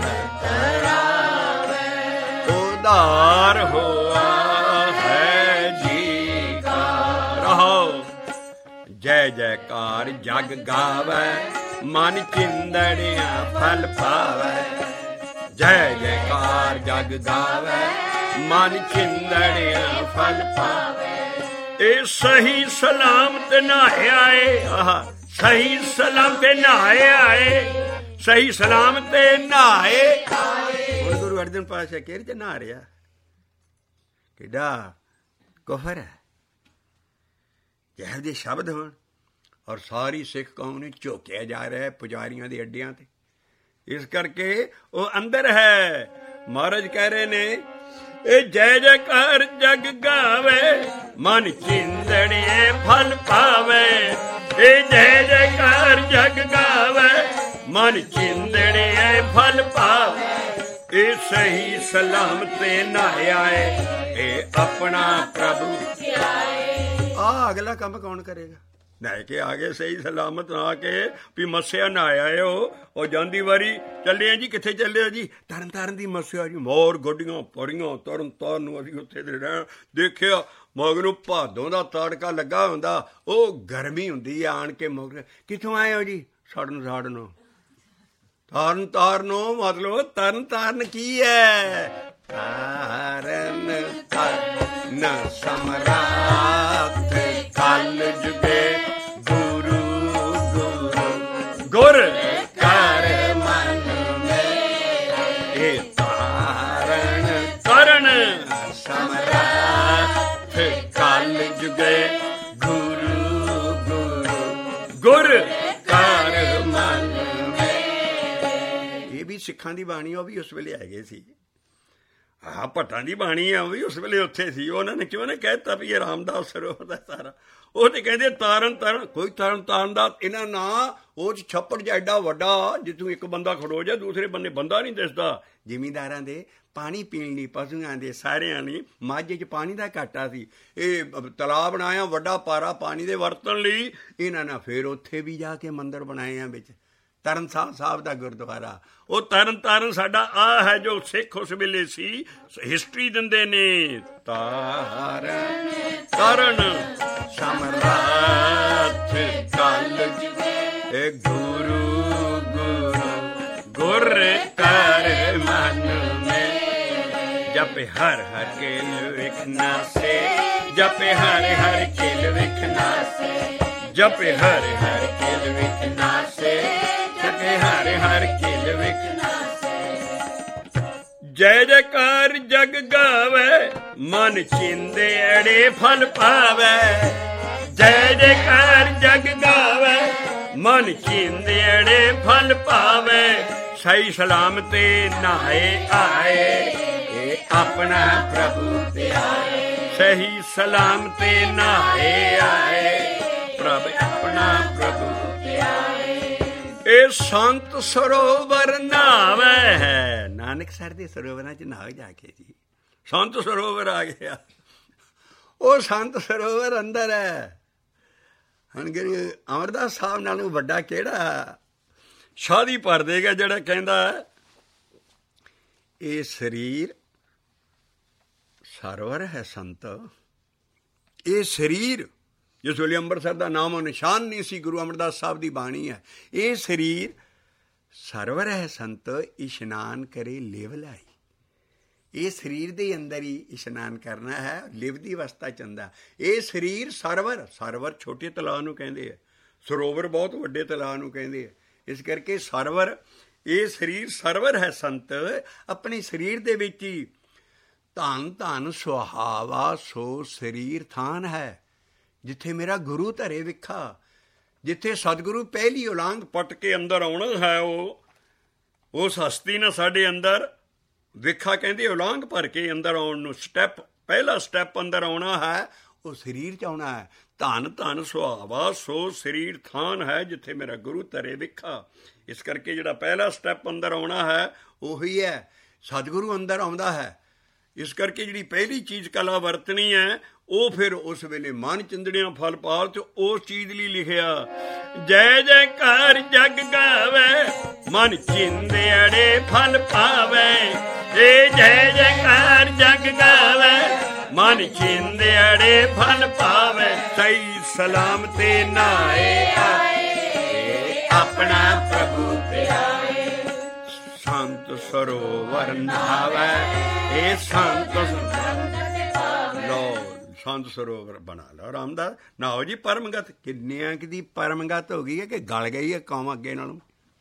ਤਰਾਵੈ। ਉਦਾਰ ਹੋਆ ਹੈ ਜੀ ਕਾ। ਰਹੋ ਜੈ ਜੈਕਾਰ ਜਗ ਗਾਵੈ। ਮਨ ਚਿੰਦੜਿਆ ਫਲ ਪਾਵੈ। ਜੈ ਜੈਕਾਰ ਜਗ ਗਾਵੈ। ਮਨ ਚਿੰਦੜਿਆ ਫਲ ਪਾਵੈ। ਇਹ ਸਹੀ ਸਲਾਮਤ ਨਹਾਇਆ ਏ। ਆਹ ਸਹੀ ਸਲਾਮ ਤੇ ਨਹਾਇਆ ਏ। ਸਹੀ ਸਲਾਮ ਤੇ ਨਹਾਏ। ਹੁਣ ਗੁਰੂ ਅਰਜਨ ਪਾਤਸ਼ਾਹ ਕਿਹੜੇ ਚ ਨਹਾ ਰਿਹਾ। ਕਿੱਡਾ ਕੁਫਰ ਹੈ। ਜਿਹੋ ਜਿਹੇ ਸ਼ਬਦ ਹੋਣ ਔਰ ਸਾਰੀ ਸਿੱਖ ਕੌਮ ਨੂੰ ਝੋਕਿਆ ਜਾ ਰਿਹਾ ਪੁਜਾਰੀਆਂ ਦੇ ਅੱਡਿਆਂ ਤੇ। ਇਸ ਕਰਕੇ ਉਹ ਅੰਦਰ ਹੈ। ਮਹਾਰਾਜ ਕਹਿ ਰਹੇ ਨੇ ਇਹ ਜੈ ਜੈਕਾਰ ਜਗ ਗਾਵੇ। ਮਨ ਚਿੰਦੜੀਏ ਫਲ ਪਾਵੇ। ਇਹ ਜੈ ਜੈਕਾਰ ਜਗ ਗਾਵੇ। ਮਨ ਚਿੰਦੜੀਏ ਫਲ ਪਾਵੇ। ਇਹ ਸਹੀ ਸਲਾਮ ਤੇ ਨਹਾਇਆ ਏ। ਇਹ ਆਪਣਾ ਪ੍ਰਭੂ ਆ। ਅਗਲਾ ਕੰਮ ਕੌਣ ਕਰੇਗਾ। ਨਹਾ ਕੇ ਆ ਗਏ ਸਹੀ ਸਲਾਮਤ ਨਹਾ ਕੇ ਵੀ ਮੱਸਿਆ ਨਹਾਇਆ ਏ। ਉਹ ਉਹ ਜਾਂਦੀ ਵਾਰੀ ਚੱਲੇ ਜੀ। ਕਿੱਥੇ ਚੱਲੇ ਜੀ। ਤਰਨ ਤਾਰਨ ਦੀ ਮੱਸਿਆ ਜੀ। ਮੋਰ ਗੱਡੀਆਂ ਪਰੀਆਂ ਤਰਨ ਤਾਰਨ ਨੂੰ ਅਸੀਂ ਉੱਥੇ ਦੇ ਰਹਿਣ ਦੇਖਿਆ। ਮਗਰੋਂ ਭਾਦੋਂ ਦਾ ਤਾੜਕਾ ਲੱਗਾ ਹੁੰਦਾ। ਉਹ ਗਰਮੀ ਹੁੰਦੀ ਆ। ਆਣ ਕੇ ਮਗਰ ਕਿੱਥੋਂ ਆਏ ਹੋ ਜੀ। ਸੜਨ ਸਾੜਨੋਂ ਤਰਨ ਤਾਰਨੋਂ। ਮਤਲਬ ਤਰਨ ਤਾਰਨ ਕੀ ਹੈ। ਤਾਰਨ ਤਾਰਨ ਸਮਰਾਤ ਕਲ ਜੁਗੇ ਗੁਰੂ ਗੁਰੂ ਗੁਰ ਕਰ ਮਨ ਮੇਰੇ। ਇਹ ਤਾਰਨ ਤਾਰਨ ਸਮਰਾਤ ਕਲ ਜੁਗੇ ਗੁਰੂ ਗੁਰੂ ਗੁਰ ਕਰ ਮਨ ਮੇਰੇ। ਇਹ ਵੀ ਸਿੱਖਾਂ ਦੀ ਬਾਣੀ। ਉਹ ਵੀ ਉਸ ਵੇਲੇ ਹੈਗੇ ਸੀ। ਹਾਂ ਭੱਟਾਂ ਦੀ ਬਾਣੀ ਆ। ਉਹ ਵੀ ਉਸ ਵੇਲੇ ਉੱਥੇ ਸੀ। ਉਹਨਾਂ ਨੇ ਕਿਉਂ ਨਾ ਕਹਿ ਦਿੱਤਾ ਵੀ ਇਹ ਰਾਮਦਾਸ ਸਰੋਵਰ ਦਾ ਸਾਰਾ। ਉਹ ਤੇ ਕਹਿੰਦੇ ਤਾਰਨ ਤਾਰਨ ਕੋਈ ਤਰਨ ਤਾਰਨ ਦਾ ਇਹਨਾਂ ਨਾਂ। ਉਹ ਚ ਛੱਪੜ ਜਿਹਾ ਐਡਾ ਵੱਡਾ ਜਿੱਥੋਂ ਇੱਕ ਬੰਦਾ ਖੜੋ ਜਾ ਦੂਸਰੇ ਬੰਨੇ ਬੰਦਾ ਨਹੀਂ ਦਿਸਦਾ। ਜ਼ਿਮੀਂਦਾਰਾਂ ਦੇ ਪਾਣੀ ਪੀਣ ਲਈ ਪਸ਼ੂਆਂ ਦੇ ਸਾਰਿਆਂ ਲਈ ਮਾਝੇ ਚ ਪਾਣੀ ਦਾ ਘਾਟਾ ਸੀ। ਇਹ ਤਲਾਬ ਬਣਾਇਆ ਵੱਡਾ ਪਾਰਾ ਪਾਣੀ ਦੇ ਵਰਤਣ ਲਈ। ਇਹਨਾਂ ਨੇ ਫਿਰ ਉੱਥੇ ਵੀ ਜਾ ਕੇ ਮੰਦਿਰ ਬਣਾਏ ਆ ਵਿੱਚ। ਤਰਨ ਸਾਹਿਬ ਸਾਹਿਬ ਦਾ ਗੁਰਦੁਆਰਾ। ਉਹ ਤਰਨ ਤਾਰਨ ਸਾਡਾ ਆ ਹੈ ਜੋ ਸਿੱਖ ਉਸ ਵੇਲੇ ਸੀ। ਹਿਸਟਰੀ ਦਿੰਦੇ ਨੇ। ਤਾਰਨ ਤਾਰਨ ਸਮਰਾਥ ਕਲ ਇਹ ਗੁਰੂ ਗੁਰੂ ਗੁਰ ਕਰ ਮਨ ਮੇ। ਜਪ ਹਰ ਹਰ ਕੇਲ ਵਿਖਨਾ ਸੇ। ਜਪ ਹਰ ਹਰ ਕੇਲ ਵਿਖਨਾ ਸੇ। ਜਪ ਹਰ ਹਰ ਕੇਲ ਵਿਖਨਾ ਸੇ। ਹਰ ਹਰ ਕੇਲ ਵਿਖਨਾਸੇ। ਜੈ ਜੈਕਾਰ ਜਗ ਗਾਵੇ। ਮਨ ਚਿੰਦੇ ਅੜੇ ਫਲ ਪਾਵੇ। ਜੈ ਜੈਕਾਰ ਜਗ ਗਾਵੇ। ਮਨ ਚਿੰਦੇ ਅੜੇ ਫਲ ਪਾਵੇ। ਸਹੀ ਸਲਾਮ ਤੇ ਨਹਾਏ ਆਏ। ਇਹ ਆਪਣਾ ਪ੍ਰਭੂ ਤੇ ਆਏ। ਸਹੀ ਸਲਾਮ ਤੇ ਨਹਾਏ ਆਏ। ਪ੍ਰਭ ਆਪਣਾ ਪ੍ਰਭੂ ਤੇ ਆਏ। ਇਹ ਸੰਤ ਸਰੋਵਰ ਨਹਾਵੇ ਹੈ। ਨਾਨਕ ਸਰ ਦੇ ਸਰੋਵਰਾਂ ਚ ਨਹਾਓ ਜਾ ਕੇ ਜੀ। ਸੰਤ ਸਰੋਵਰ ਆ ਗਿਆ। ਉਹ ਸੰਤ ਸਰੋਵਰ ਅੰਦਰ ਹੈ। ਹੁਣ ਅਮਰਦਾਸ ਸਾਹਿਬ ਨਾਲੋਂ ਵੱਡਾ ਕਿਹੜਾ ਸ਼ਾਦੀ ਭਰ ਦੇਗਾ ਜਿਹੜਾ ਕਹਿੰਦਾ ਇਹ ਸਰੀਰ ਸਰਵਰ ਹੈ ਸੰਤ। ਇਹ ਸਰੀਰ ਜਿਸ ਵੇਲੇ ਅੰਮ੍ਰਿਤਸਰ ਦਾ ਨਾਮੋ ਨਿਸ਼ਾਨ ਨਹੀਂ ਸੀ, ਗੁਰੂ ਅਮਰਦਾਸ ਸਾਹਿਬ ਦੀ ਬਾਣੀ ਹੈ, ਇਹ ਸਰੀਰ ਸਰਵਰ ਹੈ ਸੰਤ ਇਸ਼ਨਾਨ ਕਰੇ ਲਿਵ ਲਾਈ। ਇਹ ਸਰੀਰ ਦੇ ਅੰਦਰ ਹੀ ਇਸ਼ਨਾਨ ਕਰਨਾ ਹੈ, ਲਿਵ ਦੀ ਅਵਸਥਾ ਚੰਦਾ। ਇਹ ਸਰੀਰ ਸਰਵਰ, ਸਰਵਰ ਛੋਟੇ ਤਲਾਅ ਨੂੰ ਕਹਿੰਦੇ ਆ, ਸਰੋਵਰ ਬਹੁਤ ਵੱਡੇ ਤਲਾਅ ਨੂੰ ਕਹਿੰਦੇ ਆ। ਇਸ ਕਰਕੇ ਸਰਵਰ, ਇਹ ਸਰੀਰ ਸਰਵਰ ਹੈ ਸੰਤ। ਆਪਣੇ ਸਰੀਰ ਦੇ ਵਿੱਚ ਹੀ ਧੰਨ ਧੰਨ ਸੁਹਾਵਾ ਸੋ ਸਰੀਰ ਥਾਨ ਹੈ, ਜਿੱਥੇ ਮੇਰਾ ਗੁਰੂ ਧਰੇ ਵਿਖਾ, ਜਿੱਥੇ ਸਤਿਗੁਰੂ ਪਹਿਲੀ ਉਲਾਂਘ ਪਟ ਕੇ ਅੰਦਰ ਆਉਣਾ ਹੈ। ਉਹ ਉਸ ਹਸਤੀ ਨੇ ਸਾਡੇ ਅੰਦਰ ਵਿਖਾ ਕਹਿੰਦੇ ਉਲਾਂਘ ਭਰ ਕੇ ਅੰਦਰ ਆਉਣ ਨੂੰ, ਸਟੈਪ, ਪਹਿਲਾ ਸਟੈਪ ਅੰਦਰ ਆਉਣਾ ਹੈ, ਉਹ ਸਰੀਰ 'ਚ ਆਉਣਾ ਹੈ। ਧੰਨ ਧੰਨ ਸੁਹਾਵਾ ਸੋ ਸਰੀਰ ਥਾਨ ਹੈ, ਜਿੱਥੇ ਮੇਰਾ ਗੁਰੂ ਧਰੇ ਵਿਖਾ। ਇਸ ਕਰਕੇ ਜਿਹੜਾ ਪਹਿਲਾ ਸਟੈਪ ਅੰਦਰ ਆਉਣਾ ਹੈ ਉਹੀ ਹੈ, ਸਤਿਗੁਰੂ ਅੰਦਰ ਆਉਂਦਾ ਹੈ। ਇਸ ਕਰਕੇ ਜਿਹੜੀ ਪਹਿਲੀ ਚੀਜ਼ ਕਲਾ ਵਰਤਣੀ ਹੈ, ਉਹ ਫਿਰ ਉਸ ਵੇਲੇ ਮਨ ਚਿੰਦੜਿਆਂ ਫਲ ਪਾਲ, ਤੇ ਉਸ ਚੀਜ਼ ਲਈ ਲਿਖਿਆ ਜੈ ਜੈਕਾਰ ਜਗ ਗਾਵੇ ਮਨ ਚਿੰਦੜੇ ਫਲ ਪਾਵੇ। ਏ ਜੈ ਜੈਕਾਰ ਜਗ ਗਾਵੇ ਮਨ ਚਿੰਦੜੇ ਫਲ ਪਾਵੇ। ਸਹੀ ਸਲਾਮ ਤੇ ਨਾਏ ਆਏ ਆਪਣਾ ਪ੍ਰਭੂ ਤੇ ਆਏ। ਸੰਤ ਸਰੋਵਰ ਨਹਾਵੇ, ਇਹ ਸੰਤ ਲੋ ਸੰਤ ਸਰੋਵਰ ਬਣਾ ਲਓ। ਰਾਮਦਾਸ ਨਾਓ ਜੀ ਪਰਮਗਤ। ਕਿੰਨਿਆਂ ਦੀ ਪਰਮਗਤ ਹੋ ਗਈ ਹੈ ਕਿ ਗਲ ਗਈ ਹੈ ਕੌਮ ਅੱਗੇ ਨਾਲੋਂ।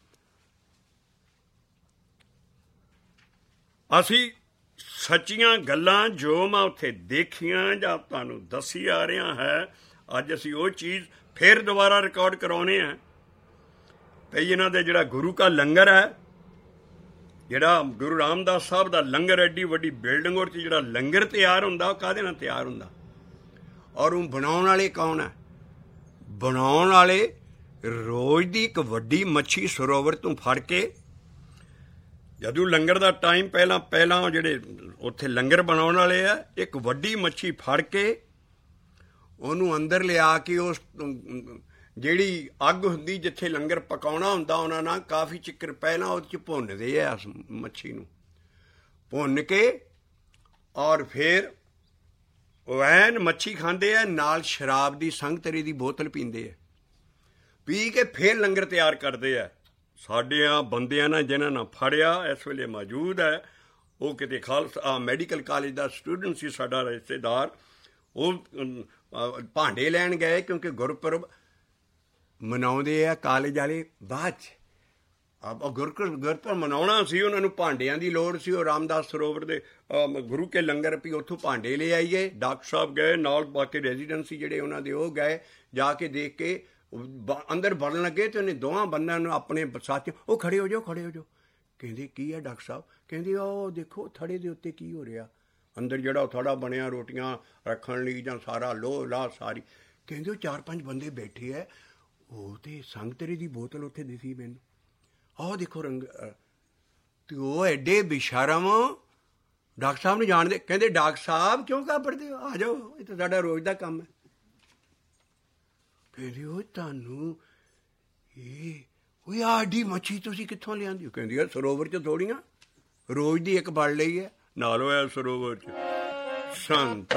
ਅਸੀਂ ਸੱਚੀਆਂ ਗੱਲਾਂ ਜੋ ਮੈਂ ਉੱਥੇ ਦੇਖੀਆਂ ਜਾਂ ਤੁਹਾਨੂੰ ਦੱਸੀ ਆ ਰਿਹਾ ਹੈ, ਅੱਜ ਅਸੀਂ ਉਹ ਚੀਜ਼ ਫਿਰ ਦੁਬਾਰਾ ਰਿਕਾਰਡ ਕਰਾਉਣੇ ਆ। ਭਈ ਇਹਨਾਂ ਦੇ ਜਿਹੜਾ ਗੁਰੂ ਕਾ ਲੰਗਰ ਹੈ, ਜਿਹੜਾ ਗੁਰੂ ਰਾਮਦਾਸ ਸਾਹਿਬ ਦਾ ਲੰਗਰ, ਐਡੀ ਵੱਡੀ ਬਿਲਡਿੰਗ ਔਰ ਜਿਹੜਾ ਲੰਗਰ ਤਿਆਰ ਹੁੰਦਾ, ਉਹ ਕਾਹਦੇ ਨਾਲ ਤਿਆਰ ਹੁੰਦਾ? ਔਰ ਉਹ ਬਣਾਉਣ ਵਾਲੇ ਕੌਣ ਹੈ? ਬਣਾਉਣ ਵਾਲੇ ਰੋਜ਼ ਦੀ ਇੱਕ ਵੱਡੀ ਮੱਛੀ ਸਰੋਵਰ ਤੋਂ ਫੜ ਕੇ, ਜਦੋਂ ਲੰਗਰ ਦਾ ਟਾਈਮ ਪਹਿਲਾਂ ਪਹਿਲਾਂ ਜਿਹੜੇ ਉੱਥੇ ਲੰਗਰ ਬਣਾਉਣ ਵਾਲੇ ਆ, ਇੱਕ ਵੱਡੀ ਮੱਛੀ ਫੜ ਕੇ ਉਹਨੂੰ ਅੰਦਰ ਲਿਆ ਕੇ ਉਸ ਜਿਹੜੀ ਅੱਗ ਹੁੰਦੀ ਜਿੱਥੇ ਲੰਗਰ ਪਕਾਉਣਾ ਹੁੰਦਾ, ਉਹਨਾਂ ਨਾਲ ਕਾਫੀ ਚਿੱਕਰ ਪਹਿਲਾਂ ਉਹਦੇ 'ਚ ਭੁੰਨਦੇ ਆ ਉਸ ਮੱਛੀ ਨੂੰ। ਭੁੰਨ ਕੇ ਔਰ ਫਿਰ ਉਹ ਐਨ ਮੱਛੀ ਖਾਂਦੇ ਆ, ਨਾਲ ਸ਼ਰਾਬ ਦੀ ਸੰਗਤਰੇ ਦੀ ਬੋਤਲ ਪੀਂਦੇ ਆ। ਪੀ ਕੇ ਫਿਰ ਲੰਗਰ ਤਿਆਰ ਕਰਦੇ ਆ। ਸਾਡਿਆਂ ਬੰਦਿਆਂ ਨਾਲ ਜਿਹਨਾਂ ਨਾਲ ਫੜਿਆ ਇਸ ਵੇਲੇ ਮੌਜੂਦ ਹੈ, ਉਹ ਕਿਤੇ ਖਾਲਸਾ ਮੈਡੀਕਲ ਕਾਲਜ ਦਾ ਸਟੂਡੈਂਟ ਸੀ, ਸਾਡਾ ਰਿਸ਼ਤੇਦਾਰ। ਉਹ ਭਾਂਡੇ ਲੈਣ ਗਏ ਕਿਉਂਕਿ ਗੁਰਪੁਰਬ ਮਨਾਉਂਦੇ ਆ ਕਾਲਜ ਵਾਲੇ ਬਾਅਦ 'ਚ। ਆਪ ਗੁਰਪੁਰਬ ਗੁਰਪੁਰਬ ਮਨਾਉਣਾ ਸੀ, ਉਹਨਾਂ ਨੂੰ ਭਾਂਡਿਆਂ ਦੀ ਲੋੜ ਸੀ। ਉਹ ਰਾਮਦਾਸ ਸਰੋਵਰ ਦੇ ਗੁਰੂ ਕੇ ਲੰਗਰ ਵੀ ਉੱਥੋਂ ਭਾਂਡੇ ਲੈ ਆਈਏ। ਡਾਕਟਰ ਸਾਹਿਬ ਗਏ ਨਾਲ, ਬਾਕੀ ਰੈਜ਼ੀਡੈਂਸੀ ਜਿਹੜੇ ਉਹਨਾਂ ਦੇ ਉਹ ਗਏ। ਜਾ ਕੇ ਦੇਖ ਕੇ ਅੰਦਰ ਵੜਨ ਲੱਗੇ ਤੇ ਉਹਨੇ ਦੋਵਾਂ ਬੰਦਿਆਂ ਨੂੰ ਆਪਣੇ ਸਾਥੀ, ਉਹ ਖੜੇ ਹੋ ਜਾਓ, ਖੜੇ ਹੋ ਜਾਓ। ਕਹਿੰਦੇ ਕੀ ਹੈ ਡਾਕਟਰ ਸਾਹਿਬ? ਕਹਿੰਦੇ ਉਹ ਦੇਖੋ ਥੜੇ ਦੇ ਉੱਤੇ ਕੀ ਹੋ ਰਿਹਾ। ਅੰਦਰ ਜਿਹੜਾ ਥੜਾ ਬਣਿਆ ਰੋਟੀਆਂ ਰੱਖਣ ਲਈ ਜਾਂ ਸਾਰਾ ਲੋਹ ਲਾਹ ਸਾਰੀ। ਕਹਿੰਦੇ ਉਹ ਚਾਰ ਪੰਜ ਬੰਦੇ ਬੈਠੇ ਹੈ, ਉਹ ਤੇ ਸੰਗਤਰੇ ਦੀ ਬੋਤਲ ਉੱਥੇ ਦਿਸੀ ਮੈਨੂੰ। ਆਹ ਦੇਖੋ ਰੰਗ। ਤੇ ਉਹ ਐਡੇ ਬੇਸ਼ਰਮ ਡਾਕਟਰ ਸਾਹਿਬ ਨੂੰ ਜਾਣਦੇ। ਕਹਿੰਦੇ ਡਾਕਟਰ ਸਾਹਿਬ ਕਿਉਂ ਕਾਪੜਦੇ ਹੋ, ਆ ਜਾਓ, ਇਹ ਤਾਂ ਸਾਡਾ ਰੋਜ਼ ਦਾ ਕੰਮ ਹੈ। ਕਹਿੰਦੇ ਉਹ ਤੁਹਾਨੂੰ ਇਹ ਉਹ ਆਡੀ ਮੱਛੀ ਤੁਸੀਂ ਕਿੱਥੋਂ ਲਿਆਂਦੀ? ਕਹਿੰਦੀ ਆ ਸਰੋਵਰ 'ਚ ਥੋੜੀਆਂ, ਰੋਜ਼ ਦੀ ਇੱਕ ਬੜ ਲਈ ਹੈ, ਨਾਲ ਹੋਇਆ ਸਰੋਵਰ 'ਚ। ਸੰਤ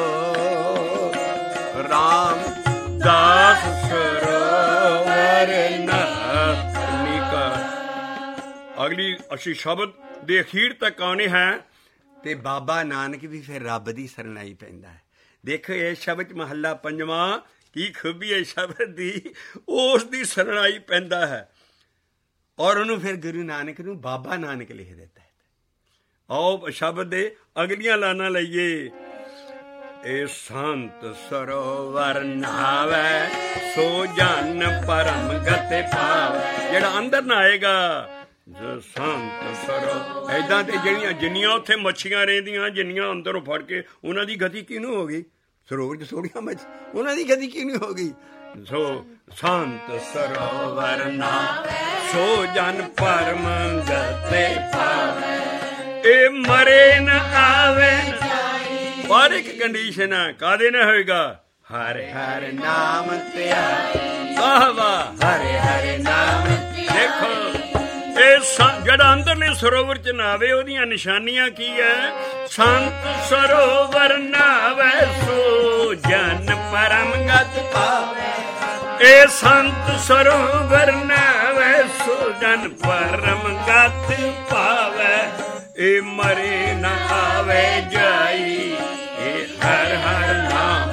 ਰਾਮਦਾਸ ਸਰੋਵਰ ਨਿਕਾ। ਅਗਲੀ ਅਸੀਂ ਸ਼ਬਦ ਦੇ ਅਖੀਰ ਤੱਕ ਆਉਣੇ ਹੈ, ਤੇ ਬਾਬਾ ਨਾਨਕ ਵੀ ਫਿਰ ਰੱਬ ਦੀ ਸਰਨਾਈ ਪੈਂਦਾ ਹੈ। ਦੇਖੋ ਇਹ ਸ਼ਬਦ ਮਹੱਲਾ ਪੰਜਵਾਂ, ਕੀ ਖੂਬੀ ਹੈ ਸ਼ਬਦ ਦੀ, ਉਸ ਦੀ ਸਰਨਾਈ ਪੈਂਦਾ ਹੈ। ਔਰ ਉਹਨੂੰ ਫਿਰ ਗੁਰੂ ਨਾਨਕ ਨੂੰ ਬਾਬਾ ਨਾਨਕ ਲਿਖ ਦਿੱਤਾ ਹੈ। ਆਓ ਸ਼ਬਦ ਦੇ ਅਗਲੀਆਂ ਲਾਈਨਾਂ ਲਈਏ। ਇਹ ਸੰਤ ਸਰੋਵਰ ਨਹਾਵੇ ਸੋ ਜਨ ਪਰਮ ਗਤਿ ਪਾਵੇ। ਜਿਹੜਾ ਅੰਦਰ ਨਹਾਏਗਾ ਜੋ ਸੰਤ ਸਰੋ, ਏਦਾਂ ਤੇ ਜਿਹੜੀਆਂ ਜਿੰਨੀਆਂ ਉੱਥੇ ਮੱਛੀਆਂ ਰਹਿੰਦੀਆਂ, ਜਿੰਨੀਆਂ ਅੰਦਰੋਂ ਫੜ ਕੇ, ਉਹਨਾਂ ਦੀ ਗਤੀ ਕਿਹਨੂੰ ਹੋ ਗਈ? ਸਰੋਵਰ 'ਚ ਥੋੜੀਆਂ ਮੱਛੀ, ਉਹਨਾਂ ਦੀ ਗਤੀ ਕਿਹਨੂੰ ਹੋ ਗਈ? ਸੋ ਸੰਤ ਸਰੋਵਰ ਨਹਾਵੇ ਸੋ ਜਨ ਪਰਮ ਗਤਿ ਪਾਵੇ। ਇਹ ਮਰੇ ਨ ਆਵੇ, ਪਰ ਇੱਕ ਕੰਡੀਸ਼ਨ ਹੈ, ਕਾਹਦੇ ਨਾਲ ਹੋਏਗਾ? ਹਰ ਹਰ ਨਾਮ ਧਿਆਈ। ਵਾਹ ਵਾਹ, ਹਰ ਹਰ ਨਾਮ। ਦੇਖੋ ਇਹ ਜਿਹੜਾ ਅੰਦਰਲੇ ਸਰੋਵਰ ਚ ਨਾਵੇ ਉਹਦੀਆਂ ਨਿਸ਼ਾਨੀਆਂ ਕੀ ਹੈ? ਸੰਤ ਸਰੋਵਰ ਨਾਵੇ ਸੋ ਜਨ ਪਰਮ ਗਤ ਪਾਵੇ। ਇਹ ਸੰਤ ਸਰੋਵਰ ਨਾਵੇ ਸੋ ਜਨ ਪਰਮ ਗਤ ਪਾਵੇ। ਇਹ ਮਰੇ ਨਾ ਆਵੇ ਜਾਈ, ਇਹ ਹਰ ਹਰ ਨਾਮ,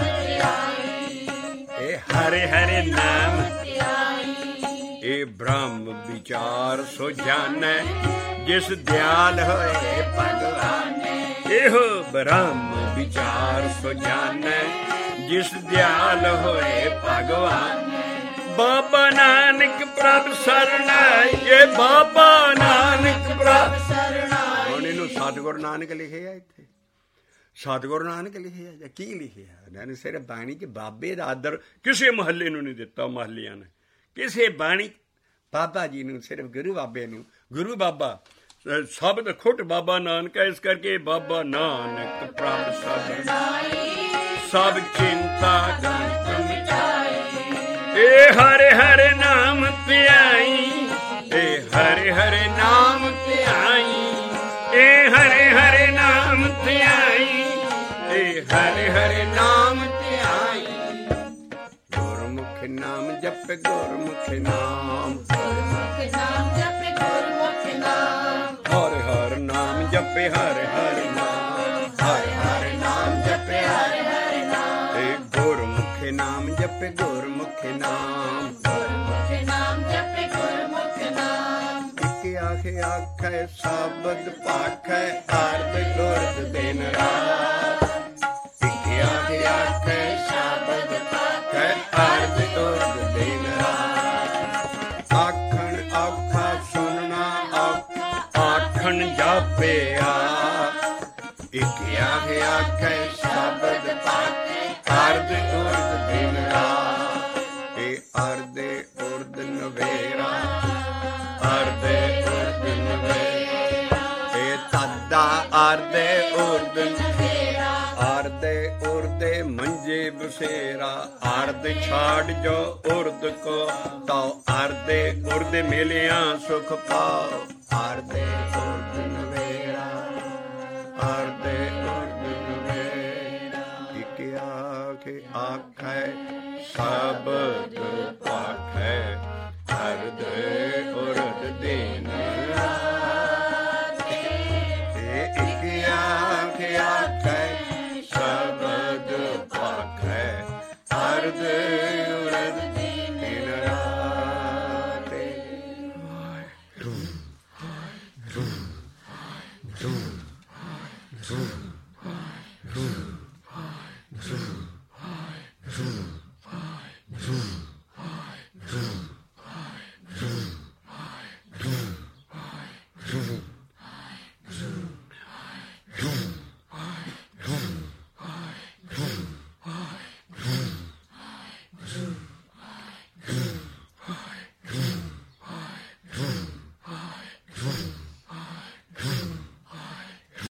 ਇਹ ਹਰੇ ਹਰੇ ਨਾਮ। ਇਹ ਬ੍ਰਹਮ ਵਿਚਾਰ ਸੋ ਜਾਣੈ, ਜਿਸ ਦਿਆਲ ਹੋਏ ਭਗਵਾਨ। ਇਹੋ ਬ੍ਰਹਮ ਵਿਚਾਰ ਸੋ ਜਾਣੈ, ਜਿਸ ਦਿਆਲ ਹੋਏ ਭਗਵਾਨ। ਬਾਬਾ ਨਾਨਕ ਪ੍ਰਭ ਸਰਣਾਈ, ਇਹ ਬਾਬਾ ਨਾਨਕ ਪ੍ਰਭ ਸਰਣਾਈ। ਹੁਣ ਇਹਨੂੰ ਸਤਿਗੁਰੂ ਨਾਨਕ ਲਿਖਿਆ, ਇੱਥੇ ਸਤਿਗੁਰੂ ਨਾਨਕ ਲਿਖਿਆ ਜਾਂ ਕੀ ਲਿਖਿਆ? ਉਹਨਾਂ ਨੇ ਸਿਰਫ ਬਾਣੀ ਚ ਬਾਬੇ ਦਾ ਆਦਰ ਕਿਸੇ ਮਹੱਲੇ ਨੂੰ ਨਹੀਂ ਦਿੱਤਾ, ਮਹੱਲਿਆਂ ਨੇ ਕਿਸੇ ਬਾਣੀ। ਬਾਬਾ ਜੀ ਨੂੰ ਸਿਰਫ ਗੁਰੂ ਬਾਬੇ ਨੂੰ, ਗੁਰੂ ਬਾਬਾ ਸ਼ਬਦ ਖੁੱਟ ਬਾਬਾ ਨਾਨਕ। ਇਸ ਕਰਕੇ ਬਾਬਾ ਨਾਨਕ ਪ੍ਰਭ ਸਰਣਾਈ, ਸਭ ਚਿੰਤਾ ਗੰਤ ਮਿਟਾਈ। ਇਹ ਹਰੇ ਹਰੇ ਨਾਮ ਧਿਆਈ, ਇਹ ਹਰੇ ਹਰੇ ਨਾਮ ਧਿਆਈ, ਇਹ ਹਰੇ ਹਰੇ ਨਾਮ ਧਿਆਈ, ਇਹ ਹਰੇ ਹਰੇ ਨਾਮ ਧਿਆਈ। ਗੁਰਮੁਖ ਨਾਮ ਜਪ, ਗੁਰਮੁਖ ਨਾਮ, ਗੁਰਮੁਖ ਨਾਮ ਜਪ, ਗੁਰਮੁਖ ਨਾਮ। ਹਰਿ ਹਰਿ ਨਾਮ ਜਪੇ, ਹਰਿ ਹਰਿ ਨਾਮ, ਹਰਿ ਹਰਿ ਨਾਮ ਜਪੇ, ਹਰਿ ਹਰਿ ਨਾਮ। ਇਹ ਗੁਰਮੁਖ ਨਾਮ ਜਪੇ, ਗੁਰਮੁਖ ਨਾਮ, ਗੁਰਮੁਖ ਨਾਮ ਜਪੇ, ਗੁਰਮੁਖ ਨਾਮ। ਇੱਕ ਆਖੇ ਆਖੈ ਸ਼ਬਦ ਭਾਖੈ, ਅਰਧ ਗੁਰਦ ਦਿਨ ਰਾਤ। ਇੱਕ ਆਖੇ ਆਖੈ ਸ਼ਬਦ ਭਾਖੈ, ਅਰਧ ਗੁਰਦ ਦਿਨ ਰਾਤ। ਆਖਣ ਔਖਾ ਸੁਣਨਾ ਔਖਾ, ਆਖਣ ਜਾਪਿਆ। ਇੱਕ ਆਖੇ ਆਖੈ ਸ਼ਬਦ ਭਾਖੈ, ਅਰਧ ਗੁਰਦ ਦਿਨ ਰਾਤ। ਇਹ ਅਰਧੇ ਉਰਦ ਨਵੇਰਾ, ਅਰਧੇ ਉਰਦ ਨਵੇਰਾ। ਇਹ ਤਦਾ ਅਰਧੇ ਉਰਦ ਨਵੇਰਾ, ਅਰਧੇ ਉਰਦੇ ਮੰਜੇ ਬਸੇਰਾ। ਅਰਧ ਛਾੜ ਜੋ ਉਰਦ ਕੋ, ਤਉ ਅਰਧੇ ਉਰਦ ਮਿਲਿਆ ਸੁਖ ਪਾਓ। ਅਰਧੇ ਉਰਦ ਨਵੇਰਾ, ਅਰਧੇ ਉਰਦ ਨਵੇਰਾ। ਇੱਕ ਆਖੇ ਆਖੈ ਸ਼ਬਦ ਭਾਖੈ, ਅਰਧੇ ਉਰਦ ਦਿਨ ਰਾਤ। ਇਹ ਇੱਕ ਆਖੇ ਆਖੈ ਸ਼ਬਦ ਭਾਖੈ, ਅਰਧੇ ਉਰਦ ਦਿਨ ਰਾਤ। ਵਾਹਿਗੁਰੂ ਵਾਹਿਗੁਰੂ ਵਾਹਿਗੁਰੂ।